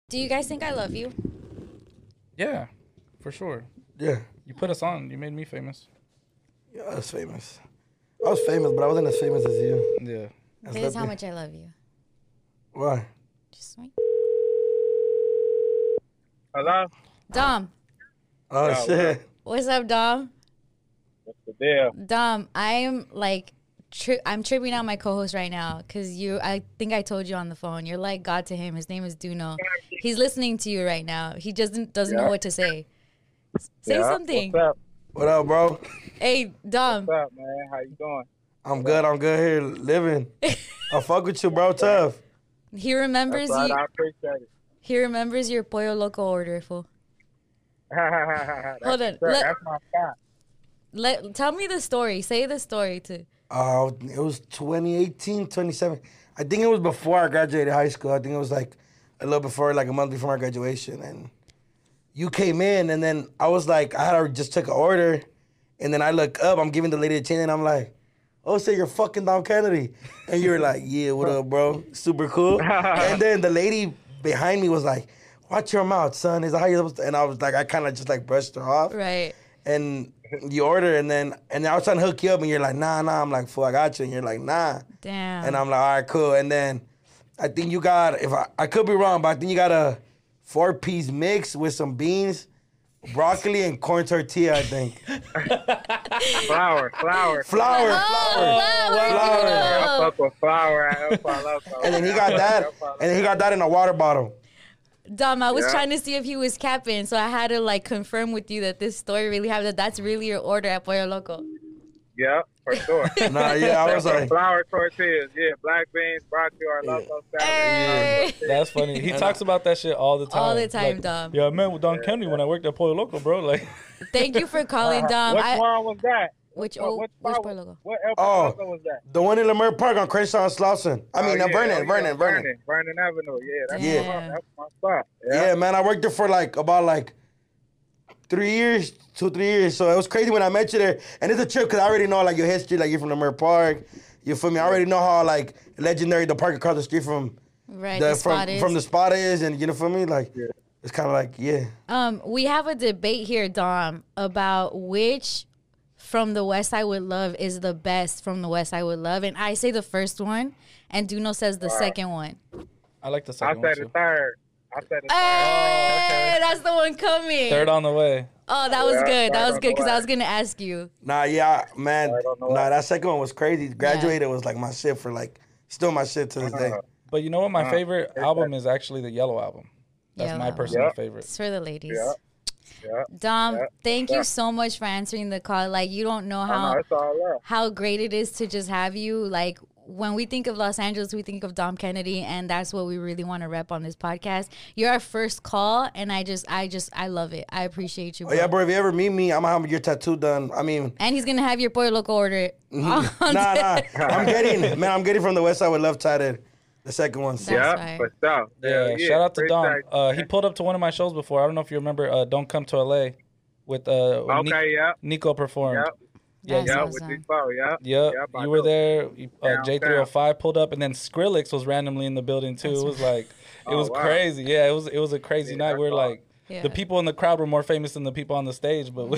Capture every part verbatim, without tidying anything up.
Do you guys think I love you? Yeah, for sure. Yeah. You put us on. You made me famous. Yeah, I was famous. I was famous, but I wasn't as famous as you. Yeah. As This is how Lippy. much I love you. Why? Just wait. Hello? Dom. Oh, Yo, shit. What's up, Dom? What's the deal? Dom, I'm like, tri- I'm tripping out my co-host right now because you. I think I told you on the phone. You're like God to him. His name is Duno. He's listening to you right now. He doesn't doesn't Yeah. know what to say. Say Yeah, something. What's up? What up, bro? Hey, Dom. What's up, man? How you doing? I'm good. I'm good here living. I fuck with you, bro. Tough. He remembers That's right. you. I appreciate it. He remembers your Pollo Loco order, fool. That's Hold on. right. Let- That's my spot. Let tell me the story. Say the story too. Uh, it was twenty eighteen, twenty seventeen. I think it was before I graduated high school. I think it was like a little before, like a month before my graduation. And you came in, and then I was like, I had already just took an order. And then I look up, I'm giving the lady a chain, and I'm like, oh, so you're fucking Dom Kennedy. And you were like, yeah, what up, bro? Super cool. And then the lady behind me was like, watch your mouth, son. Is that how you're supposed to? And I was like, I kind of just like brushed her off. Right. And you order, and then and I was trying to hook you up, and you're like, nah, nah. I'm like, fool, I got you. And you're like, nah. Damn. And I'm like, all right, cool. And then I think you got, if I, I could be wrong, but I think you got a four-piece mix with some beans, broccoli, and corn tortilla, I think. Flour, flour. Flour, flour, Oh, flour. flour. I fuck with flour. I I love flour. And then he got that, and then he got that in a water bottle. Dom, I was Yeah. trying to see if he was capping, so I had to like confirm with you that this story really happened. That that's really your order at Pollo Loco. Yeah, for sure. Nah, yeah, I was like, flour tortillas. Yeah, black beans, broccoli, or love those Hey. That's funny. He talks about that shit all the time. All the time, Like, Dom. Yeah, I met with Don Kennedy when I worked at Pollo Loco, bro. Like, Thank you for calling, Dom. Which I, one was that? which What, oh, what, which spot Pollo was- Loco? what El Oh. Paso was that? the one in Lemur Park on Crenshaw and Slauson. I mean, Oh, uh, yeah, Vernon, oh, yeah, Vernon, Vernon. Vernon, Vernon Avenue. Yeah, that's Yeah. my that's my spot. Yeah, man, I worked there for like about like three years, two, three years. So it was crazy when I met you there. And it's a trip because I already know like your history, like you're from the Lemur Park. You feel me? I already know how like legendary the park across the street from Right, the, the from, spot is. from the spot is, and you know, feel me? Like it's kind of like yeah. Um, we have a debate here, Dom, about which from the West Side with Love is the best from the West Side with Love, and I say the first one, and Duno says the second one. I like the I second one said the too. third. I said the Hey, that's the one coming. Third on the way. Oh, that was Yeah, good. That third was on good the because I way. was gonna ask you. Nah, yeah, man. I don't know Nah, why. that second one was crazy. Graduated was like my shit for like still my shit to this day. Uh, But you know what? My Uh, favorite okay. album is actually the Yellow album. That's my Yellow. personal Yeah. favorite. It's for the ladies. Yeah. Yeah. Dom, Yeah. thank Yeah. you so much for answering the call. Like you don't know I know, how it's all love. how great it is to just have you. Like when we think of Los Angeles, we think of Dom Kennedy, and that's what we really want to rep on this podcast. You're our first call, and I just, I just, I love it. I appreciate you. Oh Bro. yeah, bro. If you ever meet me, I'm gonna have your tattoo done. I mean, And he's gonna have your Pollo Loco order. nah, nah. I'm getting, man. I'm getting from the West Side with Love tatted. The second one. That's Yeah, right. for sure. Yeah, Hell shout out to Dom. Appreciate it. Uh, he pulled up to one of my shows before. I don't know if you remember uh, Don't Come to L A with uh, when Ni- Okay, yeah. Nico performed. Yep. Yeah, That's you- Yeah, awesome. with these four, yeah. Yep, Yep, I you were know. there. You- Uh, Downtown. J three oh five pulled up, and then Skrillex was randomly in the building too. That's it was like, it Oh, was wow. crazy. Yeah, it was it was a crazy Yeah, night. that's We are awesome. like, Yeah. the people in the crowd were more famous than the people on the stage. But we-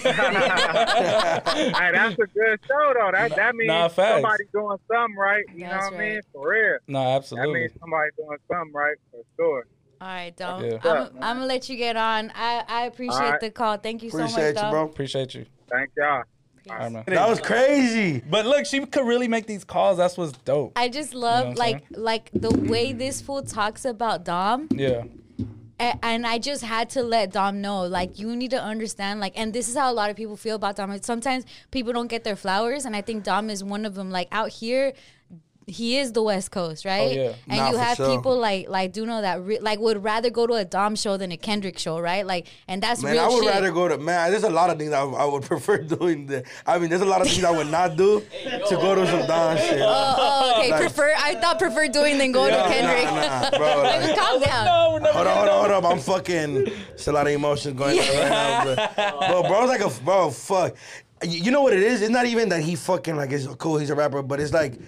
Hey, that's a good show though. That that means Nah, facts. somebody doing something right. You That's know what I mean? right. For real. no, That absolutely. means somebody doing something right for sure. All right, Dom. Yeah. I'm, I'm gonna let you get on. I, I appreciate All right. the call. Thank you so Appreciate much, you, Dom. bro. Appreciate you. Thank y'all. All right, man. That was crazy. But look, she could really make these calls. That's what's dope. I just love what I'm like like the way this fool talks about Dom. Yeah. A- And I just had to let Dom know, like, you need to understand, like, and this is how a lot of people feel about Dom. Sometimes people don't get their flowers, and I think Dom is one of them. Like, out here, he is the West Coast, right? Oh, yeah. And Nah, you for have sure. people like like Duno that re- like would rather go to a Dom show than a Kendrick show, right? Like, and that's Man, real I would shit. rather go to man. There's a lot of things I, I would prefer doing. There. I mean, there's a lot of things I would not do to go to some Don shit. Oh, oh, okay. Like- prefer. I thought prefer doing than going Nah, to Kendrick. nah, nah, bro, like- Nigga, calm down. No, we're never Hold on, gonna hold on, know. hold on. I'm fucking. It's a lot of emotions going on right now. But, bro, bro's like a bro. Fuck. You you know what it is? It's not even that he fucking like is cool. He's a rapper, but it's like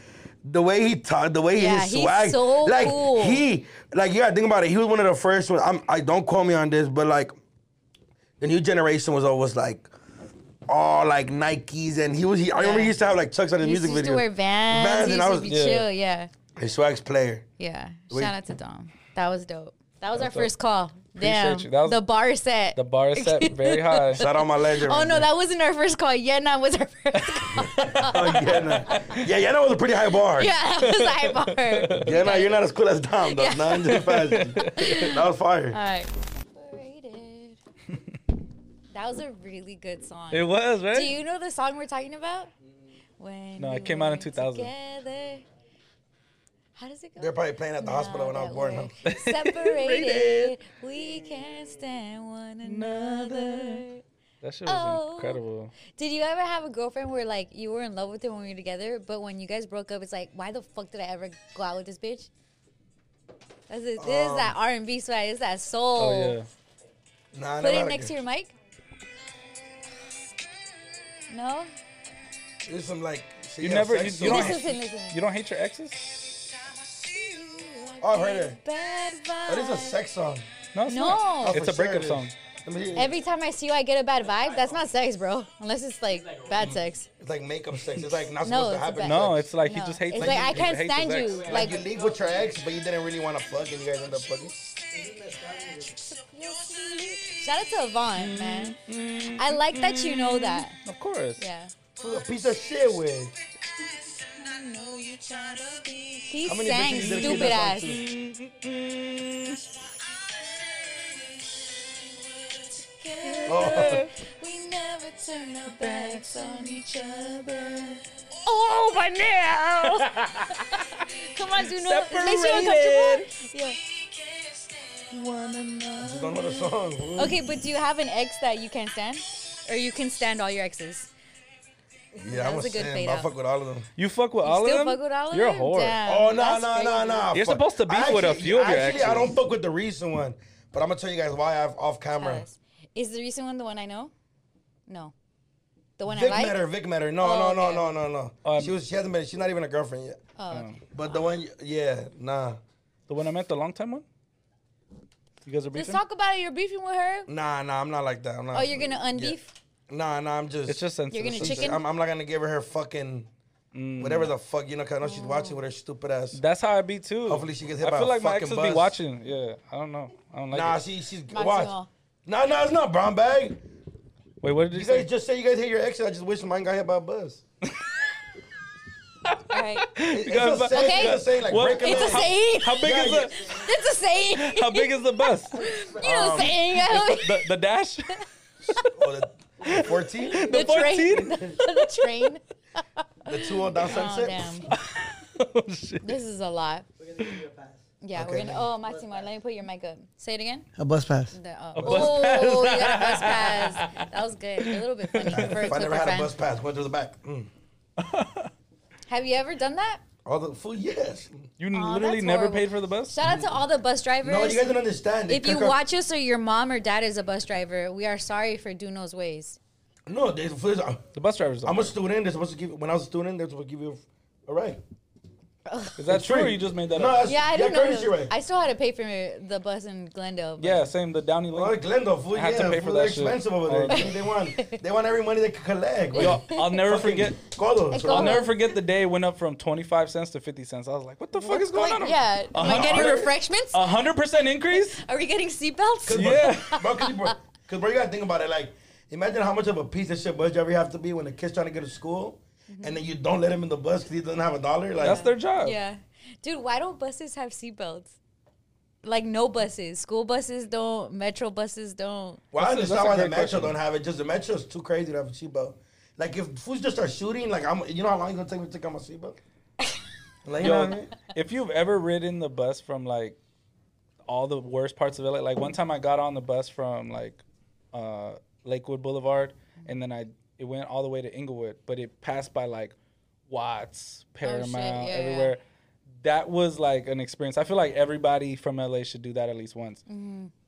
The way he talked, the way Yeah, his he's swag, so like cool. he, like you gotta think about it. He was one of the first ones. I'm, I don't quote me on this, but like the new generation was always like all like Nikes, and he was. He, I remember he used to have like Chucks on his He music used videos. to wear Vans. Vans, He and used I to was be yeah. chill. Yeah. his swag's player. Yeah. Wait. Shout out to Dom. That was dope. That was our That's dope. first call. Damn. Appreciate you. That was- the bar set. The bar is set very high. Shout out my legend. Oh right no, there. that wasn't our first call. Yena was our first call. Oh, yeah, nah. yeah, yeah, that was a pretty high bar. Yeah, that was a high bar. Yeah, nah, you're not as cool as Dom, though. Yeah. Nah, I'm just fast. That was fire. All right. Separated. That was a really good song. It was, right? Do you know the song we're talking about? When No, it we came out in were two thousand. Together. How does it go? They're probably playing at the hospital when I was born. Now Huh? that we're Separated, we can't stand one another. That shit was Oh. incredible. Did you ever have a girlfriend where like you were in love with her when we were together, but when you guys broke up, it's like, why the fuck did I ever go out with this bitch? That's it. This is that R and B swag. It's that soul. Oh yeah. Nah, I Put never it had a next to girl. your mic. No. There's some like. so You have never- sex you- you songs? don't- Listen, listen. You don't hate your exes? Oh, I've heard it. Bad But it's a vibe. sex song. No, it's No. not. Oh, It's for a breakup sure it song. is. Let me hear it. Every time I see you, I get a bad vibe. That's not sex, bro. Unless it's like bad sex. It's like makeup sex. It's like not No, supposed to it's happen. bad. No, it's like he No. just hates. It's like, like, I he can't hates his stand ex. you. Like, Like, you leave with your ex, but you didn't really want to fuck, and you guys end up fucking. shout out to Yvonne, man. I like that you know that. Of course. Yeah. Who a piece of shit with. He How many sang bitches you dedicate stupid that ass. song Oh. We never turn our backs on each other. Oh, my nail! Come on, do know. It makes you uncomfortable. Yeah. You don't know the song. fool. Okay, but do you have an ex that you can't stand, or you can stand all your exes? Yeah, That I'm was a a good simp. fade I out. fuck with all of them. You fuck with You all still of them? fuck with all of You're them? a whore. Damn, Oh, no, that's no, no, crazy. no. You're supposed to beef with a few of your Actually, I exes. don't fuck with the recent one, but I'm gonna tell you guys why I have off camera. Yes. Is the recent one the one I know? No. The one Vic I like? met her. Vic met her. No, Oh, no, no, okay. no, no, no. Um, she was. She hasn't been. She's not even a girlfriend yet. Oh, okay. But the one, yeah, nah, The one I met, the long time one? You guys are Let's beefing? talk about it. You're beefing with her? nah, nah. I'm not like that. I'm not. Oh, you're going to unbeef? Nah, nah. I'm just. It's just sensitive. You're gonna I'm, chicken? I'm, I'm not gonna give her her fucking Mm. whatever the fuck, you know. Cause I know she's watching with her stupid ass. That's how I be too. Hopefully she gets hit I by feel a like my fucking exes bus. be watching. Yeah, I don't know. I don't like Nah, it. she she's Maximo. watch. Nah, nah, it's not brown bag. Wait, what did you You say? guys just say you guys hate your exes. I just wish mine got hit by a bus. All right. It- got It's a bu- saying. Okay. It's a saying like What? break a It's a leg. saying. How big Yeah, is yeah. the It's a saying. How big is the bus? You know the saying. the, the, the dash? Oh, the- the fourteen, The fourteen? train. The train. the two on down Oh, Sunset. damn. Oh, shit. This is a lot. We're gonna give you a pass. Yeah, Okay, we're gonna. thank Oh, Maximo, let me put your mic up. Say it again. A bus pass. The, oh, A bus oh, pass. you got a bus pass. That was good. A little bit funny for a If I never Clipper had a fan. bus pass, went to the back. Mm. Have you ever done that? All the food, yes. You Aw, literally that's never horrible. paid for the bus? Shout out to all the bus drivers. No, you guys don't understand. They If you cook up- watch us or your mom or dad is a bus driver, we are sorry for Duno's ways. no, they, The bus drivers. I'm Don't. a student. They're supposed to give. When I was a student, they're supposed to give you a ride. Is that It's true or free. you just made that No, up? that's, Yeah, I yeah, don't know. courtesy ride. I still had to pay for the bus in Glendale. but- Yeah, same. The Downey Well, Link. Glendale, food, I had to yeah, pay for food, that they're shit. expensive over there. Oh. They, they want, they want every money they can collect. Yo, I'll never Fucking forget. Codo. Hey, So- Codo. I'll never forget the day it went up from twenty-five cents to fifty cents. I was like, what the fuck is going Like, on? yeah. Am I Uh-huh. getting Are- refreshments? A hundred percent increase? Are we getting seatbelts? Cause, Yeah. Bro, cause, you- bro, 'cause, bro, you gotta think about it. Like, imagine how much of a piece of shit bus driver you have to be when the kid's trying to get to school, and then you don't let him in the bus because he doesn't have a dollar. Like, That's their job. Yeah. Dude, why don't buses have seatbelts? Like, no buses. School buses don't. Metro buses don't. well, I That's a- understand that's a why the great metro question. don't have it. Just the metro's too crazy to have a seatbelt. Like, if fools just start shooting, like, I'm, you know how long it's gonna take me to take out my seatbelt? Like, you know what I Yo, mean? if you've ever ridden the bus from like all the worst parts of L A, like one time I got on the bus from like uh, Lakewood Boulevard, and then I it went all the way to Inglewood, but it passed by like Watts, Paramount, yeah, yeah. everywhere. That was like an experience. I feel like everybody from L A should do that at least once.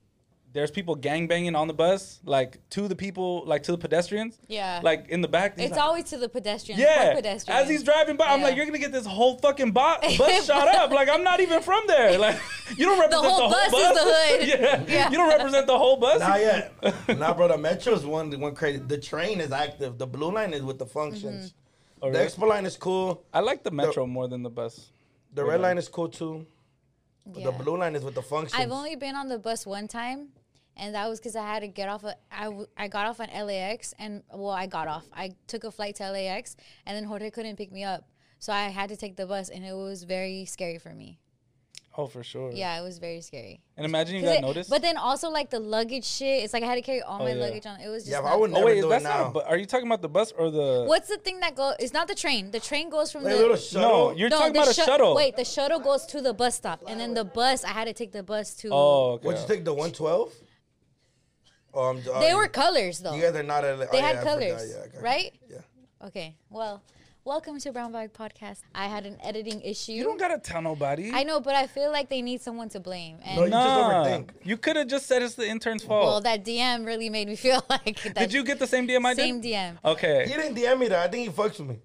there's people gangbanging on the bus, like to the people, like to the pedestrians. Yeah. Like in the back. he's It's like, always to the pedestrians. yeah. Pedestrians. As he's driving by, I'm Yeah. like, you're gonna get this whole fucking bo- bus shot up. Like I'm not even from there. Like you don't represent the whole whole, bus bus. is the hood. yeah. Yeah. You don't represent the whole bus. Not yet. Nah, bro. The metro's one one crazy. The train is active. The blue line is with the functions. Oh, The really? expo line is cool. I like the metro more than the bus. The red line is cool too. But Yeah. the blue line is with the functions. I've only been on the bus one time, and that was because I had to get off. Of, I, w- I got off on L A X, and well, I got off. I took a flight to L A X, and then Jorge couldn't pick me up, so I had to take the bus, and it was very scary for me. Oh, for sure. Yeah, it was very scary. And imagine you 'Cause got it- noticed. But then also like the luggage shit. It's like I had to carry all Oh, my yeah. luggage on. It was just. Yeah, but I nuts. would oh never wait, do that's it not. A, now. bu- are you talking about the bus or the? What's the thing that goes? It's not the train. The train goes from Like a the. little shuttle. No, you're no, talking the about a shut- shuttle. Wait, the shuttle goes to the bus stop, and then the bus. I had to take the bus to. Oh, okay. Would you take the one twelve? Oh, I'm, uh, They were colors though. You guys are not. A, They oh, yeah, had I colors, forgot. Yeah, okay. right? Yeah. Okay, well, welcome to Brown Bag Podcast. I had an editing issue. You don't gotta tell nobody. I know, but I feel like they need someone to blame. And No, you just Nah. overthink. You could have just said it's the intern's fault. well, that D M really made me feel like that. Did you get the same D M I did? Same D M. Okay. He didn't D M me that. I think he fucks with me.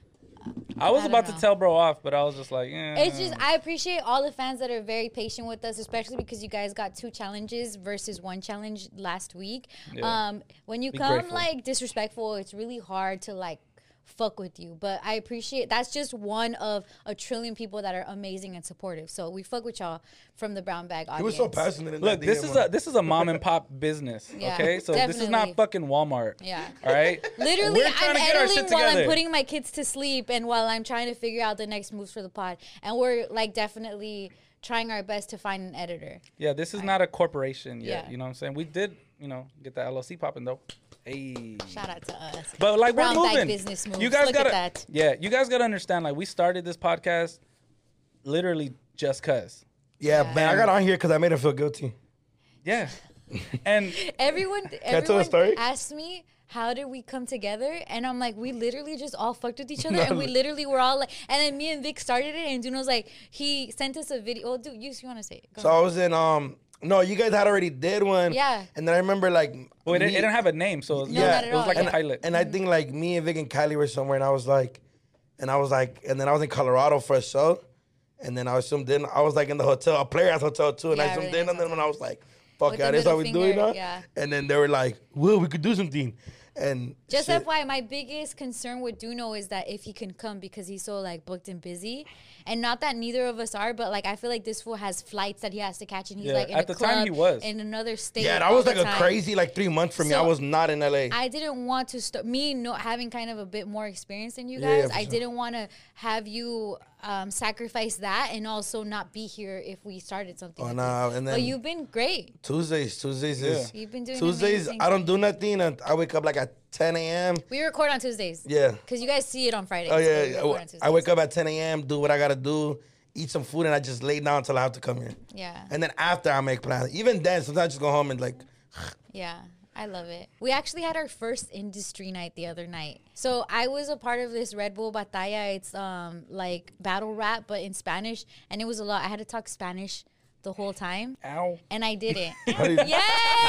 I was I don't about know. to tell bro off, but I was just like, eh. It's just I appreciate all the fans that are very patient with us, especially because you guys got two challenges versus one challenge last week. Yeah. Um, when you Be come grateful. like disrespectful, it's really hard to like fuck with you. But I appreciate that's just one of a trillion people that are amazing and supportive. So we fuck with y'all from the Brown Bag He audience. was so passionate. In Look, that this D M is when- a this is a mom and pop business. Yeah, Okay, so this is not definitely. fucking Walmart. Yeah. All right. Literally, We're trying I'm to get our editing shit while I'm together. putting my kids to sleep and while I'm trying to figure out the next moves for the pod. And we're like definitely trying our best to find an editor. Yeah, this is not a corporation yet. Yeah. You know what I'm saying? We did, you know, get the L L C popping though. Hey. Shout out to us. But like Brown we're bag moving. business moves. You guys Look gotta, at that. yeah, you guys gotta understand. Like we started this podcast literally just cause. Yeah, Yeah. man. I got on here because I made him feel guilty. Yeah. And Everyone, tell a everyone story? asked me, how did we come together? And I'm like, we literally just all fucked with each other. And we literally were all like, and then me and Vic started it. And Duno's like, he sent us a video. Oh, dude, you, you want to say it? Go So I was in um. No, you guys had already did one. Yeah. And then I remember like. well, it, me- it didn't have a name, so it was, No, not at it was all, like yeah. a pilot. And I think like me and Vic and Kylie were somewhere, and I was like, and I was like, and then I was in Colorado for a show, and then I was zoomed in. I was like in the hotel, a player at hotel too, and Yeah, I zoomed really in on nice them, and I was like, fuck With yeah, the this how we middle doing finger, now. yeah. And then they were like, well, we could do something, and Just shit. F Y I, my biggest concern with Duno is that if he can come because he's so like booked and busy, and not that neither of us are, but like I feel like this fool has flights that he has to catch, and he's Yeah, like in at a the club time he was. in another state. Yeah, that all was the like a time. crazy like three months for me. So, I was not in L A. I didn't want to start me not having kind of a bit more experience than you Yeah, yeah, guys. for I sure. didn't want to have you um, sacrifice that and also not be here if we started something. Oh, with nah, you. and but then- you've been great. Tuesdays, Tuesdays is You've been doing Tuesdays. amazing. I don't do nothing, and I wake up like at ten a.m. We record on Tuesdays. Yeah. Because you guys see it on Fridays. Oh but we yeah, record on I, Tuesdays. I wake up at ten a.m. do what I gotta do, eat some food, and I just lay down until I have to come here. Yeah. And then after I make plans. Even then, sometimes I just go home and like, Yeah, I love it. We actually had our first industry night the other night. So I was a part of this Red Bull Batalla. It's um like battle rap, but in Spanish, and it was a lot. I had to talk Spanish the whole time, Ow. and I didn't. how do you- Yes!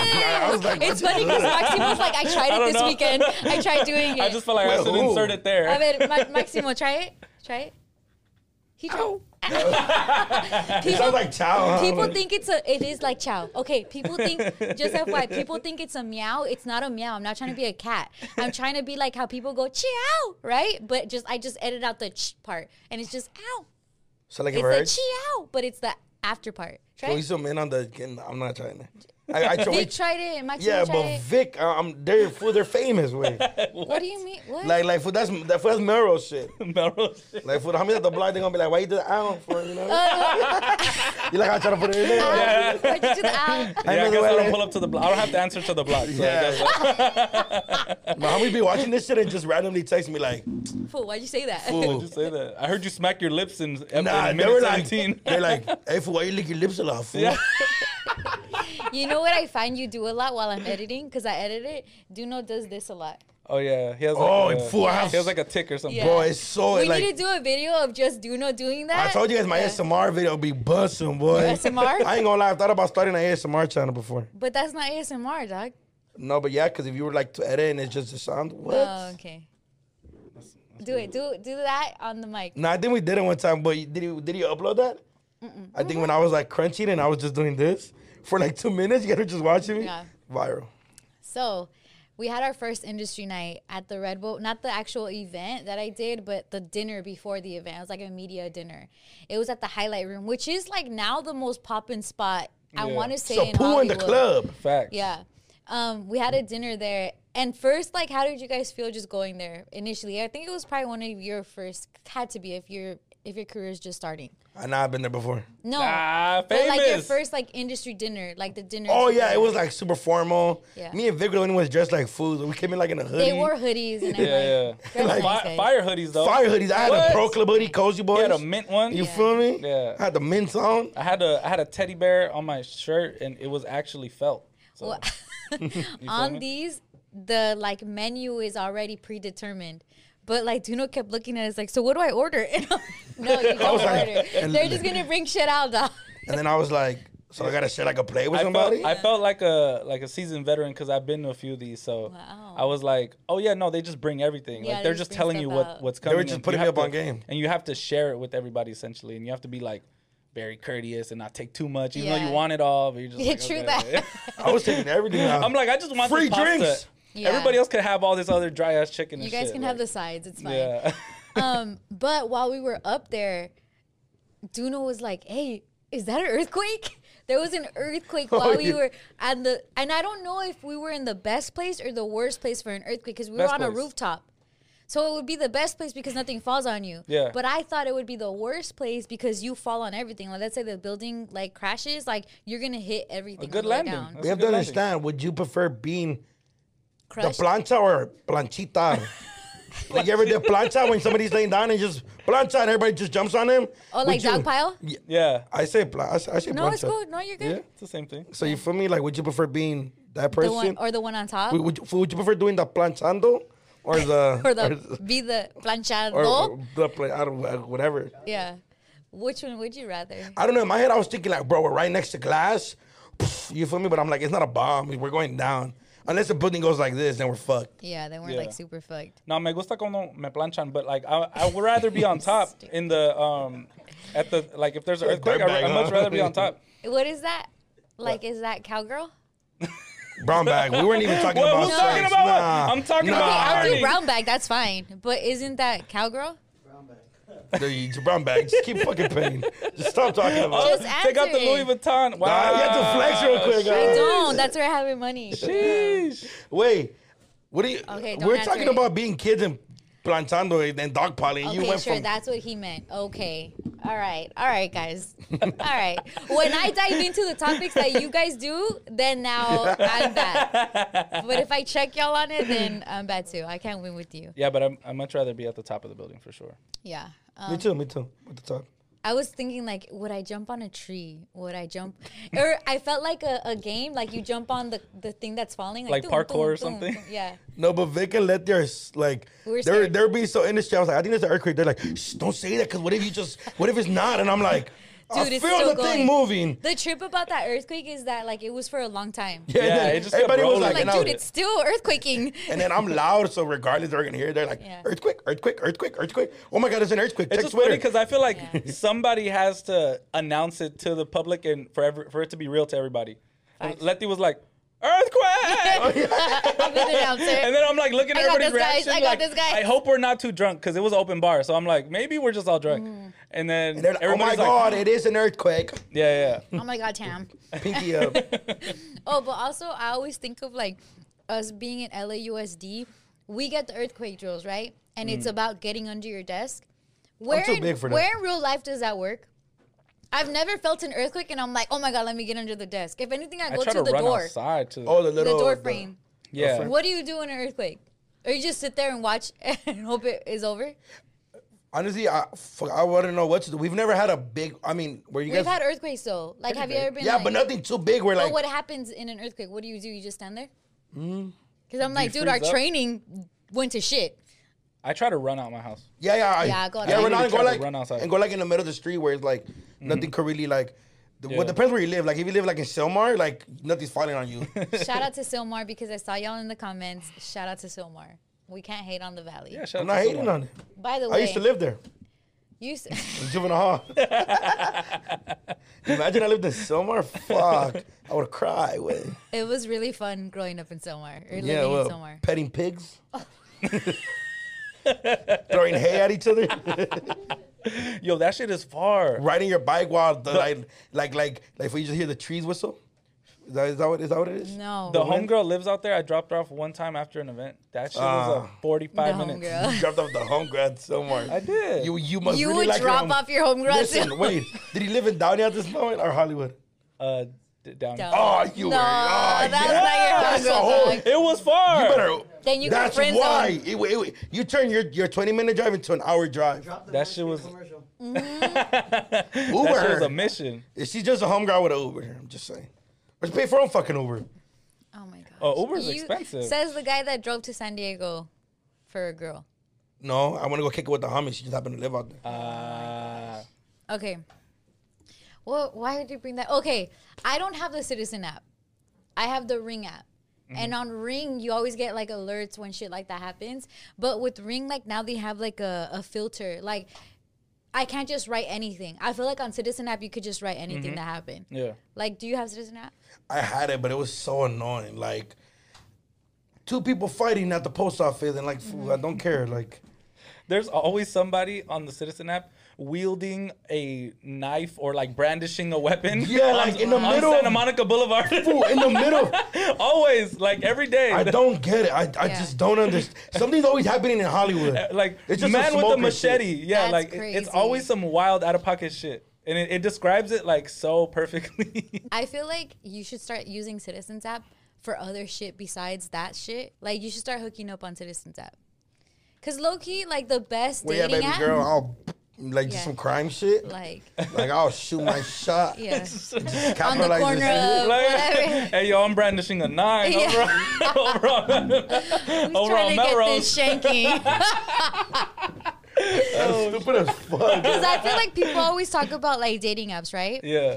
I was like, It's what funny you because do? Maximo's like, I tried I it don't this know. weekend. I tried doing it. I just felt like I Well, should who? insert it there. I mean, Ma- Maximo, try it. Try it. He tried. It sounds like chow. Huh? People think it's a, it is like chow. Okay, people think, just F Y I, people think it's a meow. It's not a meow. I'm not trying to be a cat. I'm trying to be like how people go chow, right? But just, I just edit out the ch part. And it's just ow. So like It's if I the heard, chow, but it's the after part. can Try we it. zoom in on the? Can, I'm not trying to. I, I try, Vic tried it. Maximo yeah, tried but it. Vic, uh, I'm they're food. They're famous. Way What do you mean? What? like like food. That's that food, that's Melrose shit. Melrose. Like food. How many at the block they gonna be like, why you do the ow for? You know? Uh, you like I try to put it in there. Yeah. Why'd you do the ow? I Yeah, I know the guess I way, don't like- pull up to the block. I don't have to answer to the block. So Yeah. I guess, But how many be watching this shit and just randomly text me like, Fool, why'd you say that? fool. you say that. I heard you smack your lips in, in Nah, they minute were like, seventeen. they're like, hey, fool, why you lick your lips a lot, fool? Yeah. You know what I find you do a lot while I'm editing? Because I edit it. Duno does this a lot. Oh yeah, he has. Like Oh, a, fool, I have- he has like a tick or something. Yeah. Bro, it's so we like. need to do a video of just Duno doing that. I told you guys my Yeah. A S M R video be busting, boy. A S M R? I ain't gonna lie, I thought about starting an A S M R channel before. But that's not A S M R, dog. No, but yeah, because if you were like to edit and it's just the sound, what? Oh, okay. Do it. Do do that on the mic. No, I think we did it one time, but you- did you did you upload that? Mm-mm. I think when I was like crunching and I was just doing this for like two minutes, you guys were just watching me. Yeah. Viral. So, we had our first industry night at the Red Bull, not the actual event that I did, but the dinner before the event. It was like a media dinner. It was at the Highlight Room, which is like now the most poppin' spot, I Yeah. want to say, So in poo in Hollywood. the club. Facts. Yeah. Um, we had a dinner there. And first, like, how did you guys feel just going there initially? I think it was probably one of your first, had to be if your if your career is just starting. I know I've been there before. No, Ah, but like your famous. first like industry dinner, like the dinner. Oh yeah, it was like super formal. Yeah. Me and Vic were the only ones dressed like fools. We came in like in a hoodie. They wore hoodies and Yeah, everything. yeah. Very nice, Fi- guys. fire hoodies though. fire hoodies. I had What? a Pro Club hoodie, Cozy Boys. He had a mint one. You Yeah. feel me? Yeah. I had the mints on. I had a I had a teddy bear on my shirt and it was actually felt. So, Well, feel on me? these, the like menu is already predetermined. But like Duno kept looking at us like, so what do I order? And I'm like, no, you don't was like- order. and- They're just gonna bring shit out, dog. And then I was like, so I gotta share like a play with I somebody. felt, I felt like a like a seasoned veteran because I've been to a few of these. So Wow. I was like, oh yeah, no, they just bring everything. Yeah, like they they're just just bring telling you stuff what out. what's They were coming. just and putting you me have up on to- game. and you have to share it with everybody essentially, and you have to be like very courteous and not take too much, even though Yeah. you want it all. But you're just Yeah, like, true okay. that. I was taking everything out. I'm like, I just want Free this pasta. drinks. Yeah. Everybody else could have all this other dry ass chicken. You and guys shit. can like, have the sides. It's fine. Yeah. Um, but while we were up there, Duno was like, "Hey, is that an earthquake?" There was an earthquake while Oh, we yeah. were at the, and I don't know if we were in the best place or the worst place for an earthquake because we Best were on a place. rooftop. So it would be the best place because nothing falls on you. Yeah. But I thought it would be the worst place because you fall on everything. Like let's say the building like crashes, like you're gonna hit everything. A good on the way landing. down. That's we a have good to landing. understand. Would you prefer being Crushed. the plancha or planchita? Like you ever did plancha when somebody's laying down and just plancha and everybody just jumps on them? Oh, Would like you- dog pile? Yeah. I say pla- I say, I say No, it's plancha. cool. No, you're good. Yeah. It's the same thing. So you feel me? Like, would you prefer being that The person? one or the one on top, would, would, you, would you prefer doing the planchando or the or the be the planchado. or, or the play? I don't whatever. Yeah. Which one would you rather? I don't know. In my head, I was thinking like, bro, we're right next to glass. You feel me? But I'm like, it's not a bomb. We're going down. Unless the building goes like this, then we're fucked. Yeah, they weren't Yeah. like super fucked. No, me gusta cuando me planchan, but like I, I would rather be on top in the um at the like if there's an earthquake, I, Bag, I'd much huh? rather be on top. What is that? Like, is that cowgirl? Brown bag. We weren't even talking Well, about who's talking sex. about what? Nah. I'm talking Nah. about Okay, I'll do Arnie. brown bag. That's fine. But isn't that cowgirl? There you- It's a brown bag. Just keep fucking paying. Just stop talking about Oh, it. Just take out the answer Louis it. Vuitton. Wow, Nah, you have to flex real quick, I guys. don't. That's where I have my money. Sheesh. Wait, what are you? Okay, don't we're answer talking it. about being kids and planchando and dogpiling. Okay, you went sure. from That's what he meant. Okay. All right. All right, guys. All right. When I dive into the topics that you guys do, then now I'm bad. But if I check y'all on it, then I'm bad too. I can't win with you. Yeah, but I'm, I'd much rather be at the top of the building for sure. Yeah. me Um, too, me too. At the top. I was thinking like, would I jump on a tree? Would I jump? Or I felt like a, a game, like you jump on the, the thing that's falling, Like dum, parkour dum, or dum, something? dum. Yeah. No, but Vic and let their s- like We were they're scared. they're being so industry. I was like, I think there's an earthquake. They're like, Shh, don't say that because what if you just what if it's not? And I'm like, I Dude, it's feel still the thing going. moving. The trip about that earthquake is that like it was for a long time. Yeah, Yeah, and then it just kept everybody was rolling. like, Like, and I dude, was- it's still earthquaking. and then I'm loud, so regardless, they're gonna hear. it. They're like, Yeah. earthquake, earthquake, earthquake, earthquake. Oh my God, there's an earthquake. It's Check just Twitter. funny because I feel like Yeah. somebody has to announce it to the public and for every, for it to be real to everybody. And Facts. Letty was like, earthquake! I'm an announcer. And then I'm like looking I at got everybody's this, guys. reaction. I got like, this, guys. I hope we're not too drunk because it was open bar. So I'm like, maybe we're just all drunk. Mm. And then and they're like, oh my everybody's God, like, it is an earthquake. yeah, yeah. Oh my God, Tam. Pinky up. Oh, but also I always think of like us being in L A U S D. We get the earthquake drills, right? And it's about getting under your desk. Where, Mm. too in- big for that. where in real life does that work? I've never felt an earthquake and I'm like, oh my God, let me get under the desk. If anything, I I go try to to the run door. outside to. Oh, the The little door the- frame. yeah. frame. What do you do in an earthquake? Or you just sit there and watch and hope it is over? Honestly, I fuck, I wouldn't know what to do. We've never had a big. I mean, where you We've guys? had earthquakes though. Like, have you ever been? yeah, like, but nothing too big. Where But like what happens in an earthquake? What do you do? You just stand there? Because I'm like, dude, our freeze up? training went to shit. I try to run out my house. Yeah, yeah, I, Yeah, go yeah. outside. Run out and go Try to like run outside. and go like in the middle of the street where it's like nothing could really like. The, Yeah. What depends where you live. Like if you live like in Silmar, like nothing's falling on you. Shout out to Silmar because I saw y'all in the comments. Shout out to Silmar. We can't hate on the valley. Yeah, shout I'm out not to hating someone. on it. By the way, I used to live there. You s- In Juvenile Hall. Imagine I lived in Silmar. Fuck, I would cry. Wait. it was really fun growing up in Silmar or living Yeah, well, in Silmar. petting pigs. Throwing hay at each other. Yo, that shit is far. Riding your bike while the, like like like like if you just hear the trees whistle. Is that, is that what is that what it is? No. The homegirl lives out there. I dropped her off one time after an event. That shit was Ah. a forty-five The minutes. homegirl. You dropped off the home grad somewhere. I did. You you must You really would like your drop home- off your homegirl Listen, too. wait. Did he live in Downey at this moment or Hollywood? uh, d- down. Down. Oh, you No, were. Oh, that's yeah. not your That's homegirl, a whole. dog. It was far. You better. Then you got That's friend why zone. it, it, it- you turn your your twenty minute drive into an hour drive. Drop the That Manscaped shit was- commercial. That shit Uber was her. a mission. If she's just a home girl with an Uber, I'm just saying. Let's pay for her own fucking Uber. Oh my god. Oh, Uber's expensive. Says the guy that drove to San Diego for a girl. No, I want to go kick it with the homies. She just happened to live out there. Uh, Okay. Well, why did you bring that? Okay, I don't have the Citizen app. I have the Ring app. Mm-hmm. And on Ring, you always get like alerts when shit like that happens. But with Ring, like now they have like a, a filter. Like I can't just write anything. I feel like on Citizen app, you could just write anything that happened. yeah. Like, do you have Citizen app? I had it, but it was so annoying. Like two people fighting at the post office, and like fool, I don't care. Like There's always somebody on the Citizen app wielding a knife or like brandishing a weapon. Yeah, on- like in the on middle Santa of- Monica Boulevard. fool, in the middle. always, like every day. I don't get it. I, I Yeah. just don't understand. Something's always happening in Hollywood. Uh, like It's just a man with a smoker machete. shit. Yeah, That's like it- it's crazy. always some wild out of pocket shit, and it, it describes it like so perfectly. I feel like you should start using Citizens app for other shit besides that shit. Like, you should start hooking up on Citizens app. Because low key, like, the best Well, yeah, dating baby app. girl, I'll like Yeah. just some crime shit. Like, Like I'll shoot my shot. yeah. on the Capitalize corner this. of Like, whatever. hey yo, I'm brandishing a knife Yeah. over, over, on- I'm over trying on to get Melrose. this shanking. That's stupid as fuck. Because I feel like people always talk about, like, dating apps, right? Yeah.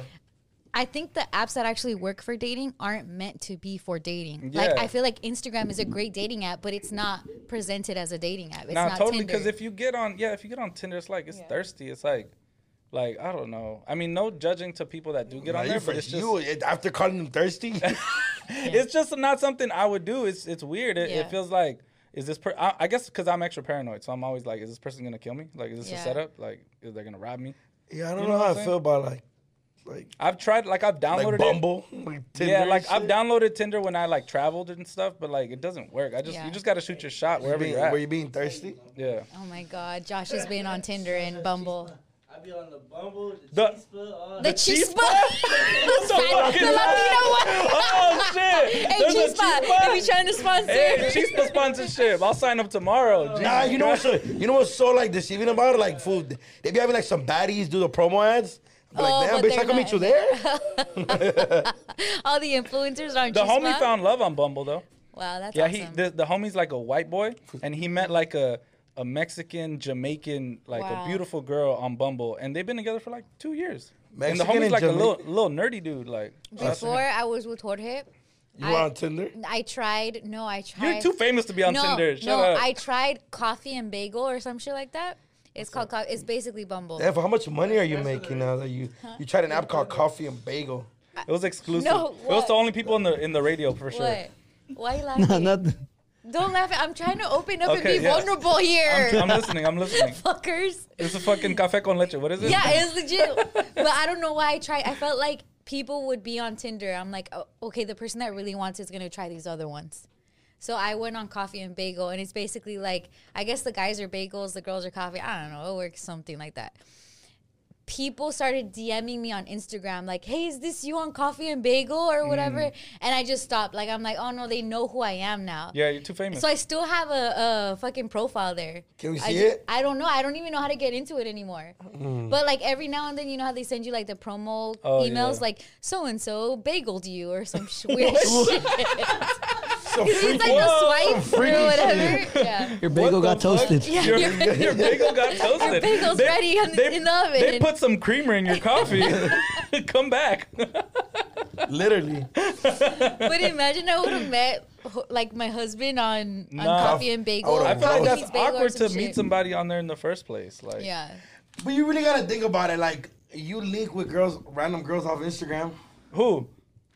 I think the apps that actually work for dating aren't meant to be for dating. Like, Yeah. I feel like Instagram is a great dating app, but it's not presented as a dating app. It's Nah, not totally. Tinder. Because if you get on, yeah, if you get on Tinder, it's like it's thirsty. It's like, like I don't know. I mean, no judging to people that do get Nah, on you there, but for- it's just, you it- after calling them thirsty. it's just not something I would do. It's it's weird. It, Yeah. it feels like, is this? Per- I, I guess because I'm extra paranoid, so I'm always like, is this person gonna kill me? Like, is this Yeah. a setup? Like, is they gonna rob me? Yeah, I don't You know, know how what I I'm saying? feel about like like I've tried, like I've downloaded like it. Bumble, like Tinder Yeah, and like I've shit. downloaded Tinder when I like traveled and stuff, but like it doesn't work. I just Yeah. you just gotta shoot your shot You wherever being- you're at. Were you being thirsty? Yeah. Oh my God, Josh has been on Tinder and Bumble. I be on the Bumble, the, The- Chispa, all The that. chispa, What the fuck is the that? Latino one. Oh shit! Hey, There's a chispa, chispa. if you trying to sponsor? Hey, Chispa sponsorship. I'll sign up tomorrow. Nah, Jesus you know what's Christ. so, you know what's so like deceiving about it? Like food, they be having like some baddies do the promo ads. I'm Oh, like, damn, but bitch, I they're can meet not- you there. All the influencers on The Chispa. homie found love on Bumble though. Wow, that's Yeah, awesome. he the, the homie's like a white boy, and he met like a a Mexican Jamaican like Wow. a beautiful girl on Bumble, and they've been together for like two years. and the Mexican homie's and like a little Jamaican? little nerdy dude. Like Before I was with Jorge, You were I- on Tinder? I tried. No, I tried. you're too famous to be on no, Tinder. Shut no, up. I tried Coffee and Bagel or some shit like that. It's called. Co- it's basically Bumble. Damn, for how much money are you making now that you you tried an app called Coffee and Bagel? It was exclusive. No, it was what? the only people in the in the radio for sure. What? Why you laughing? No, nothing. Don't laugh. I'm trying to open up Okay, and be yeah. vulnerable here. I'm, I'm listening. I'm listening. Fuckers. It's a fucking café con leche. What is it? Yeah, it's legit. But I don't know why I tried. I felt like people would be on Tinder. I'm like, oh, okay, the person that really wants it is gonna try these other ones. So I went on Coffee and Bagel, and it's basically like, I guess the guys are bagels, the girls are coffee. I don't know. It works something like that. People started DMing me on Instagram like, hey, is this you on Coffee and Bagel or whatever? Mm. And I just stopped. Like, I'm like, oh, no, they know who I am now. Yeah, you're too famous. So I still have a, a fucking profile there. Can we I see ju- it? I don't know. I don't even know how to get into it anymore. But like every now and then, you know how they send you like the promo Oh, emails, yeah. like so and so bageled you or some sh- weird shit. Some It's like freaky- a some swipe freaky or whatever. shit. Yeah. Your bagel What got the fuck? toasted. Yeah, Your, your- your bagel got toasted. Your bagel's They- ready on, they- in the oven. They put some creamer in your coffee. Come back. Literally. But imagine I would have met ho- like my husband on, on Nah. coffee and bagel. I would've I feel like Coffee's that's bagel or awkward some to meet shit. somebody on there in the first place. Like, Yeah. But you really gotta think about it. Like, you link with girls, random girls off Instagram. who?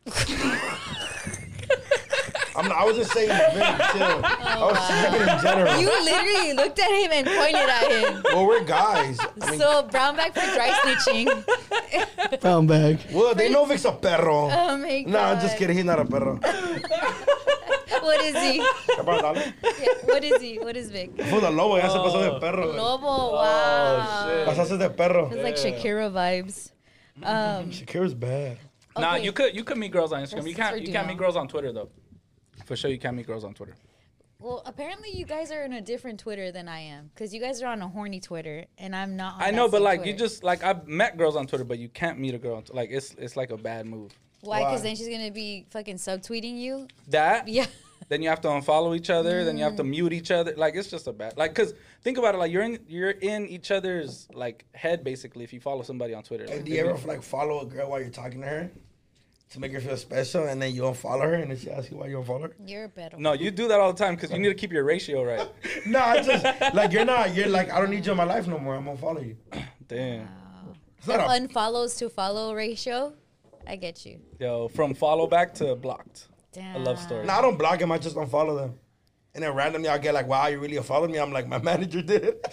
I'm not, I wasn't saying very chill. I was speaking in general. You literally looked at him and pointed at him. Well, we're guys. I mean, So brown bag for dry snitching. Brown bag. well, they know Vic's a perro. Oh my god. Nah, I'm just kidding. He's not a perro. What is he? Capaz, dale. Yeah, what is he? What is Vic? Fue de lobo, ya se pasó de perro. güey. Lobo. Wow. Pasaste de perro. It's like Shakira vibes. Um, Shakira's bad. Nah, okay. you could you could meet girls on Instagram. That's You can't for you can't Duno. meet girls on Twitter though. For sure, you can't meet girls on Twitter. Well, apparently you guys are in a different Twitter than I am, because you guys are on a horny Twitter, and I'm not. On I that know, but same like you Twitter. just like I've met girls on Twitter, but you can't meet a girl. On t- like it's it's like a bad move. Why? Because Why? then she's gonna be fucking subtweeting you. That Yeah. then you have to unfollow each other. Then you have to Mm. mute each other. Like it's just a bad. Like because think about it. Like you're in you're in each other's like head basically if you follow somebody on Twitter. And Like, do you ever like follow a girl while you're talking to her to make her feel special, and then you unfollow her, and then she asks you why you unfollow her? You're a better. no, you do that all the time because you need to keep your ratio right. No, I just like you're not. You're like I don't need you in my life no more. I'm gonna follow you. Damn. It's not a, Unfollows to follow ratio. I get you. Yo, from follow back to blocked. Damn. A love story. no, I don't block them. I just unfollow them. And then randomly I'll get like, wow, you really followed me? I'm like, my manager did it.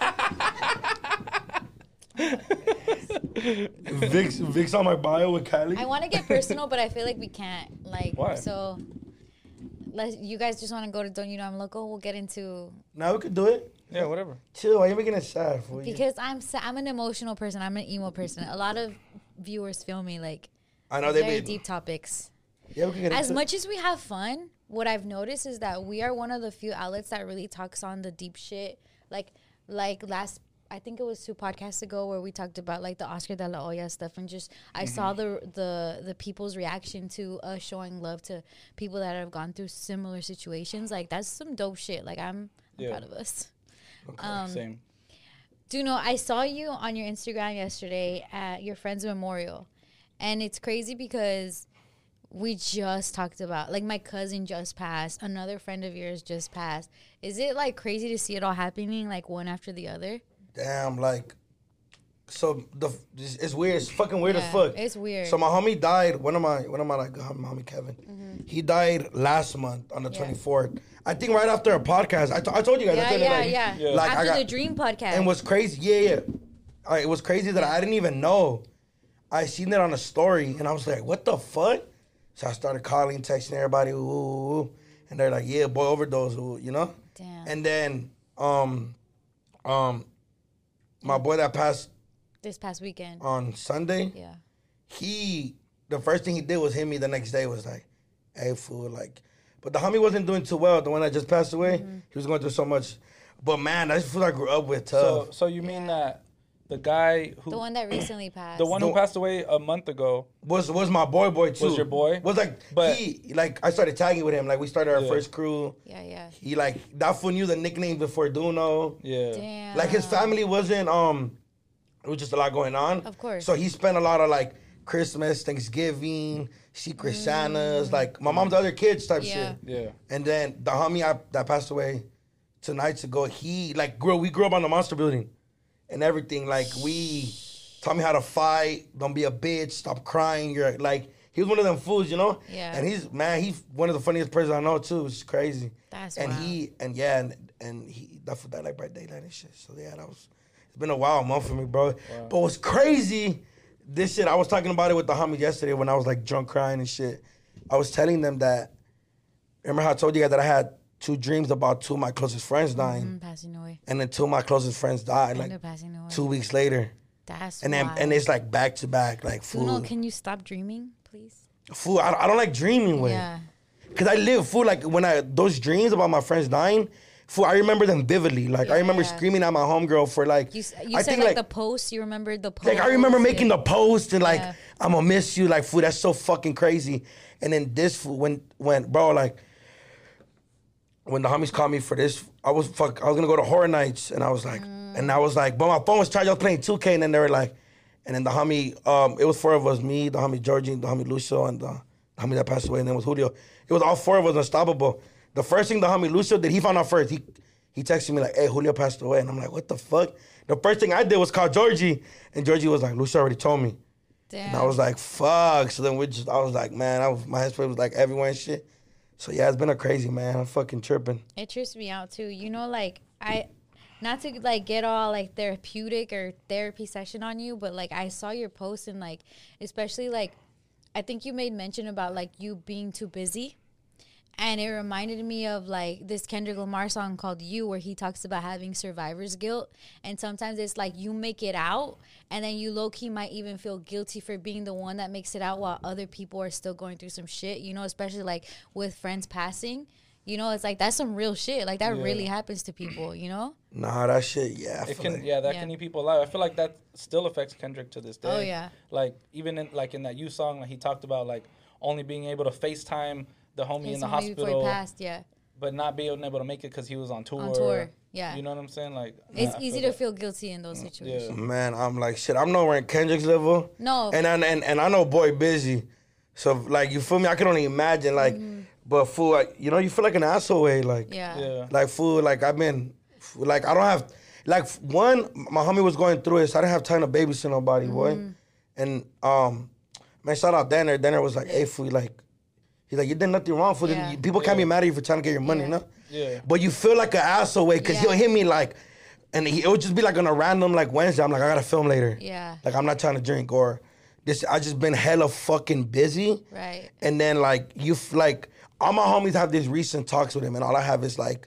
Vic's, Vic's on my bio with Kylie. I want to get personal, but I feel like we can't. Like, Why? so. Let's, you guys just want to go to Don't You Know I'm Local? We'll get into. Now we could do it. Yeah, whatever. Chill. Why you making it sad for you? Because I'm sa- I'm an emotional person. I'm an emo person. A lot of viewers feel me like I know they very made deep topics. Yeah, we can get As into it. much as we have fun, what I've noticed is that we are one of the few outlets that really talks on the deep shit. Like, like last, I think it was two podcasts ago where we talked about like the Oscar de la Hoya stuff, and just I saw the the the people's reaction to us showing love to people that have gone through similar situations. Like that's some dope shit. Like I'm, I'm Yeah. proud of us. Same. Duno, I saw you on your Instagram yesterday at your friend's memorial, and it's crazy because we just talked about, like, my cousin just passed, another friend of yours just passed. Is it like crazy to see it all happening like one after the other? Damn, like, so the it's, it's weird. It's fucking weird Yeah, as fuck. it's weird. So my homie died. One of my one of my like hom- homie Kevin. He died last month on the Mm-hmm. Yeah. twenty-fourth. I think right after a podcast. I, t- I told you guys. I Yeah, told you, yeah, like, yeah, Yeah. Like, I After got- the Dream podcast. And what's crazy, yeah, yeah. Uh, it was crazy that I didn't even know. I seen it on a story, and I was like, what the fuck? So I started calling, texting everybody, ooh, ooh, ooh. And they're like, yeah, boy, overdose, ooh, you know? Damn. And then, um, um, my boy that passed This past weekend. on Sunday, Yeah. he, the first thing he did was hit me the next day, was like, hey, fool, like, but the homie wasn't doing too well. The one that just passed away, Mm-hmm. he was going through so much. But man, that's fool I grew up with, So tough. so you mean that the guy who The one that recently passed. the one who The- passed away a month ago was was my boy boy too. Was your boy? Was like But- he like I started tagging with him. Like we started our Yeah. first crew. Yeah, yeah. He like that fool knew the nickname before Duno. Yeah. Damn. Like his family wasn't um it was just a lot going on. Of course. So he spent a lot of like Christmas, Thanksgiving, Secret Santas, like my mom's other kids type Mm. Yeah. shit. Yeah. And then the homie I, that passed away two nights ago, he like grew we grew up on the Monster Building and everything. Like we taught me how to fight, don't be a bitch, stop crying. You're like he was one of them fools, you know? Yeah. And he's man, he's one of the funniest persons I know too. It's crazy. That's and wild. he and yeah, and, and he that fool died like by daylight and shit. So yeah, that was it's been a wild month for me, bro. But what's crazy, this shit, I was talking about it with the homies yesterday when I was like drunk crying and shit. I was telling them that remember how I told you guys that I had two dreams about two of my closest friends dying. Mm, passing away. And then two of my closest friends died Ended like up passing away. two weeks later. That's And then wild. and it's like back to back, like fool. Duno, can you stop dreaming, please? Fool, I, I don't like dreaming with. Yeah. Cause I live fool like when I those dreams about my friends dying, fool, I remember them vividly. Like I Yeah, remember yeah. screaming at my homegirl for like You, s- you I said think like, the post. You remembered the post. like I remember making the and- post and like Yeah. I'm gonna miss you, like fool, that's so fucking crazy. And then this fool when when bro like when the homies called me for this, I was fuck. I was gonna go to Horror Nights, and I was like, mm. and I was like, but my phone was charged. I was playing two K, and then they were like, and then the homie, um, it was four of us, me, the homie Georgie, the homie Lucio, and the, the homie that passed away, and then it was Julio. It was all four of us unstoppable. The first thing the homie Lucio did, he found out first. He he texted me like, hey, Julio passed away, and I'm like, what the fuck? The first thing I did was call Georgie, and Georgie was like, Lucio already told me. Damn. And I was like, fuck. So then we just, I was like, man, I was, my headspace was like everywhere and shit. So yeah, it's been a crazy, man. I'm fucking tripping. It trips me out too. You know, like I, not to like get all like therapeutic or therapy session on you, but like I saw your post and like, especially like, I think you made mention about like you being too busy. And it reminded me of like this Kendrick Lamar song called You, where he talks about having survivor's guilt. And sometimes it's like you make it out and then you low-key might even feel guilty for being the one that makes it out while other people are still going through some shit, you know, especially like with friends passing. You know, it's like that's some real shit. Like that yeah. really happens to people, you know? Nah, that shit, yeah. It can, like, yeah, that yeah. can eat people alive. I feel like that still affects Kendrick to this day. Oh, yeah. Like even in like in that You song, like, he talked about like only being able to FaceTime the homie His in the homie hospital, before he passed, yeah, but not being able to make it because he was on tour. On tour, yeah. You know what I'm saying? Like, it's I easy feel to feel guilty in those situations. Yeah. Man, I'm like shit. I'm nowhere in Kendrick's level. No, and I, and and I know boy busy, so like you feel me? I can only imagine like, mm-hmm. but fool, like, you know, you feel like an asshole way, like, yeah, yeah. like fool, like I've been, like I don't have, like one, my homie was going through it, so I didn't have time to babysit nobody, mm-hmm. boy, and um, man, shout out Danner. Danner was like, hey fool, like. He's like, you did nothing wrong for yeah. People can't yeah. be mad at you for trying to get your money, yeah. you know? Yeah. But you feel like an asshole way, because yeah. he'll hit me like, and he, it would just be like on a random like Wednesday. I'm like, I gotta film later. Yeah. Like I'm not trying to drink or this. I just been hella fucking busy. Right. And then like you f- like all my homies have these recent talks with him, and all I have is like,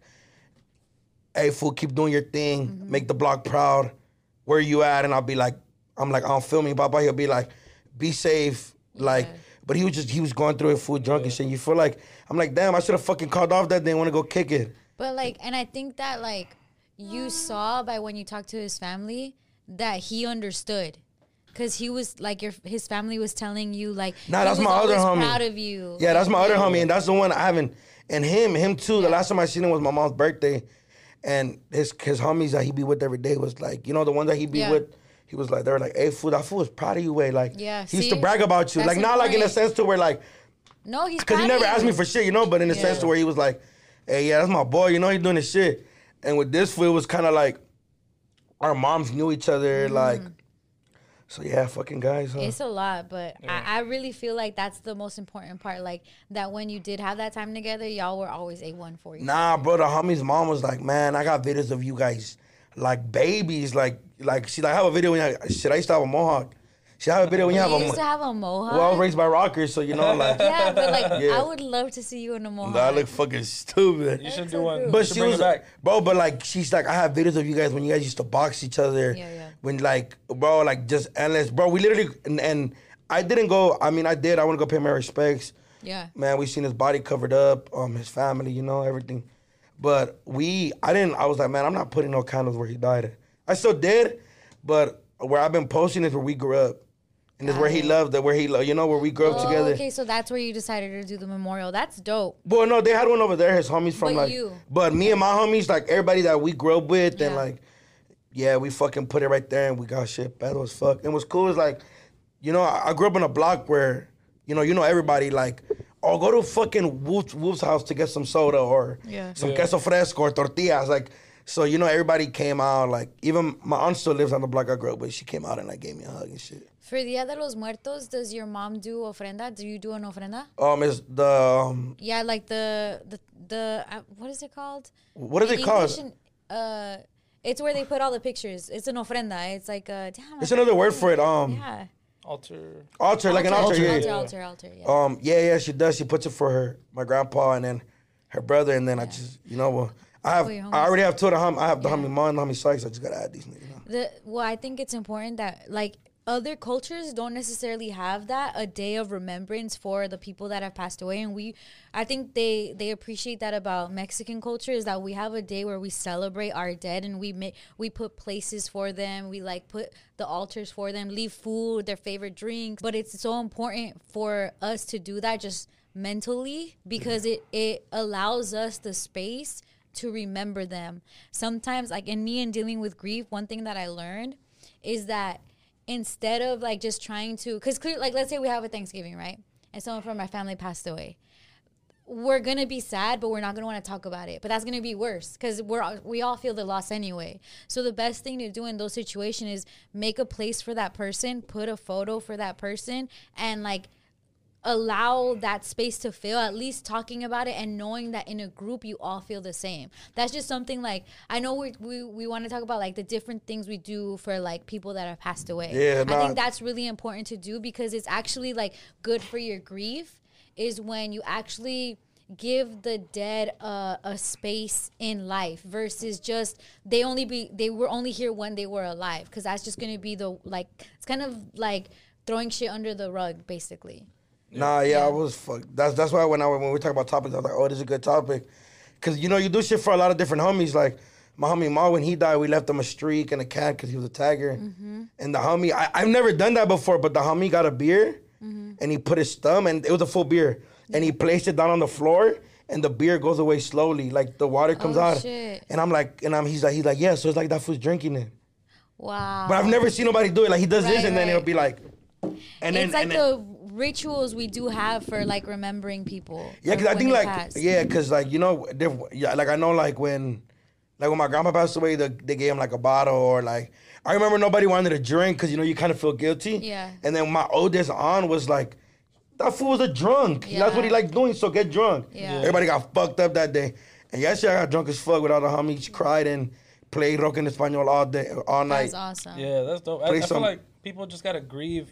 hey fool, keep doing your thing, mm-hmm. make the block proud. Where you at? And I'll be like, I'm like, I'm filming, Baba. He'll be like, be safe, yeah. like. But he was just, he was going through it, full drunk yeah. and shit. You feel like, I'm like, damn, I should have fucking called off that day and want to go kick it. But like, and I think that like, you saw by when you talked to his family that he understood. Because he was like, your his family was telling you like, nah, that's my other homie. Proud of you. Yeah, that's my other homie. And that's the one I haven't, and him, him too. Yeah. The last time I seen him was my mom's birthday. And his, his homies that he be with every day was like, you know, the ones that he be yeah. with. He was like, they were like, hey, fool, that fool was proud of you, way. Like, yeah, he used see? to brag about you. That's like, not important. Like in a sense to where, like, no, he's because he never asked me for shit, you know, but in a yeah. sense to where he was like, hey, yeah, that's my boy, you know, he's doing his shit. And with this fool, it was kind of like, our moms knew each other, mm. like, so yeah, fucking guys. Huh? It's a lot, but yeah. I, I really feel like that's the most important part. Like, that when you did have that time together, y'all were always A one for you. Nah, bro, the homie's mom was like, man, I got videos of you guys like babies, like, like she like have a video when you have, shit, I used to have a mohawk. She have a video when you, you have a. You used to have a mohawk. Well, I was raised by rockers, so you know, like. Yeah, but like, yeah. I would love to see you in a mohawk. I look fucking stupid. You should do one. But she was, back. bro. But like, she's like, I have videos of you guys when you guys used to box each other. Yeah, yeah. When like, bro, like just endless, bro. We literally and, and I didn't go. I mean, I did. I want to go pay my respects. Yeah. Man, we seen his body covered up, um, his family, you know, everything. But we, I didn't. I was like, man, I'm not putting no candles where he died. I still did, but where I've been posting is where we grew up. And it's where he loved that, where he, you know, where we grew up oh, together. Okay, so that's where you decided to do the memorial. That's dope. Well, no, they had one over there. His homies from but like, you. But me and my homies, like everybody that we grew up with, yeah. and like, yeah, we fucking put it right there, and we got shit bad as fuck. And what's cool is like, you know, I, I grew up in a block where, you know, you know everybody like, oh, go to fucking Wolf's, Wolf's house to get some soda or yeah. some yeah. queso fresco or tortillas, like. So, you know, everybody came out, like, even my aunt still lives on the block I grew up with. She came out and, like, gave me a hug and shit. For Dia de los Muertos, does your mom do ofrenda? Do you do an ofrenda? Um, it's the... Um, yeah, like the, the, the uh, what is it called? What is In it called? English, uh, it's where they put all the pictures. It's an ofrenda. It's like a... Damn, it's another word for it. Um, yeah. Altar. Altar, like an altar, altar, yeah. Altar, altar, altar, yeah. Um, yeah, yeah, she does. She puts it for her, my grandpa, and then her brother, and then yeah. I just, you know, well... I have. I already have two of the hum. I have the yeah. homie Mon, and the homie Sykes. I just gotta add these niggas. You know? The well, I think it's important that like other cultures don't necessarily have that a day of remembrance for the people that have passed away, and we, I think they they appreciate that about Mexican culture is that we have a day where we celebrate our dead and we make we put places for them. We like put the altars for them, leave food, their favorite drinks. But it's so important for us to do that just mentally because it, it allows us the space to remember them. Sometimes, like in me and dealing with grief, one thing that I learned is that instead of like just trying to, because clear, like let's say we have a Thanksgiving, right? And someone from my family passed away. We're going to be sad, but we're not going to want to talk about it. But that's going to be worse because we're we all feel the loss anyway. So the best thing to do in those situations is make a place for that person, put a photo for that person, and like allow that space to fill, at least talking about it and knowing that in a group you all feel the same. That's just something like, I know we we, we want to talk about like the different things we do for like people that have passed away. Yeah, I nah. think that's really important to do because it's actually like good for your grief is when you actually give the dead a, a space in life versus just they only be they were only here when they were alive, because that's just gonna be the like it's kind of like throwing shit under the rug basically. Nah, yeah, Yeah. I was fuck. That's that's why when I when we talk about topics, I was like, oh, this is a good topic, cause you know you do shit for a lot of different homies. Like my homie Ma, when he died, we left him a streak and a cat because he was a tagger. Mm-hmm. And the homie, I, I've never done that before, but the homie got a beer Mm-hmm. and he put his thumb, and it was a full beer, and he placed it down on the floor, and the beer goes away slowly, like the water comes Oh, out. shit. And I'm like, and I'm he's like he's like yeah, so it's like that fool's drinking it. Wow. But I've never seen nobody do it. Like he does this, Right, and then right. it'll be like, and then it's like and then, the rituals we do have for like remembering people. Yeah, cause for I when think they like pass. yeah, cause like you know, diff- yeah, like I know like when, like when my grandma passed away, the, they gave him like a bottle or like I remember nobody wanted to drink because you know you kind of feel guilty. Yeah. And then my oldest aunt was like, that fool was a drunk. That's what he Yeah. liked doing. So get drunk. Yeah. Everybody got fucked up that day. And yesterday I got drunk as fuck with all the homies, cried and played rock in español all day, all night. That's awesome. Yeah, that's dope. I, I Play feel some- like people just gotta grieve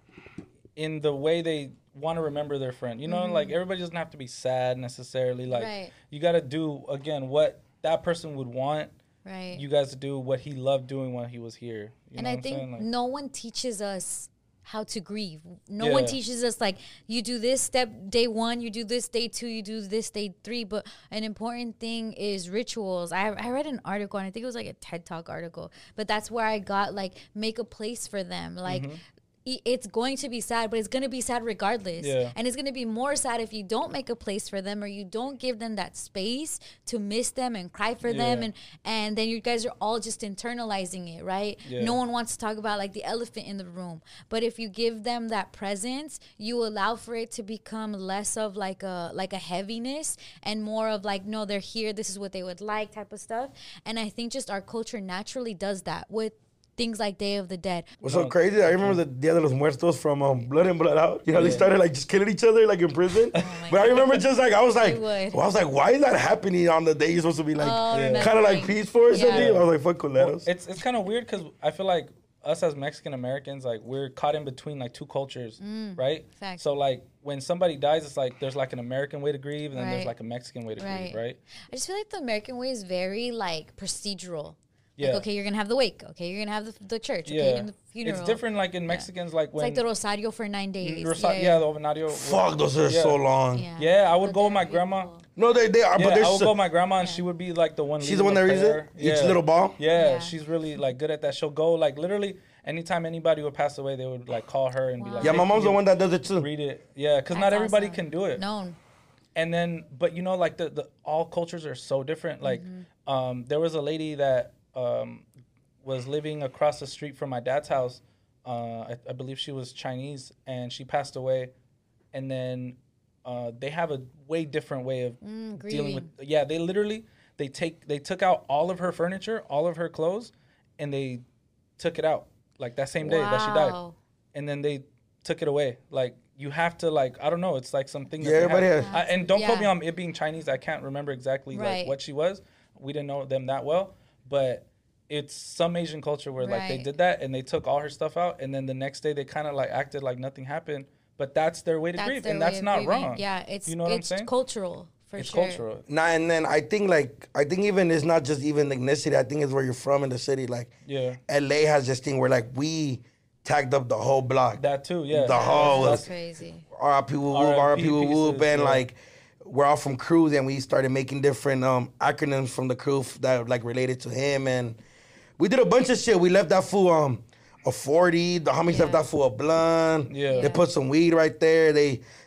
in the way they want to remember their friend. You know, like everybody doesn't have to be sad necessarily. Like Right. you gotta do again what that person would want Right. you guys to do, what he loved doing when he was here. You And know I what I'm think saying? Like, no one teaches us how to grieve. No one Yeah. teaches us like you do this step day one, you do this day two, you do this day three. But an important thing is rituals. I I read an article and I think it was like a TED Talk article, but that's where I got like make a place for them. Like Mm-hmm. i- it's going to be sad, but it's going to be sad regardless. Yeah. And it's going to be more sad if you don't make a place for them or you don't give them that space to miss them and cry for them. Yeah. And, and then you guys are all just internalizing it, right? Yeah. No one wants to talk about like the elephant in the room. But if you give them that presence, you allow for it to become less of like a like a heaviness and more of like, no, they're here, this is what they would like type of stuff. And I think just our culture naturally does that with things like Day of the Dead. What's so crazy? I remember the Dia de los Muertos from um, Blood In, Blood Out. You know, they started like just killing each other like in prison. my But I remember just like, I was like, They would. well, I was like, why is that happening on the day you're supposed to be like, Oh, Yeah. kind of like remembering. peaceful or something? Yeah. I was like, fuck culeros. it's it's kind of weird because I feel like us as Mexican Americans, like we're caught in between like two cultures, right? Mm, Facts. So like when somebody dies, it's like there's like an American way to grieve, and then there's Right. like a Mexican way to Right. grieve, right? I just feel like the American way is very like procedural. Yeah. Like, okay, you're gonna have the wake. Okay, you're gonna have the, the church. Okay, Yeah, you're gonna have the funeral. it's different. Like in Mexicans, like It's when like the rosario for nine days. Rosa- yeah, the Ovenario. Fuck, those are yeah. so long. yeah. Yeah, I would But go with they're my grandma. beautiful. No, they, they are, Yeah, but they're I would so, go with my grandma, and Yeah. she would be like the one. she's the leading one that reads it? prayer. Each Yeah. little ball? Yeah, Yeah. she's really like good at that. She'll go like literally anytime anybody would pass away, they would like call her and be Wow. like, Yeah, "Hey, my can mom's the you one that does it too. read it." Yeah, because That's not everybody awesome. can do it. Known. And then, but you know, like the, the all cultures are so different. Like, Mm-hmm. um, there was a lady that um, was living across the street from my dad's house. Uh, I, I believe she was Chinese, and she passed away. And then uh, they have a way different way of Mm, dealing with. grieving. Yeah, they literally they take they took out all of her furniture, all of her clothes, and they took it out like that same day that she died. Wow. And then they took it away. Like you have to like I don't know. It's like something. that Yeah, they everybody have. has- I, and don't quote me Yeah. on it being Chinese. I can't remember exactly Right. like what she was. We didn't know them that well, but it's some Asian culture where like they Right. did that and they took all her stuff out, and then the next day they kind of like acted like nothing happened. But that's their way to That's grieve, their and way that's of not grieving. wrong. Yeah, it's you know what it's I'm saying. cultural for It's sure. cultural. Nah, and then I think like, I think even it's not just even ethnicity. I think it's where you're from in the city. Like, Yeah, L A has this thing where like we tagged up the whole block. that too. Yeah, The whole- That's was- crazy. R I P whoop, R I P R I P whoop, whoop, pieces, and yeah. like we're all from crews, and we started making different um acronyms from the crew f- that like related to him, and we did a bunch of shit. We left that fool um a forty. The homies Yeah. left that fool a blunt. Yeah. They put some weed right there. They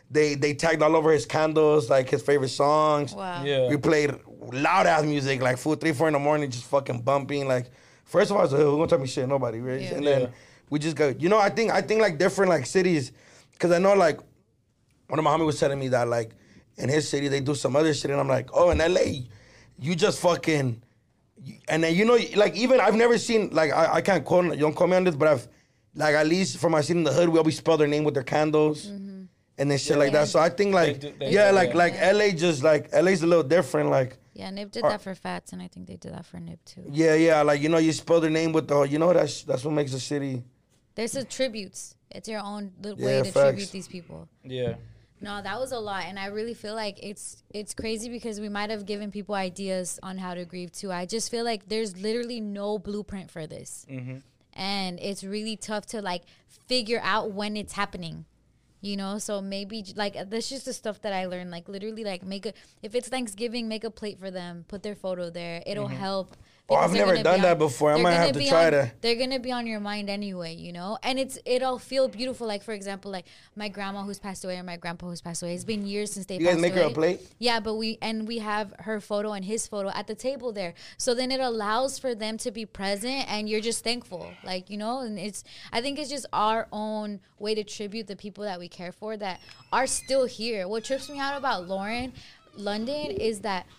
They they tagged all over his candles, like his favorite songs. Wow. Yeah. We played loud ass music, like four, three, four in the morning, just fucking bumping. Like, first of all, I was like, who gonna tell me shit? Nobody, right? Yeah. And then Yeah. we just go. You know, I think I think like different like cities, because I know like one of my homies was telling me that like in his city they do some other shit, and I'm like, oh, in L A, you just fucking. And then you know, like even I've never seen like I, I can't quote you don't quote me on this, but I've like at least from my scene in the hood, we always spell their name with their candles. Mm-hmm. And then shit like that. So I think like They do- they yeah, do like that. like Yeah. L A just like L A's a little different. Like Yeah, Nip did Or- that for Fats, and I think they did that for Nip too. yeah, yeah, like you know you spell their name with the you know that's that's what makes the city. There's a tributes. It's your own li- Yeah, way to facts. tribute these people. Yeah. No, that was a lot, and I really feel like it's it's crazy because we might have given people ideas on how to grieve too. I just feel like there's literally no blueprint for this, Mm-hmm. and it's really tough to like figure out when it's happening. You know, so maybe j- like that's just the stuff that I learned. Like literally, like make a if it's Thanksgiving, make a plate for them, put their photo there. It'll help. Oh, I've because they're never gonna done be that on- before. I they're might gonna have to be try on- that. They're gonna be on your mind anyway, you know. And it's it'll feel beautiful. Like for example, like my grandma who's passed away or my grandpa who's passed away. It's been years since they. You guys passed make her away. a plate? Yeah, but we and we have her photo and his photo at the table there. So then it allows for them to be present and you're just thankful. Like, you know, and it's I think it's just our own way to tribute the people that we care for that are still here. What trips me out about Lauren London is that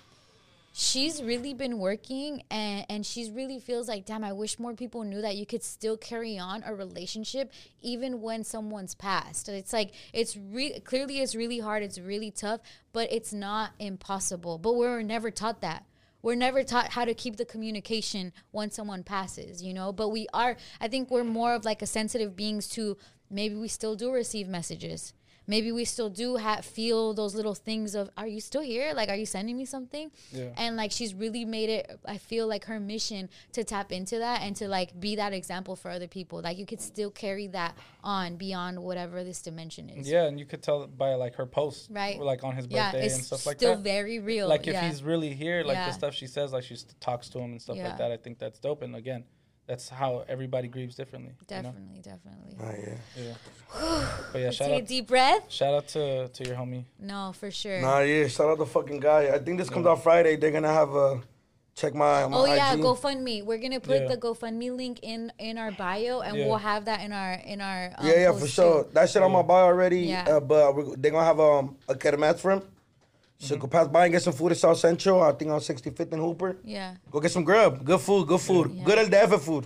she's really been working and, and she's really feels like, damn, I wish more people knew that you could still carry on a relationship even when someone's passed. It's like, it's re- clearly it's really hard. It's really tough, but it's not impossible. But we're never taught that. We're never taught how to keep the communication when someone passes, you know, but we are, I think we're more of like a sensitive beings to maybe we still do receive messages. Maybe we still do ha- feel those little things of, are you still here? Like, are you sending me something? Yeah. And like, she's really made it, I feel like her mission to tap into that and to like be that example for other people. Like you could still carry that on beyond whatever this dimension is. Yeah, and you could tell by like her posts, Right. Like on his Yeah, birthday it's and stuff like still that. very real. Like if yeah. he's really here, like Yeah. the stuff she says, like she s- talks to him and stuff Yeah. like that. I think that's dope. And again, that's how everybody grieves differently. you know? Definitely, definitely. Oh yeah. Yeah. But yeah, shout Take a out, deep breath. shout out to to your homie. No, for sure. Nah, yeah. Shout out the fucking guy. I think this comes out Friday. They're gonna have a check my. my Oh yeah, I G. GoFundMe. We're gonna put Yeah. the GoFundMe link in in our bio, and Yeah. we'll have that in our in our. Um, Yeah, yeah, post for sure. too. That shit on my bio already. Yeah. Uh, but we're, they're gonna have um, a kermesse for him. So Mm-hmm. go pass by and get some food at South Central. I think on sixty-fifth and Hooper. Yeah. Go get some grub. Good food. Good food. Yeah. Good El D F food.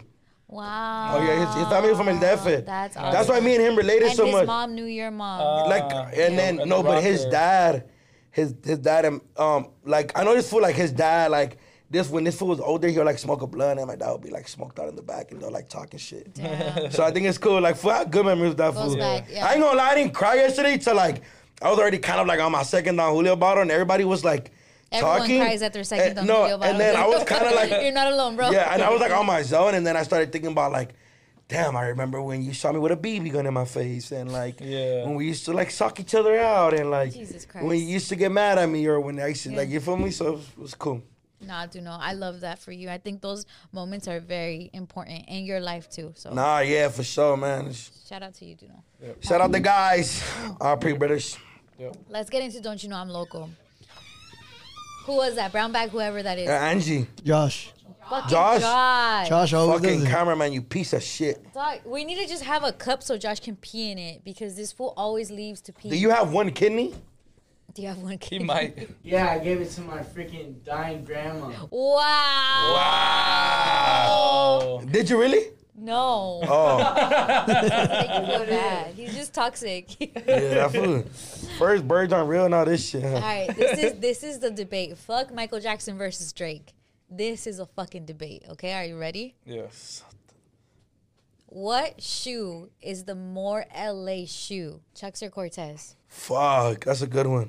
Wow. Oh yeah, his, his family from El D F. That's awesome. That's why me and him related And so his much. mom knew your mom. Uh, like Ah, and yeah. then And no, the but his rocker. dad, his his dad and um like I know this fool like his dad like this when this fool was older he'll like smoke a blunt and my dad would be like smoked out in the back and they're like talking shit. Damn. So I think it's cool. Like fool, I have good memories with that Goes fool. back, yeah. I ain't gonna lie, I didn't cry yesterday till like I was already kind of like on my second Don Julio bottle and everybody was like Everyone talking. cries at their second and, Don no, Julio bottle. and then I was kind of like You're not alone, bro. yeah, and I was like on my zone and then I started thinking about like. Damn, I remember when you saw me with a B B gun in my face and like Yeah. when we used to like suck each other out and like Jesus Christ. when you used to get mad at me or when I used to Yeah. like you feel me? So it was, it was cool. Nah, do know. I love that for you. I think those moments are very important in your life too. So Nah, yeah, for sure, man. shout out to you, Duno. Shout out the guys, our pre brothers. Let's get into Don't You Know I'm Local. Who was that? Brown bag, whoever that is. Uh, Angie, Josh. Fucking Josh? Josh. Josh always fucking does it. cameraman, you piece of shit. Dog, we need to just have a cup so Josh can pee in it because this fool always leaves to pee. Do you have one kidney? Do you have one He kid? might. Yeah, I gave it to my freaking dying grandma. Wow. Oh. Did you really? No. Oh, Make you feel bad. He's just toxic. yeah, that food. First birds aren't real, now this shit. All right, this is this is the debate. Fuck Michael Jackson versus Drake. This is a fucking debate. Okay, are you ready? Yes. What shoe is the more L A shoe? Chucks or Cortez? Fuck, that's a good one.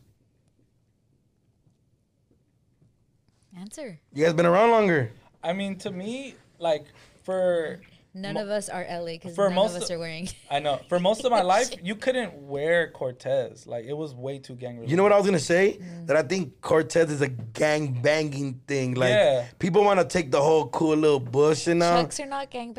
Answer. You guys been around longer. I mean, to me, like for None Mo- of us are L A because for none most of us of- are wearing. I know for most of my life, you couldn't wear Cortez. Like it was way too gang related. You know what I was gonna say? Mm. That I think Cortez is a gang banging thing. Like Yeah. people want to take the whole cool little bush and all. Chucks are not gangbanging?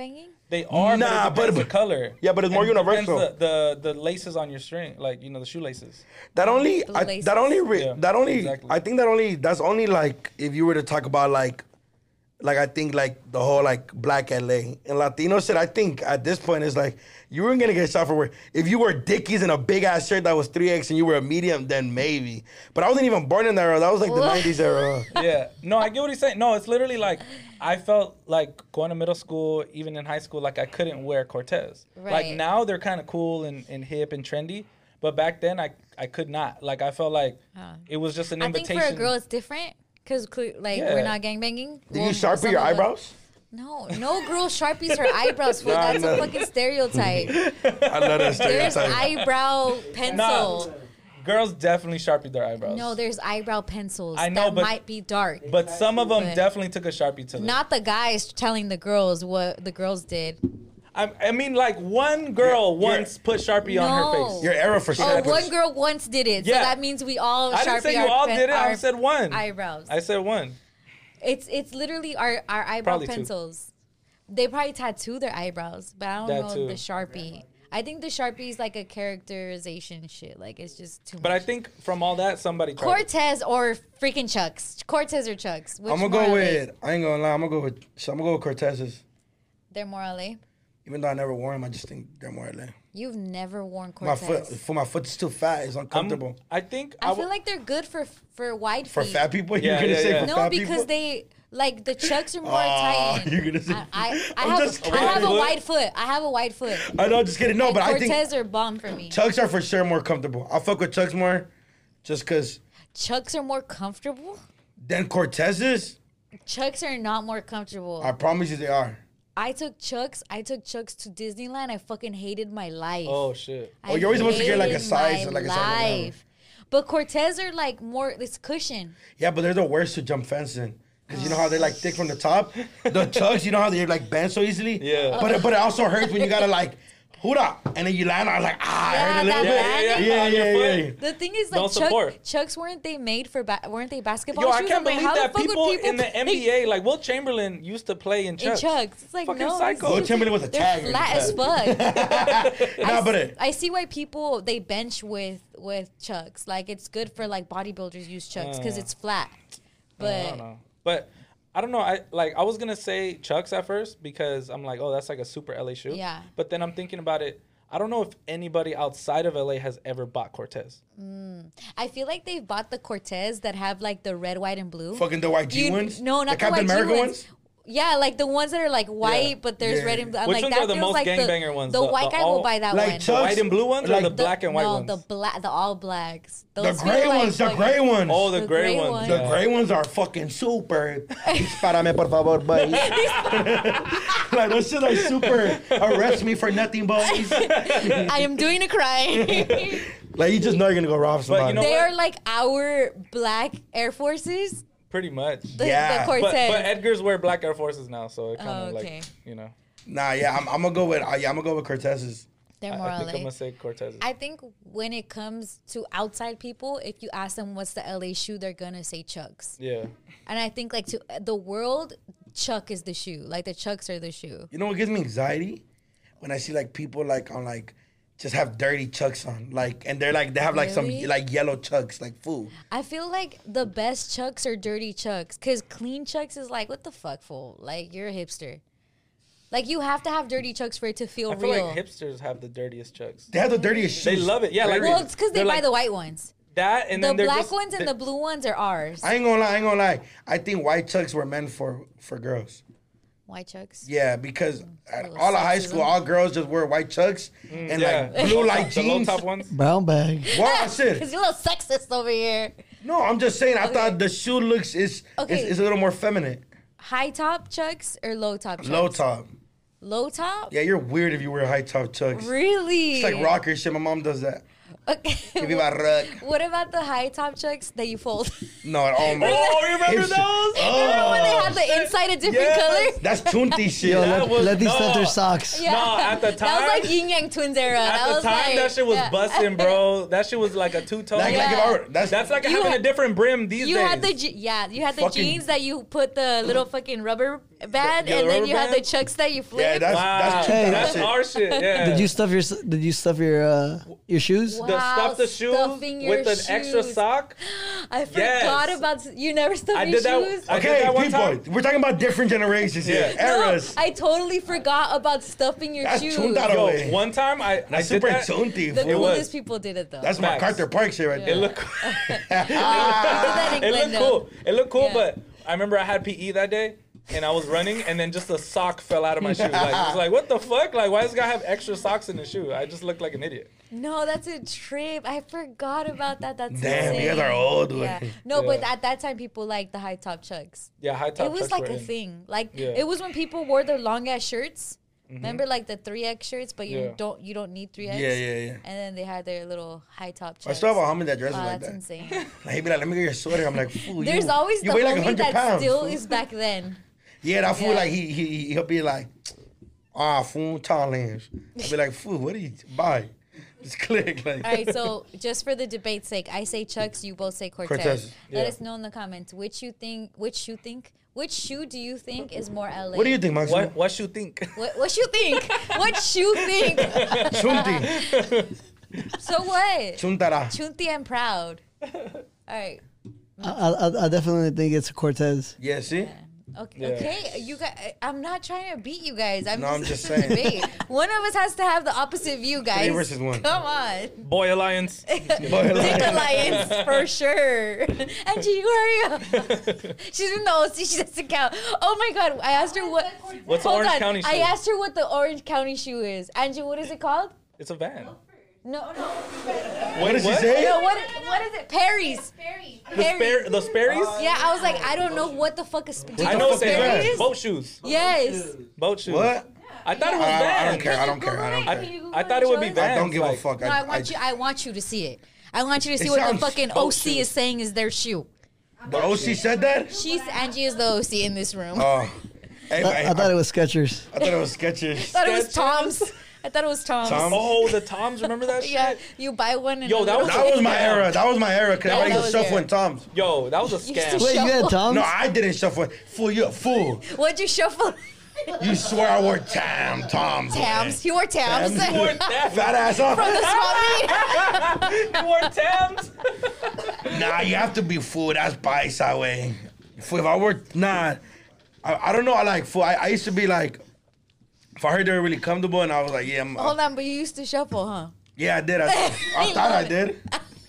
They are, Nah, but it but- depends the but- color. Yeah, but it's more And it depends universal. The, the the laces on your string, like you know the shoelaces. That only, The I, laces. that only, re, Yeah, that only, exactly. I think that only, that's only like if you were to talk about like, like I think like the whole like black L A and Latino shit. I think at this point it's like you weren't gonna get shot for wear. If you were Dickies in a big ass shirt that was three X and you were a medium, then maybe. But I wasn't even born in that era. That was like the What? nineties era. Yeah, no, I get what he's saying. No, it's literally like I felt like going to middle school, even in high school, like I couldn't wear Cortez. Like Right. now they're kind of cool and, and hip and trendy, but back then I I could not. Like I felt like Ah. it was just an I think invitation. for a girl it's different because like Yeah. we're not gangbanging. Did Well, you sharpie some your of us- eyebrows? No, no girl sharpies her eyebrows. Fool. Nah, That's nah. a fucking stereotype. I love that There's stereotype. eyebrow pencil. Girls definitely sharpied their eyebrows. No, there's eyebrow pencils I know, that but- might be dark. but some of them But- definitely took a sharpie to them. Not the guys telling the girls what the girls did. I, I mean, like one girl You're- you're- once put sharpie on her No. face. Your era for Oh, sure. one girl once did it, so Yeah. that means we all I sharpie didn't say you our all pen- did it. I our said one. eyebrows. I said one. It's it's literally our our eyebrow Probably two. pencils. They probably tattoo their eyebrows, but I don't That know too. the Sharpie. I think the Sharpie is like a characterization shit. Like it's just too But I much. think from all that, somebody tried. it. Cortez or freaking Chucks. Cortez or Chucks. Which I'm gonna more go are they? with. I ain't gonna lie. I'm gonna go with. I'm gonna go with Cortez's. They're more L A. Even though I never wore them, I just think they're more L A. You've never worn My Cortez. foot, for my foot's too fat. It's I'm- uncomfortable. I think I w- feel like they're good for for wide For feet. fat people, Yeah, you're gonna yeah, say yeah. for No, fat because people? they like the Chucks are more Oh, tight. you're gonna say. I, I, I I'm have just a, I have a kidding. wide foot. I have a wide foot. I know, just kidding. No, And but I Cortez think are bomb for me. Chucks are for sure more comfortable. I fuck with Chucks more, just cause. Chucks are more comfortable. Then Cortez's, Chucks are not more comfortable. I promise you they are. I took Chucks. I took Chucks to Disneyland. I fucking hated my life. Oh shit. I Oh, you're always supposed to get, like, a hated size my or, like, a size eleven. life. But Cortez are like more. It's cushion. Yeah, but they're the worst to jump fencing. Cause you know how they're like thick from the top. The Chucks, you know how they like bend so easily. Yeah. But it, but it also hurts when you gotta like, hoorah, and then you land on like ah, Yeah, it hurt a little that bit. landing. Yeah, On your yeah, foot. yeah. The thing is, like Don't Chuck, support. Chucks weren't they made for? Ba- weren't they basketball Yo, shoes? I can't I'm like, believe how the that fuck would people, in the play N B A, like Will Chamberlain, used to play in in Chucks. Chucks? It's like Fucking no, psycho. Will Chamberlain was a they're tagger. flat as fuck. Nah, I, but s- it, I see why people they bench with with Chucks. Like it's good for like bodybuilders use Chucks because Uh, it's flat. I But don't know. But I don't know. I like I was gonna say Chucks at first because I'm like, oh, that's like a super L A shoe. Yeah. But then I'm thinking about it. I don't know if anybody outside of L A has ever bought Cortez. I feel like they've bought the Cortez that have like the red, white, and blue. fucking the white G You- ones. No, not the the, Captain white America G ones. ones. Yeah, like the ones that are like white, Yeah. but there's Yeah. red and blue. I'm Which like ones that are the feels most like the, gangbanger ones? The, The- white the guy all- will buy that like one. The Chucks, white and blue ones like or the The- black and white no, ones? the black, the all blacks. The Those gray feel like ones, the fucking- gray ones. oh, the, the gray, gray ones. ones. The yeah. gray ones are fucking super. Dispárame por favor, boys. Like those shit are super. Arrest me for nothing, boys. I am doing a crime. Like you just know you're gonna go rob somebody. you know they what? are like our black Air Forces. Pretty much. The, Yeah. the But- But, Cortez. but Edgar's wear black Air Forces now, so it kind of Oh, okay. like, you know. Nah, yeah, I'm, I'm gonna go with. Uh, yeah, I'm gonna go with Cortez's. They're I, more I think I'm L A. going to say Cortez. I think when it comes to outside people, if you ask them what's the L A shoe, they're gonna say Chucks. Yeah. And I think like to the world, Chuck is the shoe. Like the Chucks are the shoe. You know what gives me anxiety? When I see like people like on like just have dirty chucks on, like, and they're like they have like Really? some like yellow chucks, like fool. I feel like the best Chucks are dirty Chucks, cause clean Chucks is like what the fuck, fool? Like you're a hipster. Like you have to have dirty Chucks for it to feel, I feel real. like hipsters have the dirtiest chucks. They have the dirtiest shoes. They love it. Yeah, like well, it's because they they're buy like the white ones. that, and The then they're black just, ones and they- the blue ones are ours. I ain't gonna lie, I ain't gonna lie. I think white chucks were meant for for girls. White Chucks. Yeah, because at little all of high sexism. school, all girls just wear white chucks and Mm, yeah. like blue light the low jeans. top ones. Brown bag. Wow, shit. Cause you're a little sexist over here. No, I'm just saying. I Okay. thought the shoe looks is Okay. is, is a little more feminine. High top Chucks or low top Chucks? Low top. Low top? Yeah, you're weird if you wear high top chucks. Really? It's like rocker shit. My mom does that. Okay. Give you a rug. What about the high top Chucks that you fold? No, oh my. Oh, you remember Hipster. those? Remember when they Oh, had the inside a different Yes. color? that's chunty shit. Yo, That let, was- let these no. stuff their socks. Yeah. No, at the That was time- like Yin Yang Twins era. At that the was time, like, that shit was yeah. busting, bro. That shit was like a two tone. Like, like if I were, that's That's like You having had- a different brim these You days. had the je- yeah, you had the Fucking- jeans that you put the little fucking rubber band, The- yeah, and then rubber you had the band? chucks that you flip. Yeah, that's Wow, that's Hey. that's shit. our shit. Yeah. Did you stuff your s- Did you stuff your uh, your shoes? Wow. the stuff the shoes stuffing your with an extra shoes. sock? I forgot Yes. about you never stuffed I your did that- shoes. I did Okay, that one people, time. we're talking about different generations here, Yeah. No, eras. I totally forgot about stuffing your That's shoes. chundaro. Yo, way. one time I, I That's did super that. chunty. The fool. It coolest was. people did it though. That's Facts. MacArthur Park shit right It there. looked, that in it looked Glendale. cool. It looked cool, Yeah. but I remember I had P E that day. And I was running, and then just a sock fell out of my shoe. Like, it was like, what the fuck? Like, why does this guy have extra socks in his shoe? I just looked like an idiot. No, that's a trip. I forgot about that. That's Damn, insane. you guys are old. Yeah. Way. No, but Yeah. at that time, people liked the high top chucks. Yeah, high top It was chucks like were a in. thing. Like Yeah. it was when people wore the long ass shirts. Remember, like the three X shirts, but you Yeah. don't you don't need three X. Yeah, yeah, yeah. And then they had their little high top I chucks. still have a homie that dresses Wow, like that's that. insane. Like, he'd be like, let me get your sweater. I'm like, fool, There's you, always you the weigh like homie one hundred that pounds. still fool. is back then. Yeah, that fool, Yeah. like, he, he, he'll be like, ah, fool, tall hands. I'll be like, fool, what do you buy? Just click. Like, All right, so just for the debate's sake, I say Chucks, you both say Cortez. Cortez. Let Yeah. us know in the comments which you think, which shoe think, which shoe do you think is more L A? what do you think, Max? What, what you think? What, what you think? what shoe think? Chunti. So what? Chuntara. Chunti and proud. All right. I, I, I definitely think it's Cortez. Yeah, see? Okay, Yeah. okay, you guys. I'm not trying to beat you guys. I'm No, just, I'm just it's a saying. debate. One of us has to have the opposite view, guys. versus one. Come on. Boy Alliance. Dick Alliance for sure. Angie, hurry up. She's in the O C. She doesn't count. Oh my God! I asked her what. What's the Hold Orange on. County shoe? I asked her what the Orange County shoe is. Angie, what is it called? It's a van. No, no. What did she what? say? No, what? What is it? Perry's. The, spare, the Sperry's? Yeah, I was like, I don't know what the fuck is. Do you I know know what what they Sperry's are. is? Boat shoes. Yes. Boat shoes. What? I thought it was I, I Vans. don't care. I don't care. I don't Can care. you Google I thought it would be Charlie? Vans. I don't give like, a fuck. No, I want you. I want you to see it. I want you to see It what the sounds fucking boat O C shoes. is saying is their shoe. The O C said that? She's Angie is the O C in this room. Oh. Hey, I, I, I thought it was Skechers. I thought it was Skechers. I thought it was Skechers. Tom's. I thought it was Tom's. Tom's? Oh, the Toms. Remember that shit? Yeah, you buy one and Yo, a that little- was- That was my era. That was my era. Cause That everybody was used to shuffle your- in Toms. Yo, that was a used to scam. sh- Wait, you had Shuffle. Tom's? No, I didn't shuffle. Fool, you a fool. What'd you shuffle? You swear I wore Tam Toms. Tams. You wore Tams. Tams. You wore Tams. Fat ass off. From the swap meet. You wore Tams. Nah, you have to be fool. That's paisa way. Fool, if I were nah, I, I don't know. I like fool. I, I used to be like, if I heard they were really comfortable, and I was like, yeah, I'm, Hold on, but you used to shuffle, huh? yeah, I did. I, I thought I did.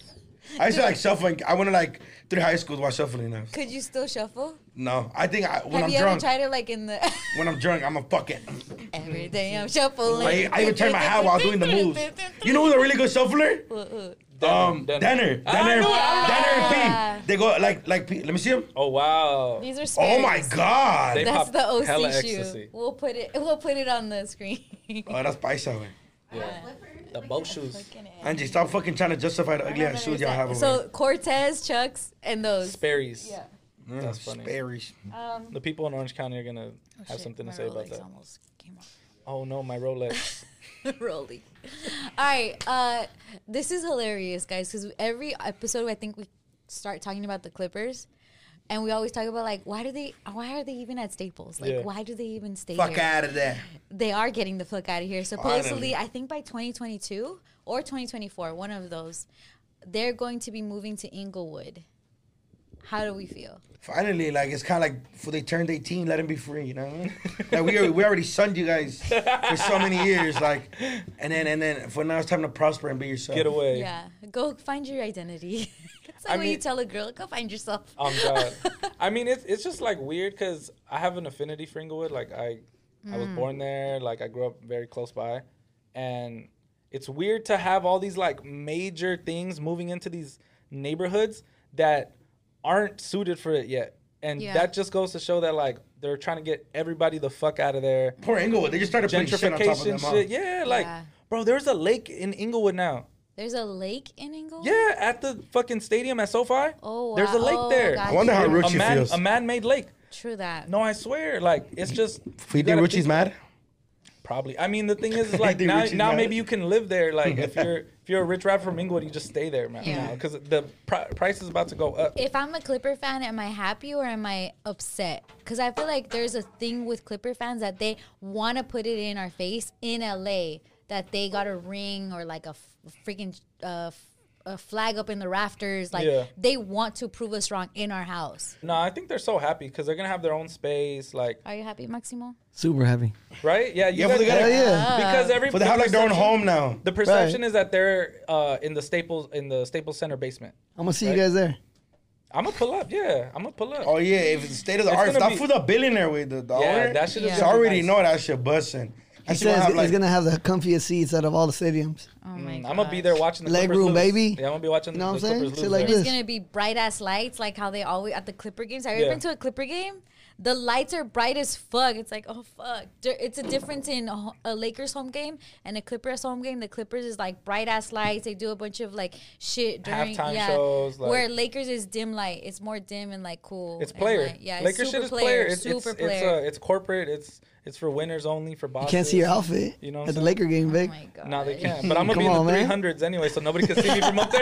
I used to like shuffling. I went to like three high schools while shuffling now. Could you still shuffle? No, I think I, when Have I'm you drunk, ever tried it like in the when I'm drunk, I'm a fucking. every day I'm shuffling? I, I even turn my hat while doing the moves. You know who's a really good shuffler? Um, Denner. Denner, Denner, I know, Denner Ah. and P. They go like like P. Let me see him. Oh, wow. These are Oh Sperry's. my god. They- That's popped the O hella C shoe. ecstasy. We'll put it. We'll put it on the screen. Oh, that's paisa, way. The boat shoes. Angie, stop fucking trying to justify the ugly ass shoes y'all have over So Cortez, Chucks, and those. Sperry's. Yeah. there. That's funny. Sperry's. Um, The people in Orange County are going to have shit, something to my say about Rolex that. almost came off. Oh, no, my Rolex. Rolly. All right. Uh, this is hilarious, guys, because every episode I think we start talking about the Clippers, and we always talk about like why do they why are they even at Staples? Like Yeah. why do they even stay Fuck here? out of there. They are getting the fuck out of here. Supposedly, Finally. I think by twenty twenty-two or twenty twenty-four, one of those, they're going to be moving to Inglewood. How do we feel? Finally, like it's kind of like before they turned eighteen, let them be free. You know what I mean? Like we already, we already sunned you guys for so many years. Like, and then and then for now it's time to prosper and be yourself. Get away. Yeah, go find your identity. It's like I when you mean- tell a girl, go find yourself. I'm God. I mean, it's it's just like weird because I have an affinity for Inglewood. Like I, I was born there. Like I grew up very close by, and it's weird to have all these like major things moving into these neighborhoods that aren't suited for it yet. And Yeah. that just goes to show that like they're trying to get everybody the fuck out of there. Poor Inglewood. They just started putting shit on top of them. Gentrification huh? shit. Yeah, like Yeah. bro, there's a lake in Inglewood now. There's a lake in Inglewood? Yeah, at the fucking stadium at SoFi. Oh, There's a wow. lake Oh, there. gotcha. I wonder how A Ruchi man, feels. a man-made lake. True that. No, I swear, like it's just. If you gotta think Ruchi's think- mad? Probably. I mean, the thing is, is like think now, Richie's now mad. maybe you can live there. Like if you're if you're a rich rapper from Inglewood, you just stay there, man. Yeah. Because the pri- price is about to go up. If I'm a Clipper fan, am I happy or am I upset? Because I feel like there's a thing with Clipper fans that they want to put it in our face in L A that they got a ring or like a f- freaking uh, f- a flag up in the rafters. Like Yeah. they want to prove us wrong in our house. No, I think they're so happy because they're gonna have their own space. Like, Are you happy, Maximo? Super heavy. right? Yeah, you Yeah, but guys- they gotta- Hell yeah. because every But they the have like their own perception- home now. The perception Right. is that they're uh, in the Staples in the Staples Center basement. I'm gonna see Right. you guys there. I'm gonna pull up. Yeah, I'm gonna pull up. Oh yeah, if it's state of the It's art, if gonna that be- fool's a billionaire with the, the Yeah, owner. that shit is Yeah. So I gonna be already nice. know that shit busting. He That shit gonna says have, like- he's gonna have the comfiest seats out of all the stadiums. Oh my Mm, god. I'm gonna be there watching the Leg Clippers room, lose. baby. Yeah, I'm gonna be watching You know the what I'm saying? Clippers Shit lose. like there. There's this. gonna be bright ass lights like how they always at the Clipper games. Have you Yeah. ever been to a Clipper game? The lights are bright as fuck. It's like, oh fuck. There- It's a difference in a, ho- a Lakers home game and a Clippers home game. The Clippers is like bright ass lights. They do a bunch of like shit during Halftime yeah. shows, like- where Lakers is dim light. It's more dim and like cool. It's and, player. like, yeah, Lakers it's shit super is player. player. It's, super it's, it's, player. uh, it's corporate. It's it's for winners only. For You bosses. can't see your outfit You know what at I'm the saying? Laker game, oh Vic. my god. No, they can't. But I'm gonna be Come in on, the man. three hundreds anyway, so nobody can see me from up there.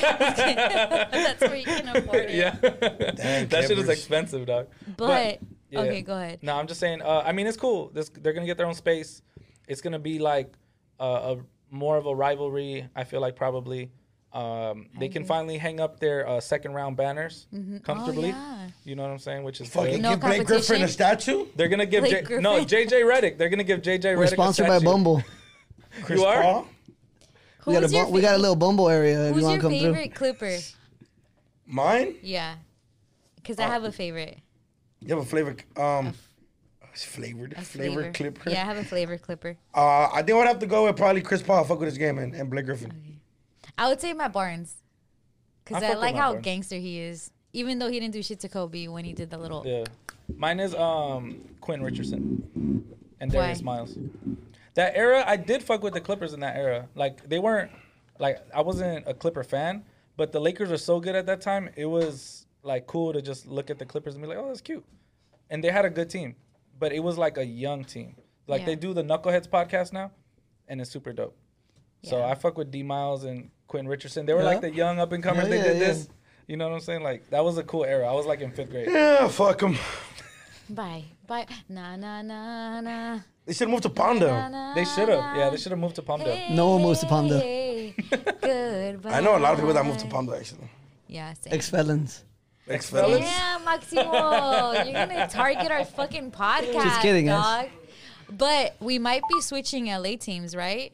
That's where you can afford it. yeah, that shit is Clippers. expensive, dog. But, yeah. okay, go ahead. No, I'm just saying. Uh, I mean, it's cool. This they're gonna get their own space. It's gonna be like uh, a more of a rivalry. I feel like probably. Um, they can finally hang up their uh, second round banners comfortably. Oh, yeah. You know what I'm saying? Which is Fucking good. No give Blake Griffin competition? a statue. They're gonna give Blake J- no Griffin. J J Redick. They're gonna give J J Redick. We're a sponsored by statue. Bumble. Chris You are? Paul. We got a Who's your bu- we got a fa- little Bumble area if Who's you want your to come through. favorite Clipper? Mine. Yeah, because I have a favorite. You have a flavor. Um, it's flavored. A flavor, flavor. clipper. Yeah, I have a flavor Clipper. Uh, I think I would have to go with probably Chris Paul. Fuck with his game and, and Blake Griffin. I would say Matt Barnes, because I I, fuck with like Matt how Barnes. gangster he is. Even though he didn't do shit to Kobe when he did the little. Yeah, mine is um Quinn Richardson and Why? Darius Miles. That era, I did fuck with the Clippers in that era. Like they weren't like I wasn't a Clipper fan, but the Lakers were so good at that time. It was like cool to just look at the Clippers and be like, oh, that's cute. And they had a good team, but it was like a young team. Like Yeah. they do the Knuckleheads podcast now, and it's super dope. So Yeah. I fuck with D Miles and Quinn Richardson. They were Yeah. like the young up and comers. Yeah, they yeah, did yeah. this. You know what I'm saying? Like that was a cool era. I was like in fifth grade. Yeah, fuck him. Bye, bye. Na na na na. They should move to na, Palmdale. na, They should have. na. Yeah, they should have moved to Palmdale. No one moves to Palmdale. Hey, goodbye. I know a lot of people that moved to Palmdale actually. Yeah, same. Ex felons. Ex-felons. Damn, Maximo, you're gonna target our fucking podcast, Just kidding, dog. guys. But we might be switching L A teams, right?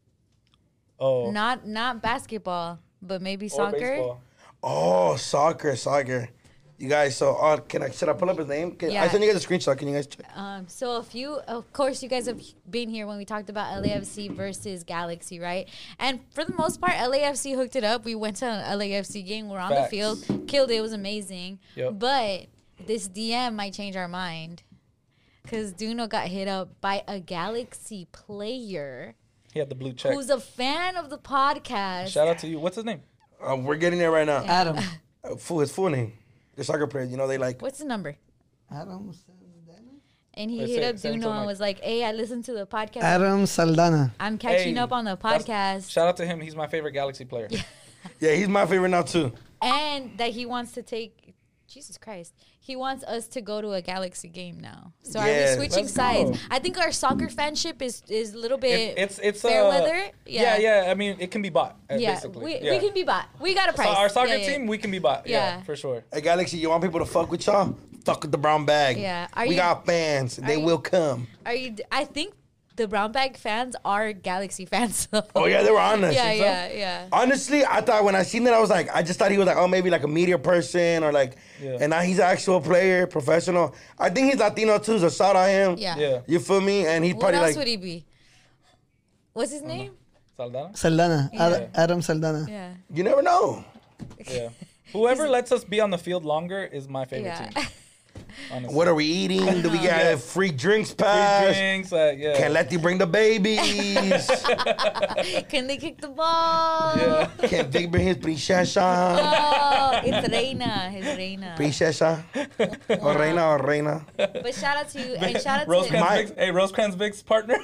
Oh, Not not basketball, but maybe or soccer. baseball. Oh, soccer, soccer. You guys, so uh, can I? Should I pull up his name? Can, I Yeah. sent you guys a screenshot. Can you guys check? Um, so a few, of course, you guys have been here when we talked about L A F C versus Galaxy, right? And for the most part, L A F C hooked it up. We went to an L A F C game. We're on Facts. the field, killed it. It was amazing. Yep. But this D M might change our mind because Duno got hit up by a Galaxy player He had the blue check. who's a fan of the podcast. Shout out to you. What's his name? Uh, we're getting there right now. Adam. Uh, full his full name. The soccer players, you know, they like. What's the number? Adam. And he Let's hit say- up send it to Duno and Mike. was like, "Hey, I listened to the podcast. Adam Saldana. I'm catching Hey, up on the that's- podcast." Shout out to him. He's my favorite Galaxy player. Yeah, he's my favorite now too. And that he wants to take Jesus Christ. He wants us to go to a Galaxy game now. So Yes. are we switching Let's sides? go. I think our soccer fanship is is a little bit It, it's it's fair uh, weather. Yeah. yeah, I mean, it can be bought. uh, Yeah, basically. we, yeah. we can be bought. We got a So price. our soccer Yeah, yeah. team, we can be bought. Yeah, Yeah. for sure. Hey, Galaxy, you want people to fuck with y'all? Fuck with the brown bag. Yeah. Are we you- got fans. and They you- will come. Are you? I think the brown bag fans are Galaxy fans. So. Oh yeah, they were on us. yeah, You know? yeah, yeah. Honestly, I thought when I seen that, I was like, I just thought he was like, oh, maybe like a media person or like, Yeah. and now he's an actual player, professional. I think he's Latino too, so shout out him. Yeah. Yeah. You feel me? And he's What probably else like, would he be? What's his name? Saldana? Saldana. Ad- Yeah. Adam Saldana. Yeah. you never know. Yeah. Whoever lets us be on the field longer is my favorite Yeah. team. Honestly. What are we eating? Do we get Yeah. free drinks Free pass? drinks, uh, yeah. Can't let you bring the babies. Can they kick the ball? Yeah. Can't Vic bring his princesa? Oh, it's Reina. His Reina. Princesa? Or reina or reina? But shout out to you and shout out to Rosecrans My- Vic's, hey, Rosecrans Vic's partner.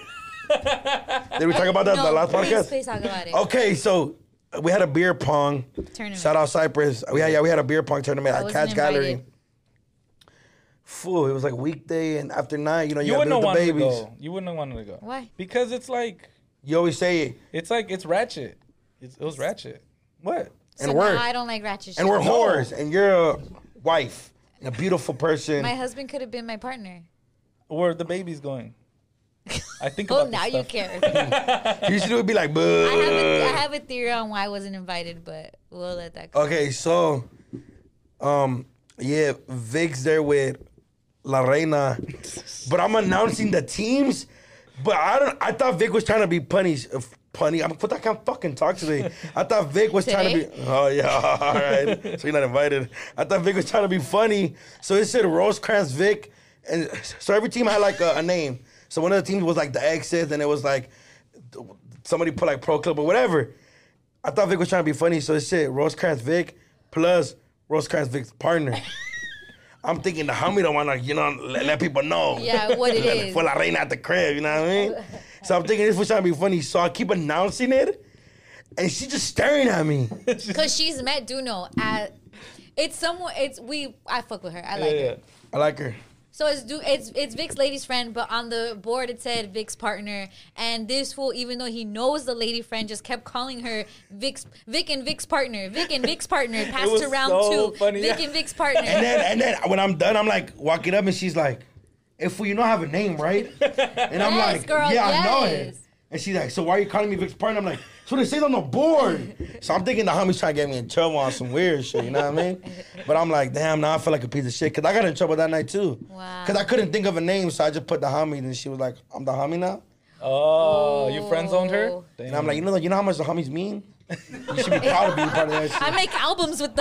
Did we talk about that in the last please, podcast? please talk about it. Okay, so we had a beer pong Tournament. Shout out Cypress. We had, yeah, we had a beer pong tournament I at wasn't Catch Gallery. invited. Fool, it was like weekday and after nine, you know, you, You gotta wouldn't be have with the wanted to babies. go. You wouldn't have wanted to go. Why? Because it's like, You always say it. it's like, it's ratchet. It's, it was ratchet. What? And So we're now I don't like ratchet shit. and we're No. whores, and you're a wife, and a beautiful person. My husband could have been my partner. Where the baby's going? I think Oh, about now this you stuff. care. Usually would be like, I have, a, I "Buh." have a theory on why I wasn't invited, but we'll let that go. Okay, so, um, yeah, Vic's there with La Reina, but I'm announcing the teams. But I don't. I thought Vic was trying to be punny. uh, Punny. I'm. But I can't fucking talk today. I thought Vic was trying to Today? be. Oh yeah. All right. So you're not invited. I thought Vic was trying to be funny. So it said Rosecrans Vic, and so every team had like a, a name. So one of the teams was like the Exes, and it was like somebody put like Pro Club or whatever. I thought Vic was trying to be funny, so it said Rosecrans Vic plus Rosecrans Vic's partner. I'm thinking the homie don't want to, you know, let, let people know. Yeah, what it is. For La Reina at the crib, you know what I mean? So I'm thinking this was trying to be funny, so I keep announcing it, and she's just staring at me. Because she's met Duno at. It's someone. It's we. I fuck with her. I like Yeah, yeah. her. I like her. So it's Du- it's it's Vic's lady's friend, but on the board it said Vic's partner. And this fool, even though he knows the lady friend, just kept calling her Vic's Vic and Vic's partner. Vic and Vic's partner. Passed was to round so two. funny, Vic yeah. and Vic's partner. And then, and then when I'm done, I'm like walking up, and she's like, "Hey, fool, you know I have a name, right?" And I'm Yes, like, girl, "Yeah, I know yes. it." And she's like, "So why are you calling me Vic's partner?" I'm like, "So they say on the board." So I'm thinking the homie's trying to get me in trouble on some weird shit, you know what I mean? But I'm like, damn, now I feel like a piece of shit. Because I got in trouble that night, too. Wow. Because I couldn't think of a name, so I just put the homie, and she was like, "I'm the homie now?" Oh, you friend zoned her? Oh. And I'm like, you know, you know how much the homies mean? You should be proud of being part of that shit. I make albums with the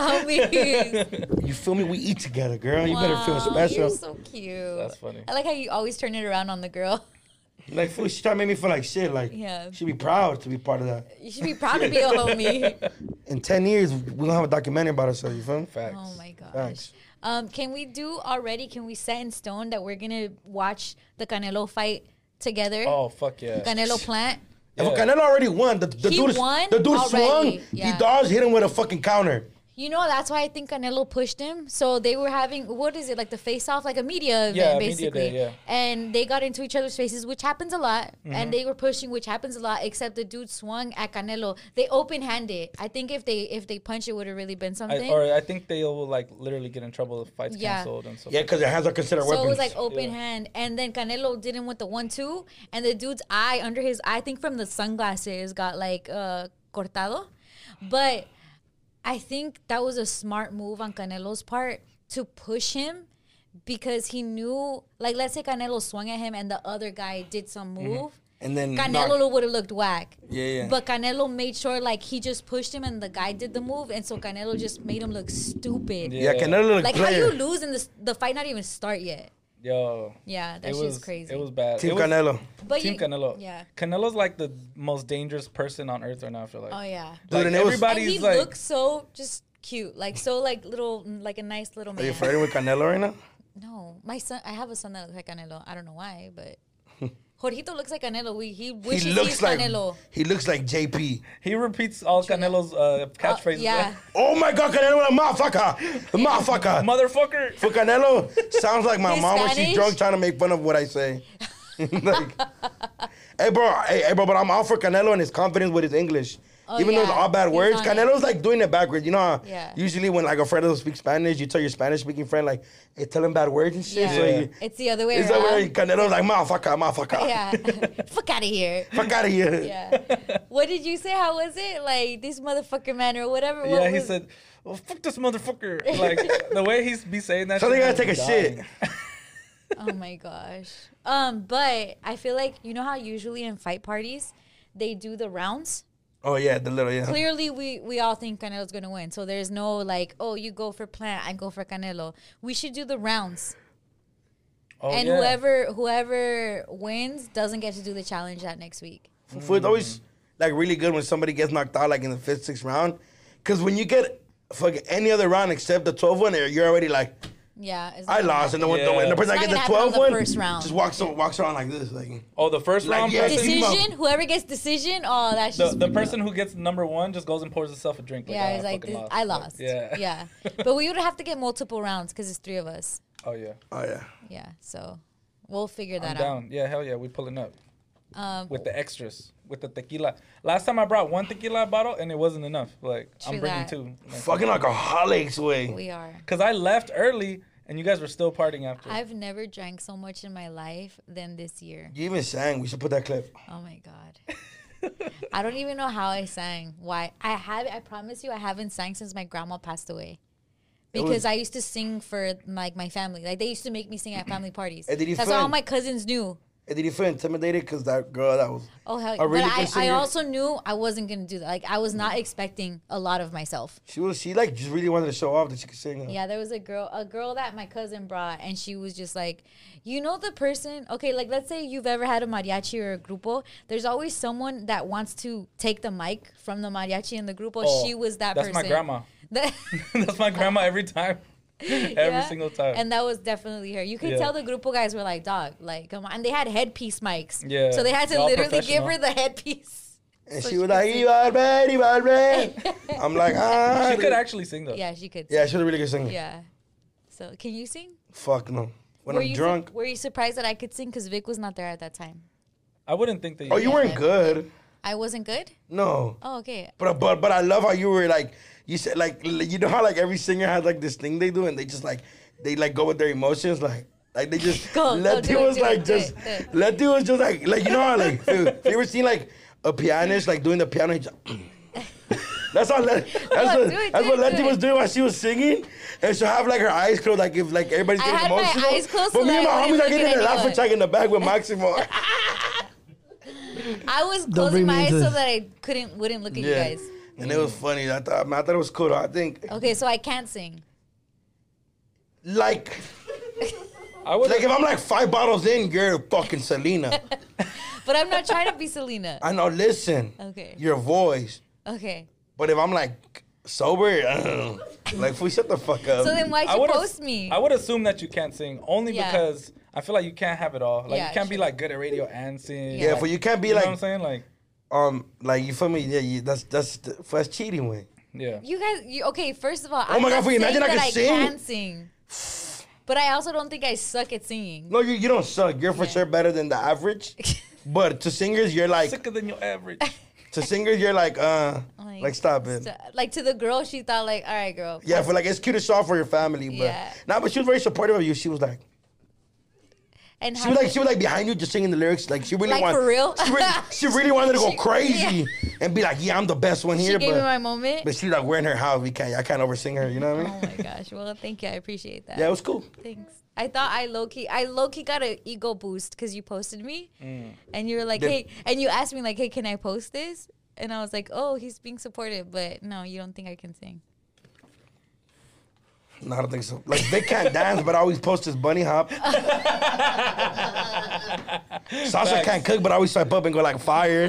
homies. You feel me? We eat together, girl. You better feel Wow, special. You're so cute. That's funny. I like how you always turn it around on the girl. Like, fool, she tried to make me feel like shit. Like, Yeah. she'd be proud to be part of that. You should be proud to be a homie. In ten years, we're going to have a documentary about ourselves, you feel me? Facts. Oh my gosh. Thanks. Um, can we do already? Can we set in stone that we're gonna watch the Canelo fight together? Oh, fuck yeah. Canelo Plant. If Yeah. Canelo already won, the, the He dude, won the dude already, swung, yeah. he dodged, hit him with a fucking counter. You know, that's why I think Canelo pushed him. So they were having, what is it, like the face off, like a media event, Yeah, a media basically. day, yeah. And they got into each other's faces, which happens a lot. Mm-hmm. And they were pushing, which happens a lot, except the dude swung at Canelo. They open handed. I think if they if they punch, it would have really been something. I, or I think they will like literally get in trouble if fights Yeah. canceled and stuff. Yeah, because their hands are considered So weapons. it was like open Yeah. hand, and then Canelo did him with the one two, and the dude's eye under his, I think from the sunglasses, got like uh cortado, but I think that was a smart move on Canelo's part to push him because he knew, like, let's say Canelo swung at him and the other guy did some move. and then Canelo knock- would have looked whack. Yeah, yeah. But Canelo made sure, like, he just pushed him and the guy did the move, and so Canelo just made him look stupid. yeah, Canelo looked Like, player. how you lose and the, the fight not even start yet? Yo. Yeah, that It shit's was crazy. It was bad. Team it was, Canelo. But Team you- Canelo. Yeah. Canelo's like the most dangerous person on earth right now, I feel like. Oh yeah. Dude, Like, and it was- And everybody's he like, looks so just cute, like so like little, like a nice little Are you man. flirting with Canelo right now? No, my son. I have a son that looks like Canelo. I don't know why, but Jorgito looks like Canelo. We he wishes He looks he's like Canelo. he looks like J P. he repeats all Canelo's uh, Uh, catchphrases. yeah. Oh my God, Canelo, motherfucker, motherfucker. Motherfucker. For Canelo, sounds like my He's mom when she's Spanish? drunk trying to make fun of what I say. Like, hey bro, hey, hey bro, but I'm all for Canelo and his confidence with his English. Oh, Even though it's yeah. all bad He's words, on it. Canelo's like doing it backwards. You know how Yeah. usually when like a friend doesn't speak Spanish, you tell your Spanish speaking friend like, hey, tell him bad words and shit. Yeah. So Yeah. you, It's the other way it's that way around. Canelo's like, motherfucker, motherfucker. Yeah. Fuck out of here. Fuck out of here. Yeah. What did you say? How was it? Like this motherfucker man or whatever. What Yeah, he was- said, well, fuck this motherfucker. Like, the way he's be saying that Something shit, gotta take a I'm shit. dying. Oh my gosh. Um, but I feel like you know how usually in fight parties they do the rounds. Oh yeah, the little yeah. Clearly, we we all think Canelo's gonna win. So there's no like, oh, you go for Plant, I go for Canelo. We should do the rounds, Oh, and yeah. whoever whoever wins doesn't get to do the challenge that next week. Fool, it's always like really good when somebody gets knocked out like in the fifth, sixth round. Cause when you get fucking any other round except the twelfth one, you're already like, Yeah, it's I not lost, and the, one, the, Yeah. and the person It's that not gets the gonna happen on twelve the one first round. just walks walks around like this, like Oh, the first Like, round yeah, person. team up. decision. Whoever gets decision, oh, that's The, just the person who gets number one just goes and pours himself a drink. Like, yeah. oh, It's like fucking this, lost. I Like, lost. yeah. yeah. But we would have to get multiple rounds because it's three of us. Oh yeah. oh yeah. Yeah, so we'll figure I'm that out. down. Yeah, hell yeah, we pulling up Um, with the extras, with the tequila. Last time I brought one tequila bottle and it wasn't enough. Like True I'm bringing that. two. Like, Fucking alcoholics way. we are. Cause I left early and you guys were still partying after. I've never drank so much in my life than this year. You even sang. We should put that clip. Oh my god. I don't even know how I sang. Why? I have. I promise you, I haven't sang since my grandma passed away. It Because was- I used to sing for like my family. Like they used to make me sing at family parties. And did you That's all find- my cousins knew. And did you feel intimidated because that girl that was Oh hell! a really but good I, I singer? also knew I wasn't gonna do that. Like I was not expecting a lot of myself. she was she like just really wanted to show off that she could sing. Yeah, there was a girl, a girl that my cousin brought, and she was just like, you know, the person. Okay, like let's say you've ever had a mariachi or a grupo. There's always someone that wants to take the mic from the mariachi and the grupo. Oh, she was that that's person. my grandma. That- That's my grandma every time. Every Yeah. single time. And that was definitely her. You could Yeah. tell the grupo guys were like, dog, like, come on. And they had headpiece mics. Yeah. So they had to They're all literally give professional. her the headpiece. And So she she was could like, sing. Ivalbe, Ivalbe. I'm like, ah. She could actually sing though. Yeah, she could. Yeah, she was a really good singer. Yeah. So can you sing? Fuck no. When were I'm you drunk. Were you surprised that I could sing? Because Vic was not there at that time. I wouldn't think that. You Oh, you weren't good. I wasn't good? No. Oh, okay. But but but I love how you were like you said like you know how like every singer has like this thing they do and they just like they like go with their emotions like like they just Go, go, Letty do it, was do it, like do just it, do it. Letty was just like like you know how like if, if you ever seen like a pianist like doing the piano he just, that's how Let, that's Come on, what do it, that's do what it, Letty do was it. doing while she was singing and she'll have like her eyes closed like if like everybody's I getting had my emotional. eyes closed but so me that and my I homies wouldn't are look getting at in the laugh anyone. track in the back with Maximo. I was Don't closing bring my me eyes into so this. that I couldn't wouldn't look at you Yeah. guys. And it was funny. I thought, I thought it was cool. I think Okay, so I can't sing. like. I would. Like if I'm like five bottles in, you're fucking Selena. But I'm not trying to be Selena. I know. Listen, Okay. your voice. Okay. But if I'm like sober, uh, like if we shut the fuck up. So then why'd I you would post me? I would assume that you can't sing only Yeah. because I feel like you can't have it all. Like Yeah, you can't be true. like good at radio and sing. yeah, like, but you can't be you know like what I'm saying? Like um like you feel me? Yeah, you, that's that's that's cheating way. yeah. You guys, you, okay, first of all, Oh I'm my God, not for you, imagine saying I that could I sing. can sing. But I also don't think I suck at singing. No, you you don't suck. You're for Yeah. sure better than the average. But to singers, you're like Sicker than your average. to singers, you're like uh like, stop it. st- Like to the girl, she thought like, all right, girl. Yeah, for like it's cute to show off for your family, but Yeah. nah, but she was very supportive of you. She was like. And She how was like she was like behind you just singing the lyrics. Like she really Like, wanted for real? She really, she really wanted to go She- crazy and be like, yeah, I'm the best one she here. gave me But, my moment. but she's like, we're in her house. We can't I can't oversing her, you know what I Oh mean? my gosh. Well, thank you. I appreciate that. Yeah, it was cool. Thanks. I thought I low key, I low key got an ego boost because you posted me, Mm. and you were like, Did- "Hey," and you asked me like, "Hey, can I post this?" And I was like, "Oh, he's being supportive," but no, you don't think I can sing. No, I don't think so. Like Vic can't dance, but always posts his bunny hop. Sasha Facts. can't cook, but always swipe up and go like fire.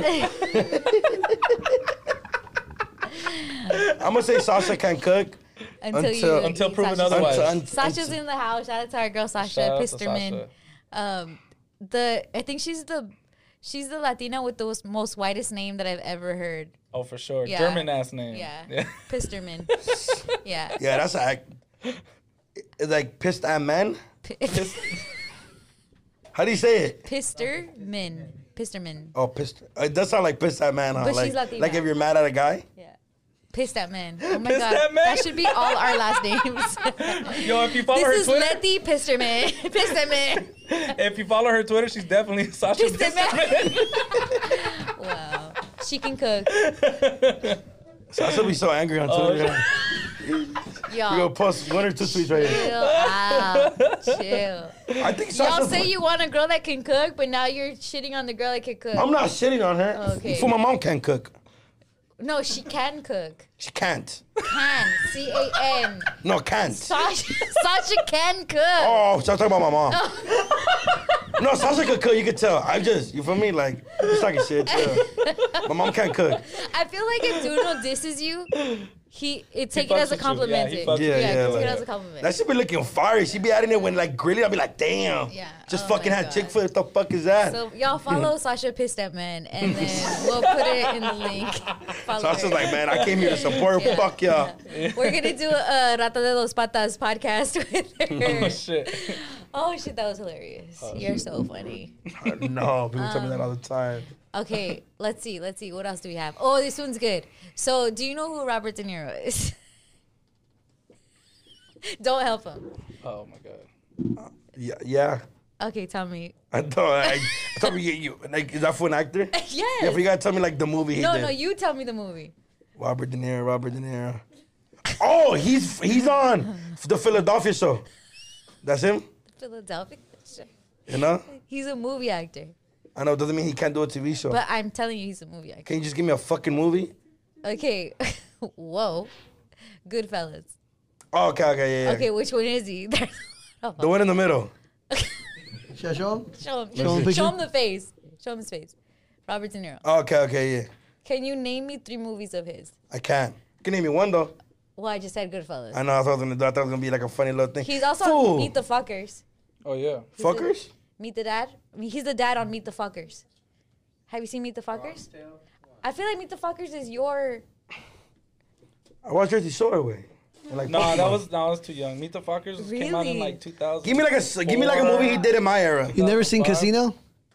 I'm gonna say Sasha can't cook. Until, Until- you Until proven Sasha's- otherwise. Until- un- Sasha's in the house. Shout out to our girl Sasha Shout out to Pisterman. Um, the I think she's the she's the Latina with the most, most whitest name that I've ever heard. Oh, for sure. Yeah. German ass name. Yeah, Pisterman. yeah. Yeah, that's like it's like pissed at man. P- How do you say it? Pisterman. Pisterman. Oh, pissed. It does sound like pissed at man, huh? But like, she's Latina. like if you're mad at a guy. Yeah. Pissed at man. Oh my Pissed god. at man? That should be all our last names. Yo, if you follow her this is Twitter, Letty Pisterman. Pisterman. if you follow her Twitter, she's definitely Sasha Pisterman. Pisterman. Wow. She can cook. Sasha be so angry on Oh, Twitter. Y'all. You go post one or two tweets right here. Chill out. Chill. I think Sasha. Y'all say you want a girl that can cook, but now you're shitting on the girl that can cook. I'm not shitting on her. Okay. For my mom can't cook. No, she can cook. She can't. Can. C A N. No, can't. Sasha, Sasha can cook. Oh, so I'm talking about my mom. No, Sasha could cook. You could tell. I just, you feel me? Like, just talking shit. Chill. My mom can't cook. I feel like if Duno disses you, He it take He it fucks as a with you. compliment. Yeah, he it. fucks with you. Yeah, yeah, take like- it as a compliment. That should be looking fire. She be adding it when like grilling. I'll be like, damn. Yeah. Just Oh fucking my had God. Chick-fil-A. What the fuck is that? So y'all follow Sasha Pissstepman, and then we'll put it in the link. Follow So I was her. like, man, I came here to support. Yeah. Fuck y'all. We're gonna do a Rata de los Patas podcast with Oh her. shit. Oh shit, that was hilarious. You're so funny. No, people tell me that all the Um, time. Okay, let's see. Let's see. What else do we have? Oh, this one's good. So, do you know who Robert De Niro is? Don't help him. Oh my god. Yeah, yeah. Okay, tell me. I thought I, I thought we get you. Like, is that for an actor? Yes. Yeah, but you gotta tell me like the movie he no, did. no, you tell me the movie. Robert De Niro. Robert De Niro. Oh, he's he's on the Philadelphia show. That's him. Philadelphia. You know. He's a movie actor. I know. It doesn't mean he can't do a T V show. But I'm telling you, he's a movie actor. Can you just give me a fucking movie? Okay. Whoa. Goodfellas. Oh, okay, okay, yeah, yeah. Okay, which one is he? The one in the middle. Should I show him? Show him. Show him a Show picture? him the face. Show him his face. Robert De Niro. Oh, okay, okay, yeah. Can you name me three movies of his? I can. Can you name me one though? Well, I just said Goodfellas. I know. I thought I was gonna do. I thought it was gonna be like a funny little thing. He's also Fool. on Meet the Fuckers. Oh yeah. Fuckers. Meet the Dad. I mean, he's the dad on Meet the Fuckers. Have you seen Meet the Fuckers? I feel like Meet the Fuckers is your. I watched Jersey Shore away. Like No, that Pokemon. was that was too young. Meet the Fuckers came out in Really? like two thousand. Give me like a give me like a movie he did in my era. You never seen Five. Casino?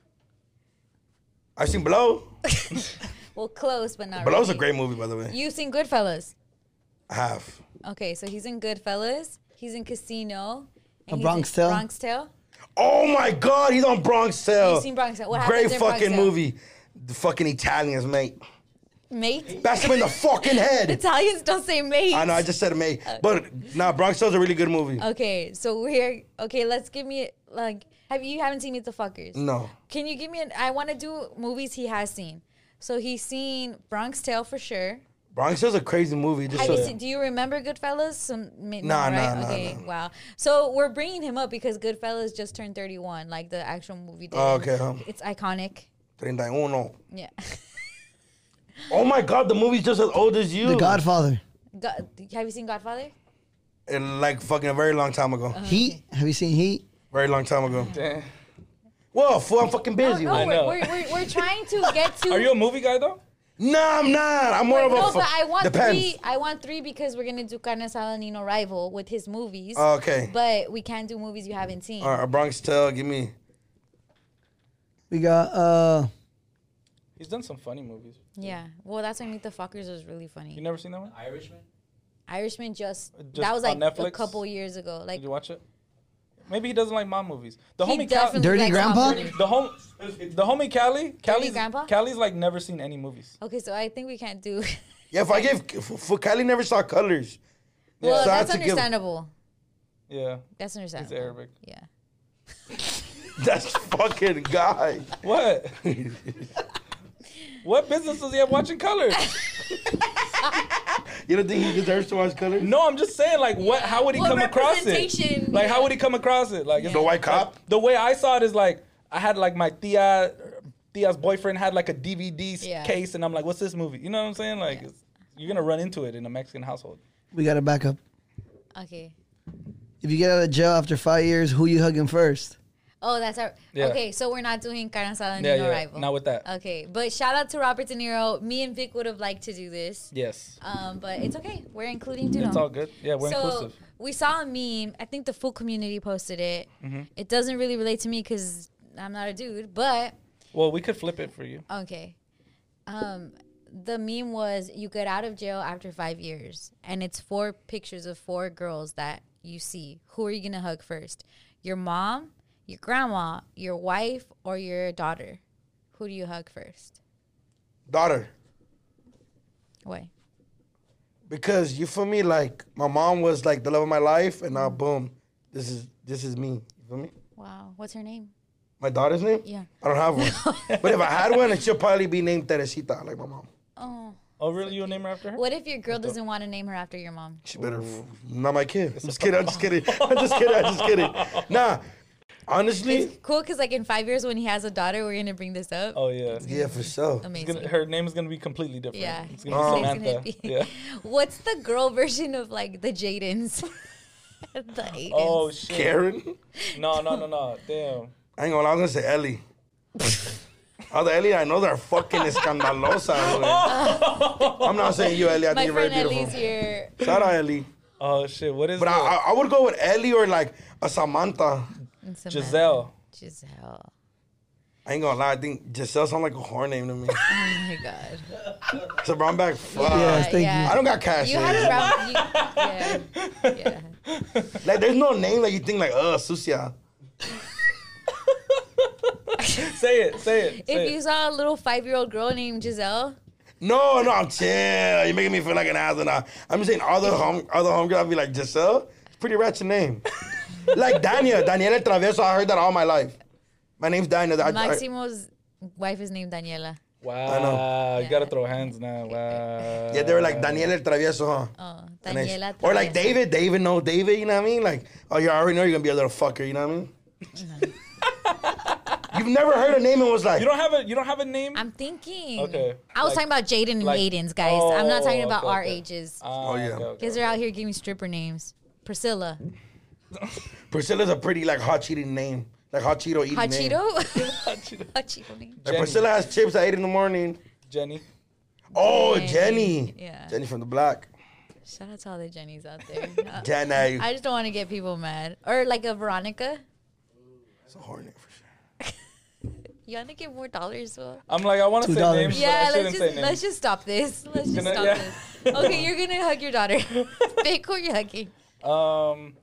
I've seen Blow. Well, close, but not Blow's a really. great movie, by the way. You've seen Goodfellas. I have. Okay, so he's in Goodfellas. He's in Casino. A and he's Bronx in Tale? Bronx Tale. Oh my God, he's on Bronx Tale. You've seen Bronx Tale. What Great happens in Bronx fucking Tale? movie. The fucking Italians, mate. Mate. Bash him in the fucking head. Italians don't say mate. I know, I just said mate. But nah, Bronx Tale's a really good movie. Okay, so we're okay. Let's give me like. Have you haven't seen Meet the Fuckers? No. Can you give me an? I want to do movies he has seen. So he's seen Bronx Tale for sure. Bronx Tale's a crazy movie. Just Have so you seen, do you remember Goodfellas? Some, no, Nah, nah, right? nah, Okay, nah. wow. So we're bringing him up because Goodfellas just turned thirty-one, like the actual movie did. Oh, okay, huh? It's iconic. thirty-one. Yeah. Oh my God, the movie's just as old as you. The Godfather. God, have you seen Godfather? And like fucking a very long time ago. Uh-huh. Heat. Have you seen Heat? Very long time ago. Damn. Whoa, fool, I'm fucking No, busy. no, I we're, know. we're, we're, we're trying to get to. Are you a movie guy though? Nah, I'm not. I'm more Wait, of a. no, fu- but I want Depends. three. I want three because we're gonna do Carne Asada Nino Rival with his movies. Oh, okay. But we can't do movies you haven't seen. All right, a Bronx Tale, give me. We got uh He's done some funny movies. Yeah. Well, that's why Meet the Fuckers was really funny. You never seen that one? Irishman? Irishman just, Just that was on like a Netflix? couple years ago. Like Did you watch it? Maybe he doesn't like mom movies. The he homie Cal- definitely Dirty likes Grandpa? mom movies. the home the homie Callie, Callie's, Grandpa? Callie's like never seen any movies. Okay, so I think we can't do. Yeah, if I give. For, for Kylie never saw colors. Well, so I had that's to give- understandable. Yeah, That's he's understandable. Arabic. Yeah. That's fucking guy. What? What business does he have watching colors? You don't think he deserves to watch colors? No, I'm just saying, like, what? How would he Well, come across it? representation, Like, yeah. how would he come across it? Like, it's The white cop? the way I saw it is like I had like my tia, tia's boyfriend had like a D V D s- Yeah. case, and I'm like, what's this movie? You know what I'm saying? Like, Yeah. it's, you're gonna run into it in a Mexican household. we got to back up. Okay. If you get out of jail after five years, who you hugging first? Oh, that's our. Yeah. Okay, so we're not doing Carne Asada Yeah, Nino yeah. Rival. Not with that. Okay, but shout out to Robert De Niro. Me and Vic would have liked to do this. Yes, Um, but it's okay. We're including Duno. it's all good. Yeah, we're so inclusive. we saw a meme. I think the full community posted it. Mm-hmm. It doesn't really relate to me because I'm not a dude, but Well, we could flip it for you. okay. Um, the meme was you get out of jail after five years, and it's four pictures of four girls that you see. Who are you gonna hug first? Your mom, your grandma, your wife, or your daughter? Who do you hug first? Daughter. Why? Because you feel me, like my mom was like the love of my life, and now boom, this is this is me. You feel me? Wow. What's her name? My daughter's name? Yeah. I don't have one. But if I had one, it should probably be named Teresita, like my mom. Oh. Oh, really? You'll name her after her? What if your girl doesn't want to name her after your mom? She better, f- not my kid. I'm just kidding. I'm just kidding. I'm just kidding. I'm just kidding. Nah, Honestly, It's cool because like in five years when he has a daughter, we're gonna bring this up. Oh yeah. yeah, for sure. It's Amazing. gonna, her name is gonna be completely different. Yeah. It's gonna Oh. be His name's Samantha. gonna be- Yeah. What's the girl version of like the Jadens? the Aidens. Oh shit. Karen? No, no, no, no. Damn. I ain't gonna lie, I was gonna say Ellie. Other Ellie, I know they're fucking escandalosa. güey. I'm not saying you, Ellie. I My think you're very friend beautiful. Ellie's here. Shout out, Ellie. Oh shit. What is But I, the- I, I would go with Ellie or like a Samantha. And Samantha. Giselle? Giselle. I ain't gonna lie, I think Giselle sounds like a whore name to me. Oh my god. It's a brown bag. Fuck. Yes, thank you. I don't got cash. You yet. had a brown. You, yeah. Yeah. Like, there's no name that you think like, uh, Susia. Say it. Say it. Say If it. you saw a little five-year-old girl named Giselle, No, no, chill. You're making me feel like an ass now. I'm just saying, other home, other homegirl, I'd be like, Giselle? It's a pretty ratchet name. Like Daniel, Daniela Travieso, I heard that all my life. My name's Daniel. I, I, Maximo's wife is named Daniela. Wow. You Yeah. gotta throw hands now. Wow. yeah, they were like Daniel El Travieso, huh? Oh, And I- Daniela. or like Travieso. David, David, no David, you know what I mean? Like, oh, you already know you're gonna be a little fucker, you know what I mean? You've never heard a name and was like, You don't have a. You don't have a name. I'm thinking. Okay. I was Like- talking about Jaden and like- Aidens, guys. I'm not talking Oh, about okay, our okay. ages. Oh yeah. Okay, okay. Kids are out here giving stripper names. Priscilla. Priscilla's a pretty like hot cheating name, like hot Cheeto eating Hot name. Cheeto? Hot Cheeto name. Like Jenny. Priscilla has chips at eight in the morning. Jenny. Oh, Jenny. Jenny. Yeah. Jenny from the block. Shout out to all the Jennies out there. Uh, Jenny. I just don't want to get people mad. Or like a Veronica. It's a whore name for sure. You want to get more dollars, Will? I'm like I want to Two say dollars. names. Yeah, but I let's shouldn't just say names. let's just stop this. Let's just Gonna- stop yeah. this. Okay, you're gonna hug your daughter. Pick who you're hugging. Um.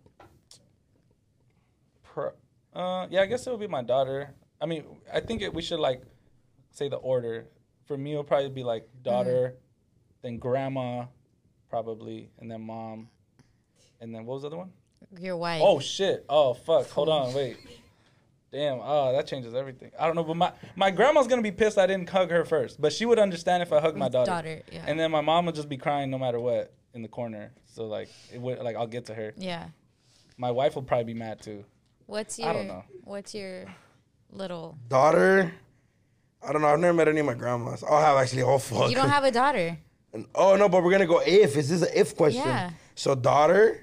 Pro, uh, yeah, I guess it would be my daughter. I mean, I think it, we should like say the order. For me, it'll probably be like daughter, then grandma, probably, and then mom, and then what was the other one? Your wife. Oh shit! Oh fuck! Hold on, wait. Damn! Oh, that changes everything. I don't know, but my my grandma's gonna be pissed I didn't hug her first, but she would understand if I hugged my daughter. Daughter, yeah. And then my mom would just be crying no matter what in the corner. So like it would like I'll get to her. Yeah. My wife will probably be mad too. What's I your don't know. What's your little? Daughter. I don't know. I've never met any of my grandmas. I'll have actually. Oh fuck. You don't have a daughter. And- oh no, but we're gonna go if. Is this an if question? Yeah. So daughter.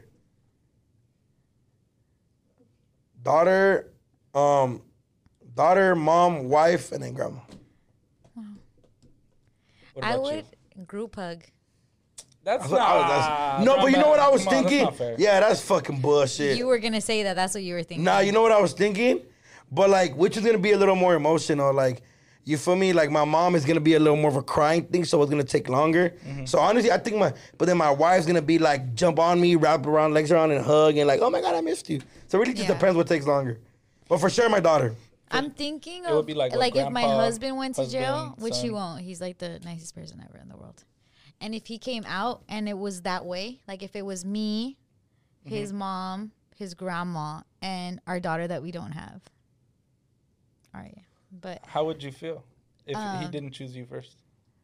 Daughter, um, daughter, mom, wife, and then grandma. What I about would you? group hug. That's I not. was- I was- that's- no, Come but you know on, what I was come on, that's thinking? not fair. Yeah, that's fucking bullshit. You were gonna say that. That's what you were thinking. Nah, you know what I was thinking? But like, which is gonna be a little more emotional. Like, you feel me? Like, my mom is gonna be a little more of a crying thing, so it's gonna take longer. Mm-hmm. So honestly, I think my, but then my wife's gonna be like, jump on me, wrap around, legs around, and hug, and like, oh my god, I missed you. So it really just Yeah. depends what takes longer. But for sure, my daughter. I'm thinking It would of be like like, what if my grandpa, husband went to jail, husband, which he son. won't. He's like the nicest person ever in the world. And if he came out and it was that way, like if it was me, his Mm-hmm. mom, his grandma, and our daughter that we don't have. All right, but How would you feel if Uh, he didn't choose you first?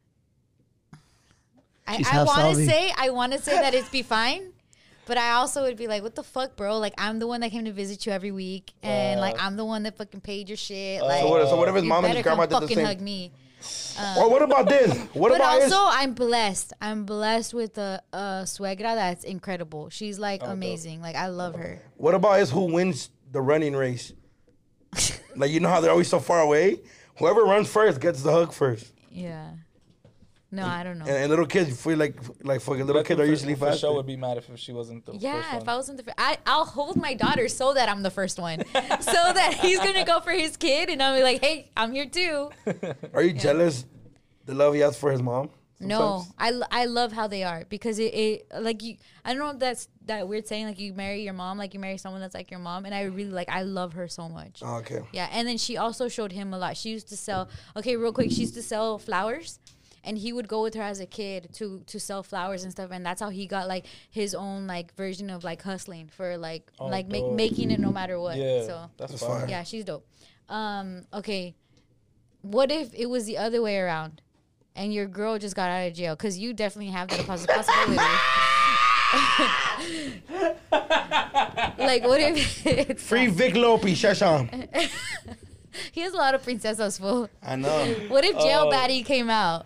I, She's I half want to Saudi. say I want to say that it'd be fine, but I also would be like, what the fuck, bro? Like I'm the one that came to visit you every week, and like I'm the one that fucking paid your shit. Like So what, so what if his you mom and better his grandma come did the fucking same? hug me. Or what about this? What But about also, his? I'm blessed. I'm blessed with a, a suegra that's incredible. She's like Oh, dope. amazing. Like I love her. What about his who wins the running race? Like, you know how they're always so far away? Whoever runs first gets the hug first. Yeah. No, I don't know. And, and little kids feel like like fucking little But kids are for- usually for faster. sure would be mad if she wasn't the Yeah, first if one. I wasn't the first, I, I'll hold my daughter so that I'm the first one. So that he's going to go for his kid and I'll be like, hey, I'm here too. Are you jealous the love he has for his mom? No, sometimes? I, l- I love how they are because it, it like you, I don't know if that's that weird saying, like you marry your mom, like you marry someone that's like your mom. And I really like, I love her so much. Oh, okay. Yeah, and then she also showed him a lot. She used to sell. Okay, real quick, she used to sell flowers, and he would go with her as a kid to to sell flowers and stuff. And that's how he got like his own like version of like hustling for like Oh, like make, dope. making it no matter what. Yeah, So that's That's fine. fire. yeah, she's dope. Um, okay, what if it was the other way around, and your girl just got out of jail? Because you definitely have that possi- possibility. Like, what if it's Free Vic Lopi, Shasham. he has a lot of princesas, fool. I know. What if Jail Oh. Baddie came out?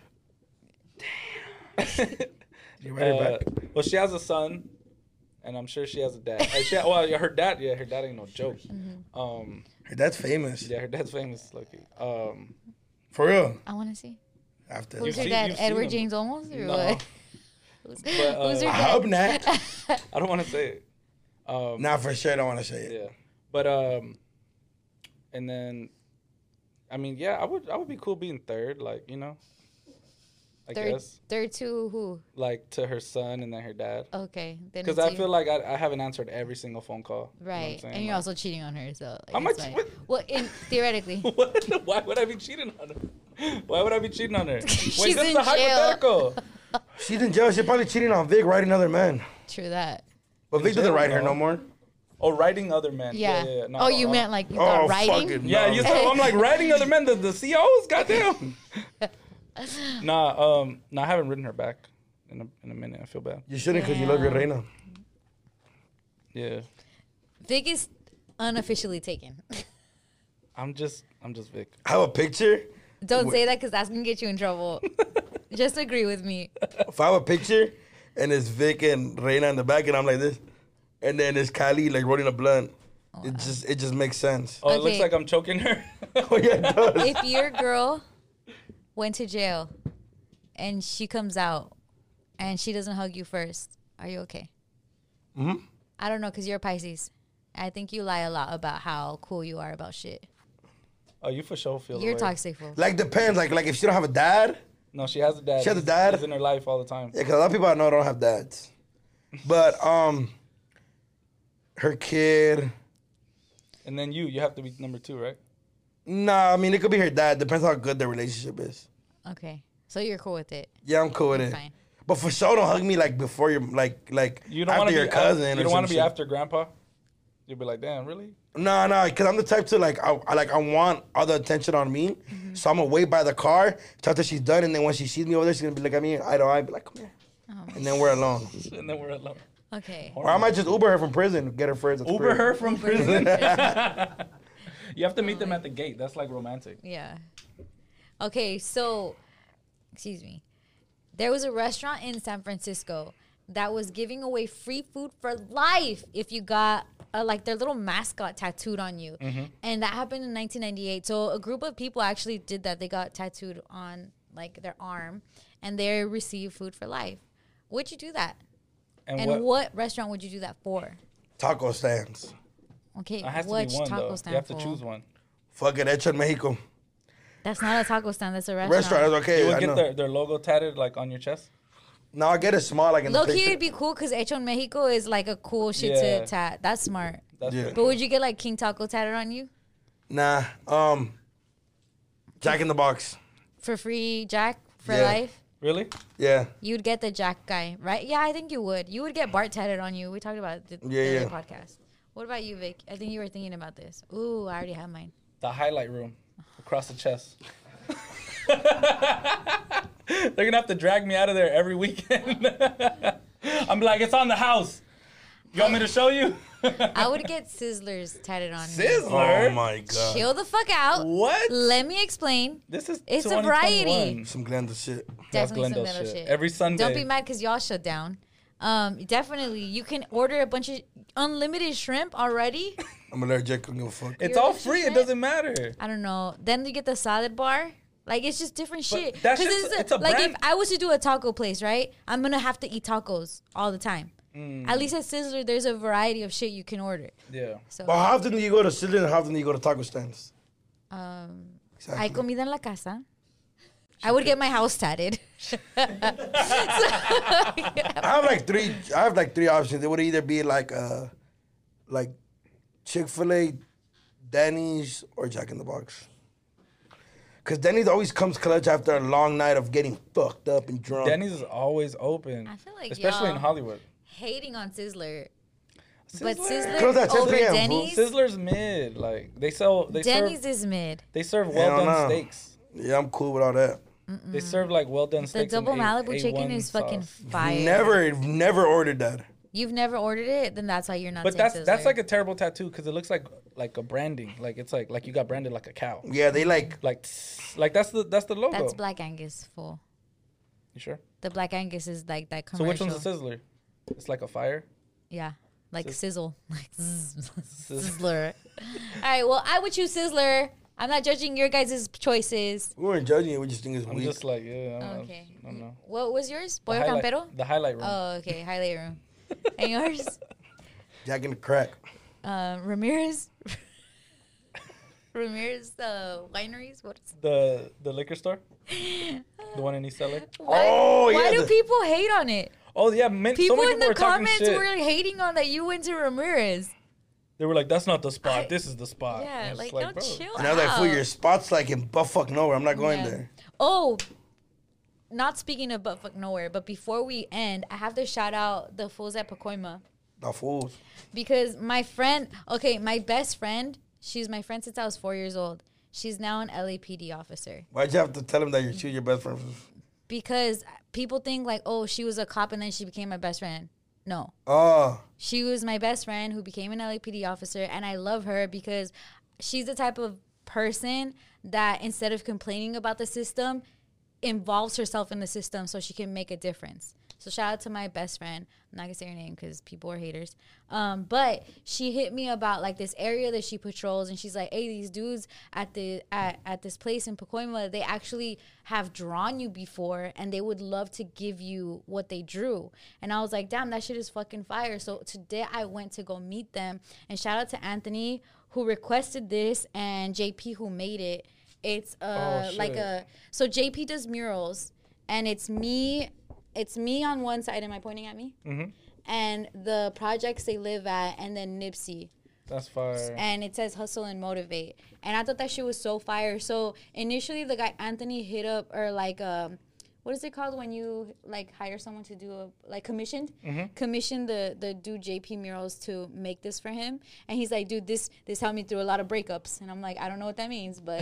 You ready Uh, back? well, she has a son, and I'm sure she has a dad. Uh, she, well, her dad, yeah, her dad ain't no joke. Mm-hmm. Um, That's famous. yeah, her dad's famous, lucky. Um, For real. I want to see. After Who's You've her seen- dad? you've seen Edward him. James Olmos? Or No. what? Who's, But, who's her uh, I dad? hope not. I don't want to say it. Um, Nah, for sure, I don't want to say it. Yeah, but um, and then, I mean, yeah, I would, I would be cool being third, like you know, I Third, guess, third to who? like to her son and then her dad, Okay. Then because it's I you. feel like I, I haven't answered every single phone call. You know what I'm Right. saying? And you're Like, also cheating on her, so. Like, How much- it's fine. what- Well, in, theoretically. what? Why would I be cheating on her? Why would I be cheating on her? Wait, She's this is in a jail. hypothetical. She's in jail. She's probably cheating on Vic, writing other men. True that. But Vic doesn't jail, write her no. no more. Oh, writing other men. Yeah. Yeah, yeah, yeah. No, oh, you uh, meant like you Oh, thought writing? fucking Yeah, no. you said I'm like writing other men. The, the C Os, goddamn. nah, um, no, I haven't written her back in a in a minute. I feel bad. You shouldn't because you love your Yeah. reina. Yeah, Vic is unofficially taken. I'm just I'm just Vic. I have a picture. Don't Wh- say that because that's going to get you in trouble. Just agree with me. If I have a picture and it's Vic and Reina in the back and I'm like this, and then it's Kylie like rolling a blunt, it just it just makes sense. Oh, it looks Okay. like I'm choking her. Oh yeah, it does. If your girl went to jail and she comes out and she doesn't hug you first, are you okay? Mhm. I don't know because you're a Pisces. I think you lie a lot about how cool you are about shit. Oh, you for sure feel. the You're way. toxic, fool. Like depends. Like like if she don't have a dad, No, she has a dad. She has a He's- dad? He's in her life all the time. yeah, because a lot of people I know don't have dads. But um, her kid. And then you, you have to be number two, right? Nah, I mean it could be her dad. Depends how good their relationship is. Okay. So you're cool with it. Yeah, I'm cool with it. Fine. But for sure, don't hug me like before you're like like You don't want after to your be cousin. You or don't want some to be shit. after grandpa. You'll be like, damn, really? No, no, because I'm the type to like, I, I like, I want all the attention on me. Mm-hmm. So I'm gonna wait by the car till after she's done, and then when she sees me over there, she's gonna be like at me, eye to eye, be like, come here, Oh, and then we're alone. And then we're alone. okay. Or I might just Uber her from prison, get her first. Uber her from prison. You have to meet them at the gate. That's like romantic. Yeah. Okay, so, excuse me. There was a restaurant in San Francisco that was giving away free food for life if you got uh, like their little mascot tattooed on you. And that happened in nineteen ninety-eight. So a group of people actually did that. They got tattooed on like their arm and they received food for life. Would you do that? And, And what? what, restaurant would you do that for? Taco stands. Okay, It has to which be one taco though. stand You have to for? choose one. Fuck it, hecho en Mexico. That's not a taco stand. That's a restaurant. Restaurant is okay. You would I get know. their, their logo tatted like on your chest. No, I get it small, like in Low the key, picture. it'd be cool because Hecho en Mexico is like a cool shit Yeah. to tat. That's smart. That's Yeah. pretty But would you get like King Taco tatted on you Nah, um, Jack in the Box. for free, Jack, for Yeah. life? Really? Yeah, You'd get the Jack guy, right? Yeah, I think you would. You would get Bart tatted on you. We talked about it the, Yeah, the yeah. other podcast. What about you, Vic? I think you were thinking about this. Ooh, I already have mine. The highlight room across the chest. They're gonna have to drag me out of there every weekend. I'm like, it's on the house. You want me to show you? I would get Sizzlers tatted on me. Sizzler. Oh my god. Chill the fuck out. What? Let me explain. This is It's a twenty variety. twenty-one. Some Glenda shit. That's Definitely some Glendale little shit. shit. Every Sunday. Don't be mad because y'all shut down. Um, definitely, you can order a bunch of unlimited shrimp already. I'm allergic. I don't give a fuck. It's You're all the free. It shit. doesn't matter. I don't know. Then you get the salad bar. Like it's just different shit. that 'Cause shit's- it's a like brand. if I was to do a taco place, right? I'm gonna have to eat tacos all the time. Mm. At least at Sizzler, there's a variety of shit you can order. Yeah. So, But how often do you go to Sizzler and how often do you go to taco stands? um, Exactly. hay comida en la casa. I would get my house tatted. I have like three. I have like three options. It would either be like uh, like Chick-fil-A, Denny's, or Jack in the Box. Cause Denny's always comes clutch after a long night of getting fucked up and drunk. Denny's is always open. I feel like especially in y'all- Hollywood. Hating on Sizzler, but Sizzler. Sizzler Close at ten over p m, fool. Denny's. Sizzler's mid. Like they sell. They Denny's serve. is mid. They serve well Hell done no. steaks. Yeah, I'm cool with all that. They serve like well done The steaks. and double A- Malibu chicken A one is fucking sauce. fire. Never, never ordered that. You've never ordered it, then that's why you're not. But saying that's that's Sizzler. like a terrible tattoo because it looks like like a branding. Like it's like like you got branded like a cow. Yeah, they like. Like tss, like that's the that's the logo. That's Black Angus full. You sure? The Black Angus is like that So commercial. which one's the Sizzler? It's like a fire. Yeah, like Sizz- sizzle, like zzz, Sizzler. All right, well, I would choose Sizzler. I'm not judging your guys' choices. We weren't judging it. We just think it's I'm weak. just like yeah. I don't, Okay. I don't know. What was yours? The Pollo highlight, Campero? the highlight room. Oh, okay, highlight room. And yours? Jack in the crack. Uh, Ramirez. Ramirez uh, wineries. What is? the the liquor store. The one in East L A. Why, Oh, why yeah, do the- people hate on it? Oh yeah, man, People so many in people the were talking comments shit. were hating on that you went to Ramirez. They were like, "That's not the spot. I- this is the spot." Yeah, And it's like, don't bro. chill And I was like, fool, out. your spot's like in buttfuck nowhere. I'm not going Yeah. there. Oh, not speaking of buttfuck nowhere, but before we end, I have to shout out the fools at Pacoima The fools. because my friend, okay, my best friend, she's my friend since I was four years old. She's now an L A P D officer Why'd you have to tell him that you're choosing your best friend? because people think like, oh, she was a cop and then she became my best friend. No. Oh, She was my best friend who became an L A P D officer, and I love her because she's the type of person that instead of complaining about the system, involves herself in the system so she can make a difference. So shout out to my best friend. I'm not gonna say her name because people are haters. Um, but she hit me about like this area that she patrols, and she's like, "Hey, these dudes at the at, at this place in Pacoima, they actually have drawn you before, and they would love to give you what they drew." And I was like, "Damn, that shit is fucking fire." So today I went to go meet them, and shout out to Anthony who requested this and J P who made it. It's uh Oh, like shit. a so J P does murals, and it's me. It's me on one side. Am I pointing at me? Mhm. And the projects they live at, and then Nipsey. That's fire. And it says hustle and motivate. And I thought that shit was so fire. So initially, the guy Anthony hit up, or like, um, what is it called when you like hire someone to do a like commissioned, Mhm. commissioned the the dude J P Murals to make this for him. And he's like, dude, this this helped me through a lot of breakups. And I'm like, I don't know what that means, but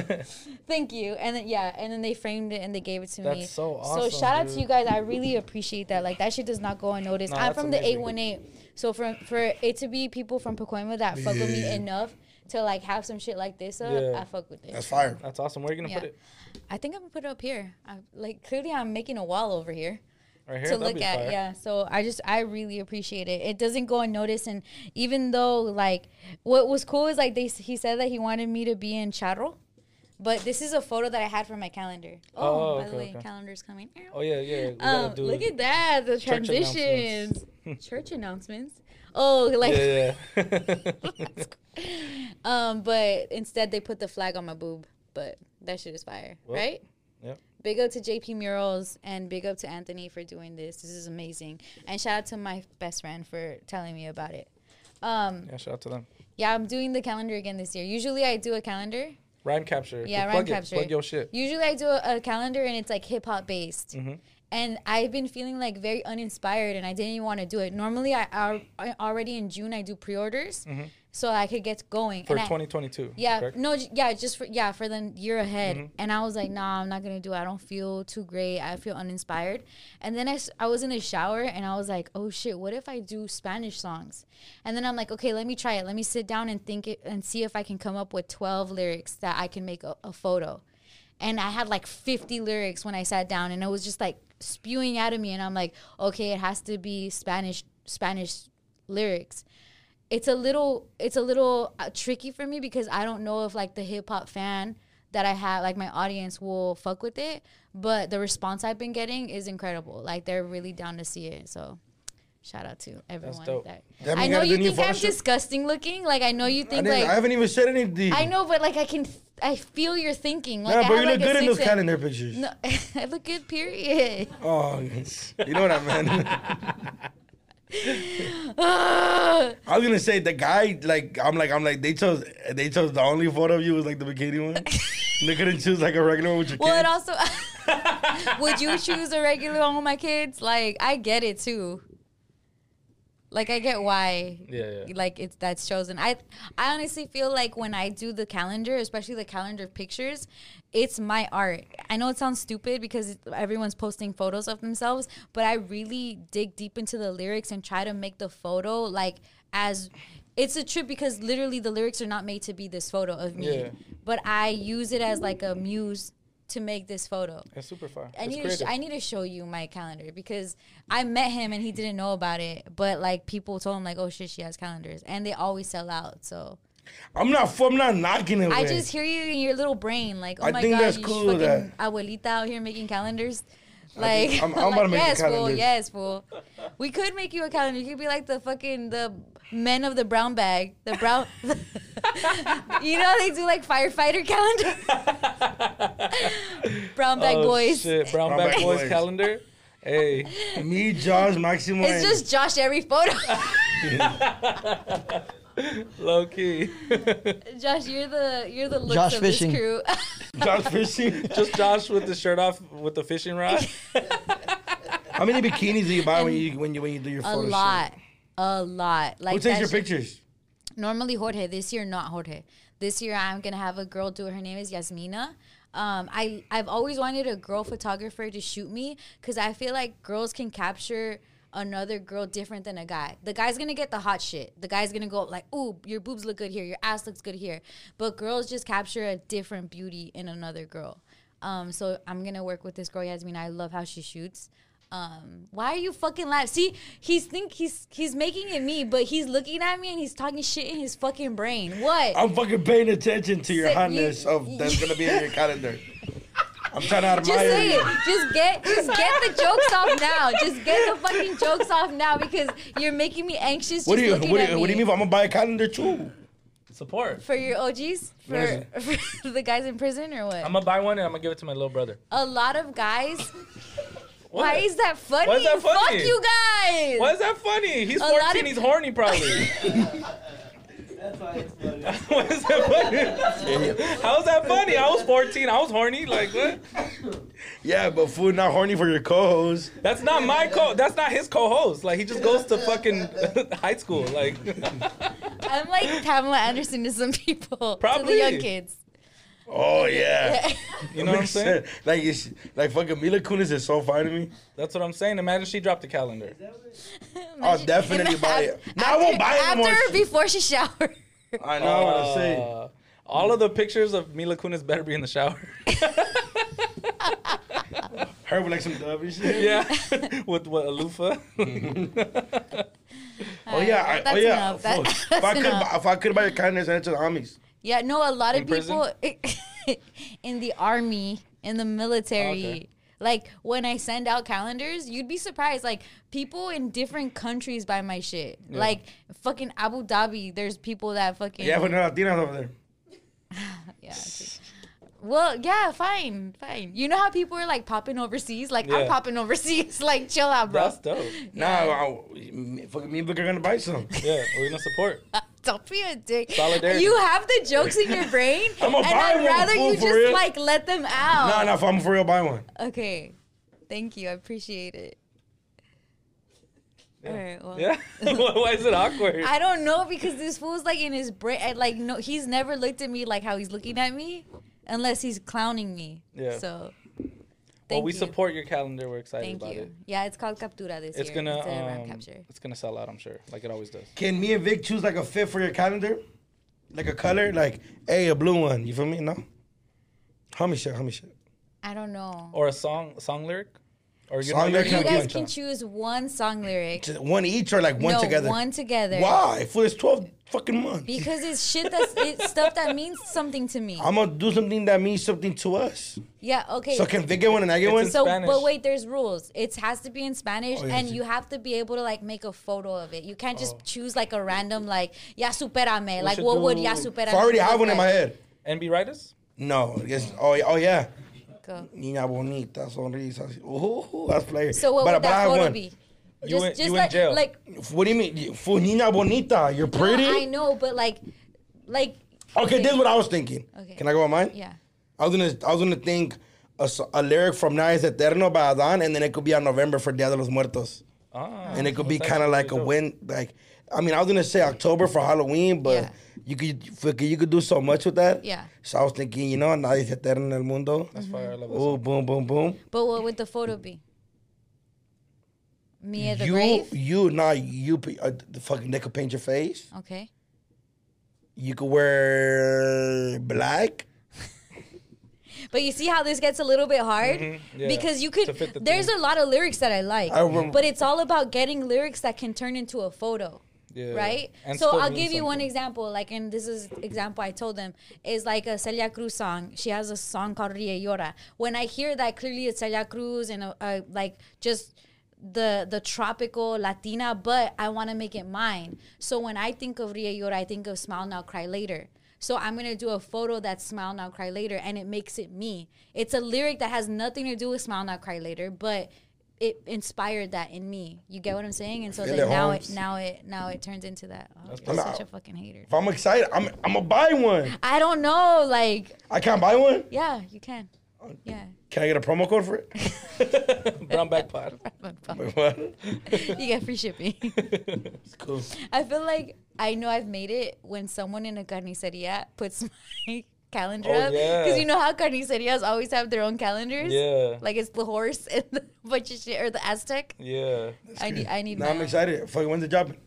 thank you. And then yeah, and then they framed it and they gave it to me. That's so So awesome, shout out dude. to you guys. I really appreciate that. Like that shit does not go unnoticed. No, I'm that's from the amazing. eight one eight. So for for it to be people from Pacoima that fuck with me enough to like have some shit like this up, Yeah. I fuck with it. that's fire. That's awesome. Where are you gonna Yeah. put it? I think I'm gonna put it up here. I, like clearly, I'm making a wall over here Right here. to That'd look be at. fire. Yeah. So I just I really appreciate it. It doesn't go unnoticed, and even though like what was cool is like they he said that he wanted me to be in Charro, but this is a photo that I had for my calendar. Oh, Oh, by the okay, way, okay. calendar's coming. Oh yeah, yeah. We Um, gotta do look it. at that, the Church transitions, church announcements. Oh, like Yeah, yeah. um, but instead they put the flag on my boob. But that shit is fire, Well, right? yep. Big up to J P Murals and big up to Anthony for doing this. This is amazing. And shout out to my best friend for telling me about it. Um, Yeah, shout out to them. yeah, I'm doing the calendar again this year. Usually I do a calendar. Rhyme capture. Yeah, Plug rhyme it. capture. Plug your shit. Usually I do a, a calendar and it's like hip hop based. Mhm. And I've been feeling like very uninspired and I didn't even want to do it. Normally I, I, I already in June I do pre-orders so I could get going. For And I- twenty twenty-two. Yeah, correct? no, j- yeah, just for yeah for the year ahead. Mm-hmm. And I was like, nah, I'm not gonna do it. I don't feel too great. I feel uninspired. And then I, s- I was in the shower and I was like, oh shit, what if I do Spanish songs? And then I'm like, okay, let me try it. Let me sit down and think it and see if I can come up with twelve lyrics that I can make a, a photo. And I had like fifty lyrics when I sat down, and it was just like spewing out of me. And I'm like, okay, it has to be Spanish Spanish lyrics. It's a little it's a little uh, tricky for me because I don't know if like the hip hop fan that I have, like my audience will fuck with it, but the response I've been getting is incredible. Like they're really down to see it. So shout out to everyone. dope. That, That I mean know gotta you do new think I'm photo shoot? disgusting looking. Like I know you I, think didn't, like I haven't even said anything. I know, but like I can I feel your thinking. Like Nah, I but have, you look like, a good in those sixth calendar pictures. No, I look good. Period. Oh, yes. You know what I meant. Ah. I was gonna say the guy, like I'm like I'm like they chose they chose the only photo of you was like the bikini one. They couldn't choose like a regular one with your Well, it kids. also would you choose a regular one with my kids? Like I get it too. Like I get why. Yeah, yeah. Like it's that's chosen. I I honestly feel like when I do the calendar, especially the calendar of pictures, it's my art. I know it sounds stupid because everyone's posting photos of themselves, but I really dig deep into the lyrics and try to make the photo like as it's a trip because literally the lyrics are not made to be this photo of me. Yeah. But I use it as like a muse to make this photo. It's super fun. I It's need to sh- creative. I need to show you my calendar because I met him and he didn't know about it, but like people told him like, oh shit, she has calendars, and they always sell out. So I'm not. I'm not knocking it. I man. just hear you in your little brain like, oh I my think god, that's you cool fucking that- abuelita out here making calendars. I Like, think- I'm- I'm like, about to make a yes, fool, calendar. yes, fool. We could make you a calendar. You could be like the fucking the men of the brown bag, the brown. You know they do like firefighter calendar. Brown bag oh, boys. Shit. Brown, Brown bag, bag boys boys. calendar. Hey. Me, Josh, Maximo. It's and- just Josh every photo. Low key. Josh, you're the you're the looks Josh of fishing. this crew. Josh fishing. Just Josh with the shirt off with the fishing rod. How many bikinis do you buy when you when you when you do your a photo shoot? lot, a lot. Like Who takes that your shit- pictures? Normally Jorge. This year, not Jorge. This year, I'm gonna have a girl do it. Her name is Yasmina. Um, I I've always wanted a girl photographer to shoot me because I feel like girls can capture another girl different than a guy. The guy's gonna get the hot shit. The guy's gonna go like, "Ooh, your boobs look good here. Your ass looks good here." But girls just capture a different beauty in another girl. Um, so I'm gonna work with this girl Yasmina. I love how she shoots. Um, why are you fucking laughing? See, he's think he's he's making it me, but he's looking at me and he's talking shit in his fucking brain. What? I'm fucking paying attention to your Say- hotness you- of that's gonna be in your calendar. I'm trying to admire Just say you. it. Just get just get the jokes off now. Just get the fucking jokes off now because you're making me anxious. What do just you looking what do at you, me. what do you mean if I'm gonna buy a calendar too? Support. For your O Gs? For, Listen. for the guys in prison or what? I'm gonna buy one and I'm gonna give it to my little brother. A lot of guys. What? Why is that funny? Why is that funny? Fuck you guys. Why is that funny? He's A lot fourteen. of- He's horny, probably. That's why it's funny. Why is that funny? How's that funny? I was fourteen. I was horny. Like what? Yeah, but food not horny for your co-host. That's not my co. That's not his co-host. Like he just goes to fucking high school. Like I'm like Pamela Anderson to some people. To Probably. the young kids. Oh yeah. you know what I'm Makes saying? sense. Like it's, like fucking Mila Kunis is so fine to me. That's what I'm saying. Imagine she dropped the calendar. I'll definitely buy it. No, I After- won't buy it After anymore. or before she showered. I know what I'm saying. Uh, all of the pictures of Mila Kunis better be in the shower. Her with like some dub and shit. Yeah, with what a loofah. Oh yeah, I, That's oh yeah. enough. That- Fuck. if that's I could, enough. buy, if I could buy your calendar, send it to the homies. Yeah, no, a lot of In prison? people in the army, in the military. Okay. Like when I send out calendars, you'd be surprised. Like people in different countries buy my shit. Like fucking Abu Dhabi, there's people that fucking Yeah, but no Latinas over there. yeah. true. Well, yeah, fine, fine. You know how people are like popping overseas? Like I'm Yeah. popping overseas. Like chill out, bro. That's dope. Nah, I, me- fucking me and Vic are gonna buy some. Yeah, we're gonna support. Don't be a dick. Solidarity. You have the jokes in your brain, I'ma and buy I'd one, rather fool, you for just real. like let them out. Nah, nah, if I'm for real, buy one. Okay. Thank you. I appreciate it. All right. Well, Yeah. Why is it awkward? I don't know because this fool's like in his brain. I, Like, no, he's never looked at me like how he's looking at me, unless he's clowning me. Yeah. So. well, Thank we you. support your calendar. We're excited Thank about you. it. Yeah, it's called Captura this It's year. gonna instead of Rap um, Capture. it's gonna sell out. I'm sure, like it always does. Can me and Vic choose like a fit for your calendar? Like a color? Like, hey, a blue one. You feel me? No? Homie shit, homie shit. I don't know. Or a song, a song lyric, or you're Song not, lyric you're You can not guys doing can song. choose one song lyric. Just one each or like one no, together? one together. Why? For it's twelve fucking months. Because it's shit that's it's stuff that means something to me. I'm gonna do something that means something to us. Yeah, okay. So can Vic get one and I get It's one? in So, Spanish. but wait, there's rules. It has to be in Spanish, Oh, yeah, and sí. you have to be able to like make a photo of it. You can't just Oh. choose like a random like ya superame. Like should what would do- ya superame? So I already look have one in my like? head. And be writers. No, yes. Oh, yeah, oh yeah. Go. Niña bonita, sonrisa. Ooh, that's player. So what But- would but I that have photo one. be? You Just, in- just you in like, jail. like What do you mean? For niña bonita, you're no, pretty? I know, but like, like. Okay, this is what I was thinking. Okay. Can I go on mine? Yeah. I was gonna, I was gonna think a, s- a lyric from Nada es Eterno by Adán, and then it could be on November for Dia de los Muertos. Ah, and it could be that's kind of actually like a really dope. win. Like, I mean, I was gonna say October for Halloween, but Yeah. you could fuck it, you could do so much with that. Yeah. So I was thinking, you know, nadie se eterna en el mundo. That's fire. I love that Oh, song. boom, boom, boom. But what would the photo be? Me at the you, grave? you, not you. Uh, the fucking they could paint your face. Okay. You could wear black. But you see how this gets a little bit hard? Mhm, yeah, Because you to could, fit the there's theme. a lot of lyrics that I like, I remember- but it's all about getting lyrics that can turn into a photo. Yeah. Right? And So still I'll mean give you one something. example. Like, and this is example I told them is like a Celia Cruz song. She has a song called Rie Llora. When I hear that, clearly it's Celia Cruz and a, a, like just the the tropical Latina, but I want to make it mine. So when I think of Rie Llora, I think of Smile Now, Cry Later. So I'm going to do a photo that's Smile Now, Cry Later, and it makes it me. It's a lyric that has nothing to do with Smile Now, Cry Later, but it inspired that in me. You get what I'm saying? And so Feel then it, now Holmes. it now it now it turns into that. Oh, That's you're pretty such cool. a fucking hater. If I'm excited, I'm I'm gonna buy one. I don't know, like I can't buy one. yeah, you can. Yeah. Can I get a promo code for it? Brown bag pod. What? You get free shipping. It's cool. I feel like I know I've made it when someone in a carniceria puts my calendar Oh, up. yeah. Because you know how carnicerias always have their own calendars? Yeah. Like it's the horse and the bunch of shit, or the Aztec. Yeah. I need, I need Now my I'm own. excited. Fucking when's it dropping?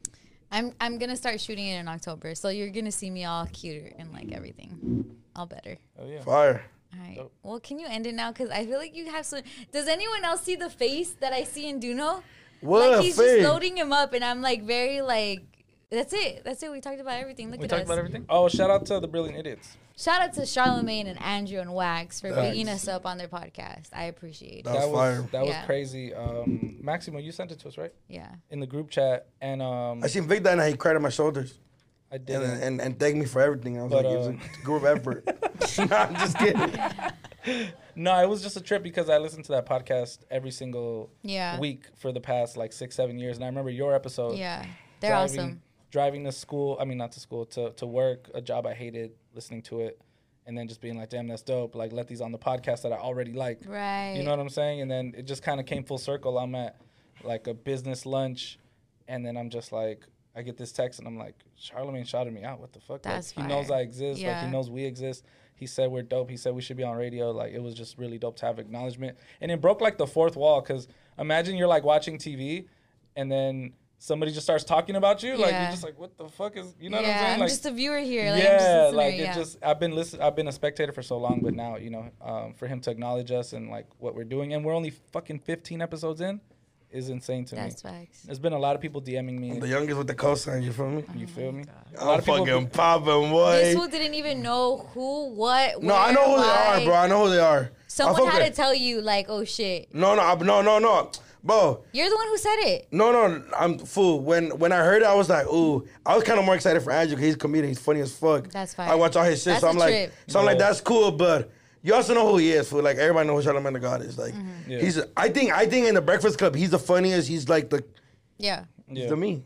I'm, I'm going to start shooting it in October. So you're going to see me all cuter and like everything. All better. Oh yeah. Fire. All right. Dope. Well, can you end it now? Because I feel like you have some. Does anyone else see the face that I see in Duno? What Like he's face? just loading him up, and I'm like very like. That's it. That's it. We talked about everything. Look We at talked us. about everything. Oh, shout out to the Brilliant Idiots. Shout out to Charlemagne and Andrew and Wax for Thanks. beating us up on their podcast. I appreciate it. That was That was fire. that was Yeah. crazy. Um, Maximo, you sent it to us, right? Yeah. In the group chat, and um, I seen Vic that night. He cried on my shoulders I did. and, and and thanked me for everything. I was But, like, it was uh, a group effort. nah, I'm just kidding. No, it was just a trip because I listened to that podcast every single Yeah. week for the past like six, seven years, and I remember your episode. Yeah. They're driving, awesome. Driving to school, I mean not to school, to to work, a job I hated, listening to it, and then just being like, damn, that's dope. Like, let these on the podcast that I already like. Right. You know what I'm saying? And then it just kind of came full circle. I'm at like a business lunch, and then I'm just like, I get this text, and I'm like, Charlemagne shouted me out. What the fuck? That's like, he knows fire. I exist. Like, Yeah. he knows we exist. He said we're dope. He said we should be on radio. Like, it was just really dope to have acknowledgement. And it broke like the fourth wall, because imagine you're like watching T V, and then somebody just starts talking about you. Like, Yeah. you're just like, what the fuck is, you know yeah, what I'm saying? I'm Like, just a viewer here. Like, I'm just a yeah, listener, like it yeah. just I've been listen I've been a spectator for so long, but now, you know, um, for him to acknowledge us and like what we're doing, and we're only fucking fifteen episodes in, is insane to That's me. facts. There's been a lot of people DMing me. The youngest with the cosign, you feel me? Oh You feel me? A I'm lot of people. fucking popping, boy. This fool didn't even know who, what, No, I know who where, they why. are, bro. I know who they are. I Someone fuck had to with- tell you, like, oh shit. No, no, I- no, no, no, bro. You're the one who said it. No, no, I'm fool. When when I heard it, I was like, ooh. I was kind of more excited for Andrew because he's a comedian. He's funny as fuck. That's fine. I watch all his shit, That's so I'm a like, trip. so I'm like, Yeah. that's cool. But you also know who he is, fool. Like everybody knows who Charlamagne the God is. Like Mm-hmm. Yeah. he's. I think I think in the Breakfast Club, he's the funniest. He's like the Yeah. he's Yeah. the me.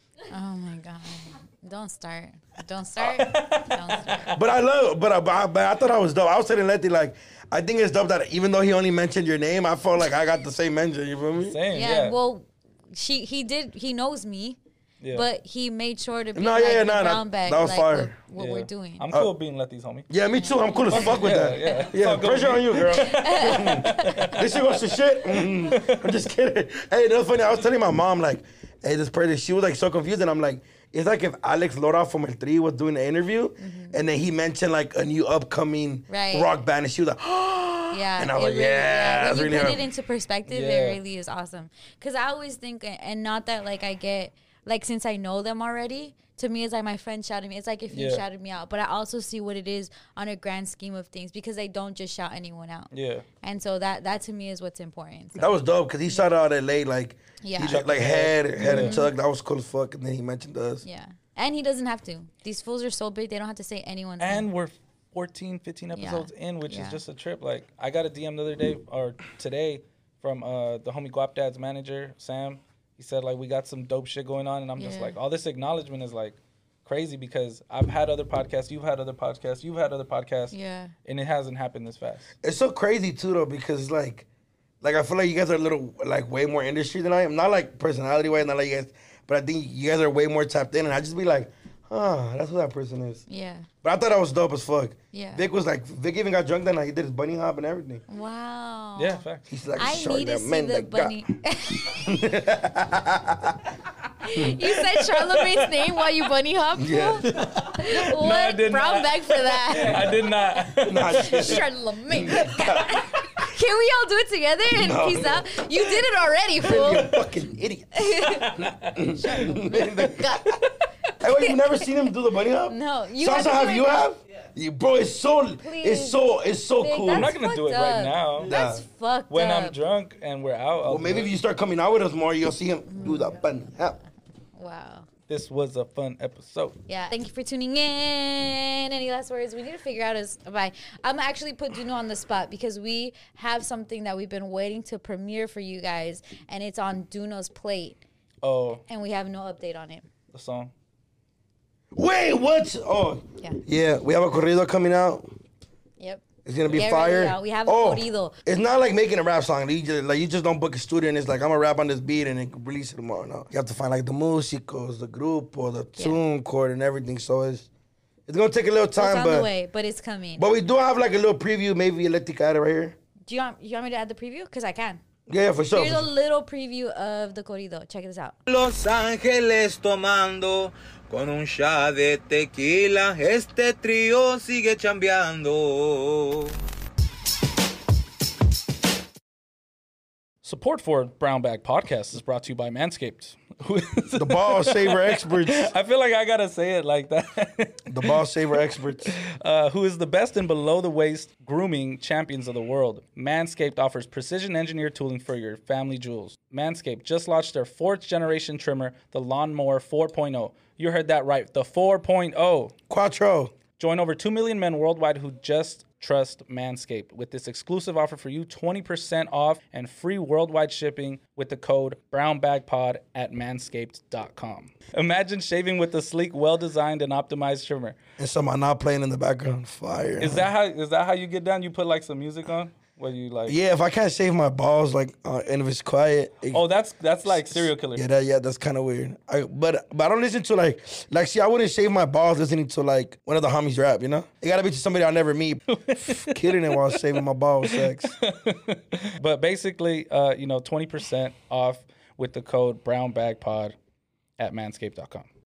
Oh my god. Don't start. Don't start. Don't start. But I love. But I, but I, but I thought I was dope. I was telling Letty like, I think it's dope that even though he only mentioned your name, I felt like I got the same mention. You feel me? Same, Yeah, yeah. well, she he did he knows me, Yeah. but he made sure to be No, like yeah, yeah, the nah, nah, brown bag, that was like fire. what, what Yeah. we're doing. I'm cool being let these homie. Yeah, me too. I'm cool as fuck with Yeah, that. yeah. It's Yeah, all good pressure with on you, girl. This shit goes to shit. Mm, I'm just kidding. Hey, that's funny. I was telling my mom, like, hey, this person, she was like so confused. And I'm like, it's like if Alex Lora from El Tri was doing the interview and then he mentioned like a new upcoming Right. rock band. And she was like, Yeah, And I was it like, yeah, that's When you really put hard. it into perspective, Yeah. it really is awesome. Because I always think, and not that like I get like since I know them already. To me, it's like my friend shouted me. It's like if you Yeah. shouted me out, but I also see what it is on a grand scheme of things because they don't just shout anyone out. Yeah. And so that that to me is what's important. So, that was dope because he shot out L A like, Yeah. he just, like head, head and Chuck. That was cool as fuck. And then he mentioned us. yeah, and he doesn't have to. These fools are so big; they don't have to say anyone's And name. we're fourteen, fifteen episodes in, which Yeah. is just a trip. Like, I got a D M the other day, or today, from uh, the homie Guap Dad's manager, Sam. He said, like, we got some dope shit going on. And I'm just Yeah. like, all this acknowledgement is, like, crazy because I've had other podcasts, you've had other podcasts, you've had other podcasts, Yeah, and it hasn't happened this fast. It's so crazy too though because like Like I feel like you guys are a little like way more industry than I am. Not like personality wise, not like you guys, but I think you guys are way more tapped in. And I just be like, huh, that's who that person is. Yeah. But I thought that was dope as fuck. Yeah. Vic was like, Vic even got drunk that night. He did his bunny hop and everything. Wow. Yeah, fact. He's like, I "Shorty, need to that see man the that got-" bunny. You said Charlemagne's name while you bunny hopped? Yeah. What? I did Brown not. bag for that. I did not. Nah, just- Charlemagne. Can we all do it together and No. peace out? You did it already, fool. You fucking idiot. Hey, wait, you never seen him do the bunny hop? No, you Salsa, have to have do you it. have? You, bro, it's so, Please. it's so, it's so Vic, cool. that's I'm not gonna do it fucked right up. now. That's Nah. fucked When up. I'm drunk and we're out, I'll Well, maybe do if it. you start coming out with us more, you'll see him do the bunny hop. Wow. This was a fun episode. Yeah. Thank you for tuning in. Any last words? We need to figure out his bye. I'm gonna actually put Duno on the spot because we have something that we've been waiting to premiere for you guys, and it's on Duno's plate, Oh, and we have no update on it. the song. Wait, what? Oh, Yeah. yeah, we have a corrido coming out. Yep. It's gonna be Get fire. ready, y'all. We have a oh, corrido. It's not like making a rap song. You just, like you just don't book a studio and it's like I'm gonna rap on this beat and then release it tomorrow. No, you have to find like the músicos, the grupo, the Yeah. tune chord and everything. So it's it's gonna take a little It's time, on but the way, but it's coming. but we do have like a little preview. Maybe let the add it right here. Do you want you want me to add the preview? Because I can. Yeah, yeah, for sure. Here's a little preview of the corrido. Check this out. Los Ángeles tomando con un shot de tequila. Este trío sigue chambeando. Support for Brown Bag Podcast is brought to you by Manscaped. The ball saver experts. I feel like I gotta say it like that. The ball saver experts. Uh, who is the best in below the waist grooming champions of the world. Manscaped offers precision engineered tooling for your family jewels. Manscaped just launched their fourth generation trimmer, the Lawnmower four point oh. You heard that right, the four point oh. Quattro. Join over two million men worldwide who just trust Manscaped. With this exclusive offer for you, twenty percent off and free worldwide shipping with the code BrownBagPod at manscaped dot com. Imagine shaving with a sleek, well-designed, and optimized trimmer. And someone not playing in the background. Fire. Is that how is that how you get down? You put like some music on? Where you like Yeah, if I can't shave my balls, like, uh, and if it's quiet. It, Oh, that's that's like serial killer. Yeah, that, yeah, that's kind of weird. I, but but I don't listen to like like see I wouldn't shave my balls listening to like one of the homies rap. You know, it gotta be to somebody I'll never meet. Killing it while shaving my balls, sex. But basically, uh, you know, twenty percent off with the code BrownBagPod at manscaped dot com.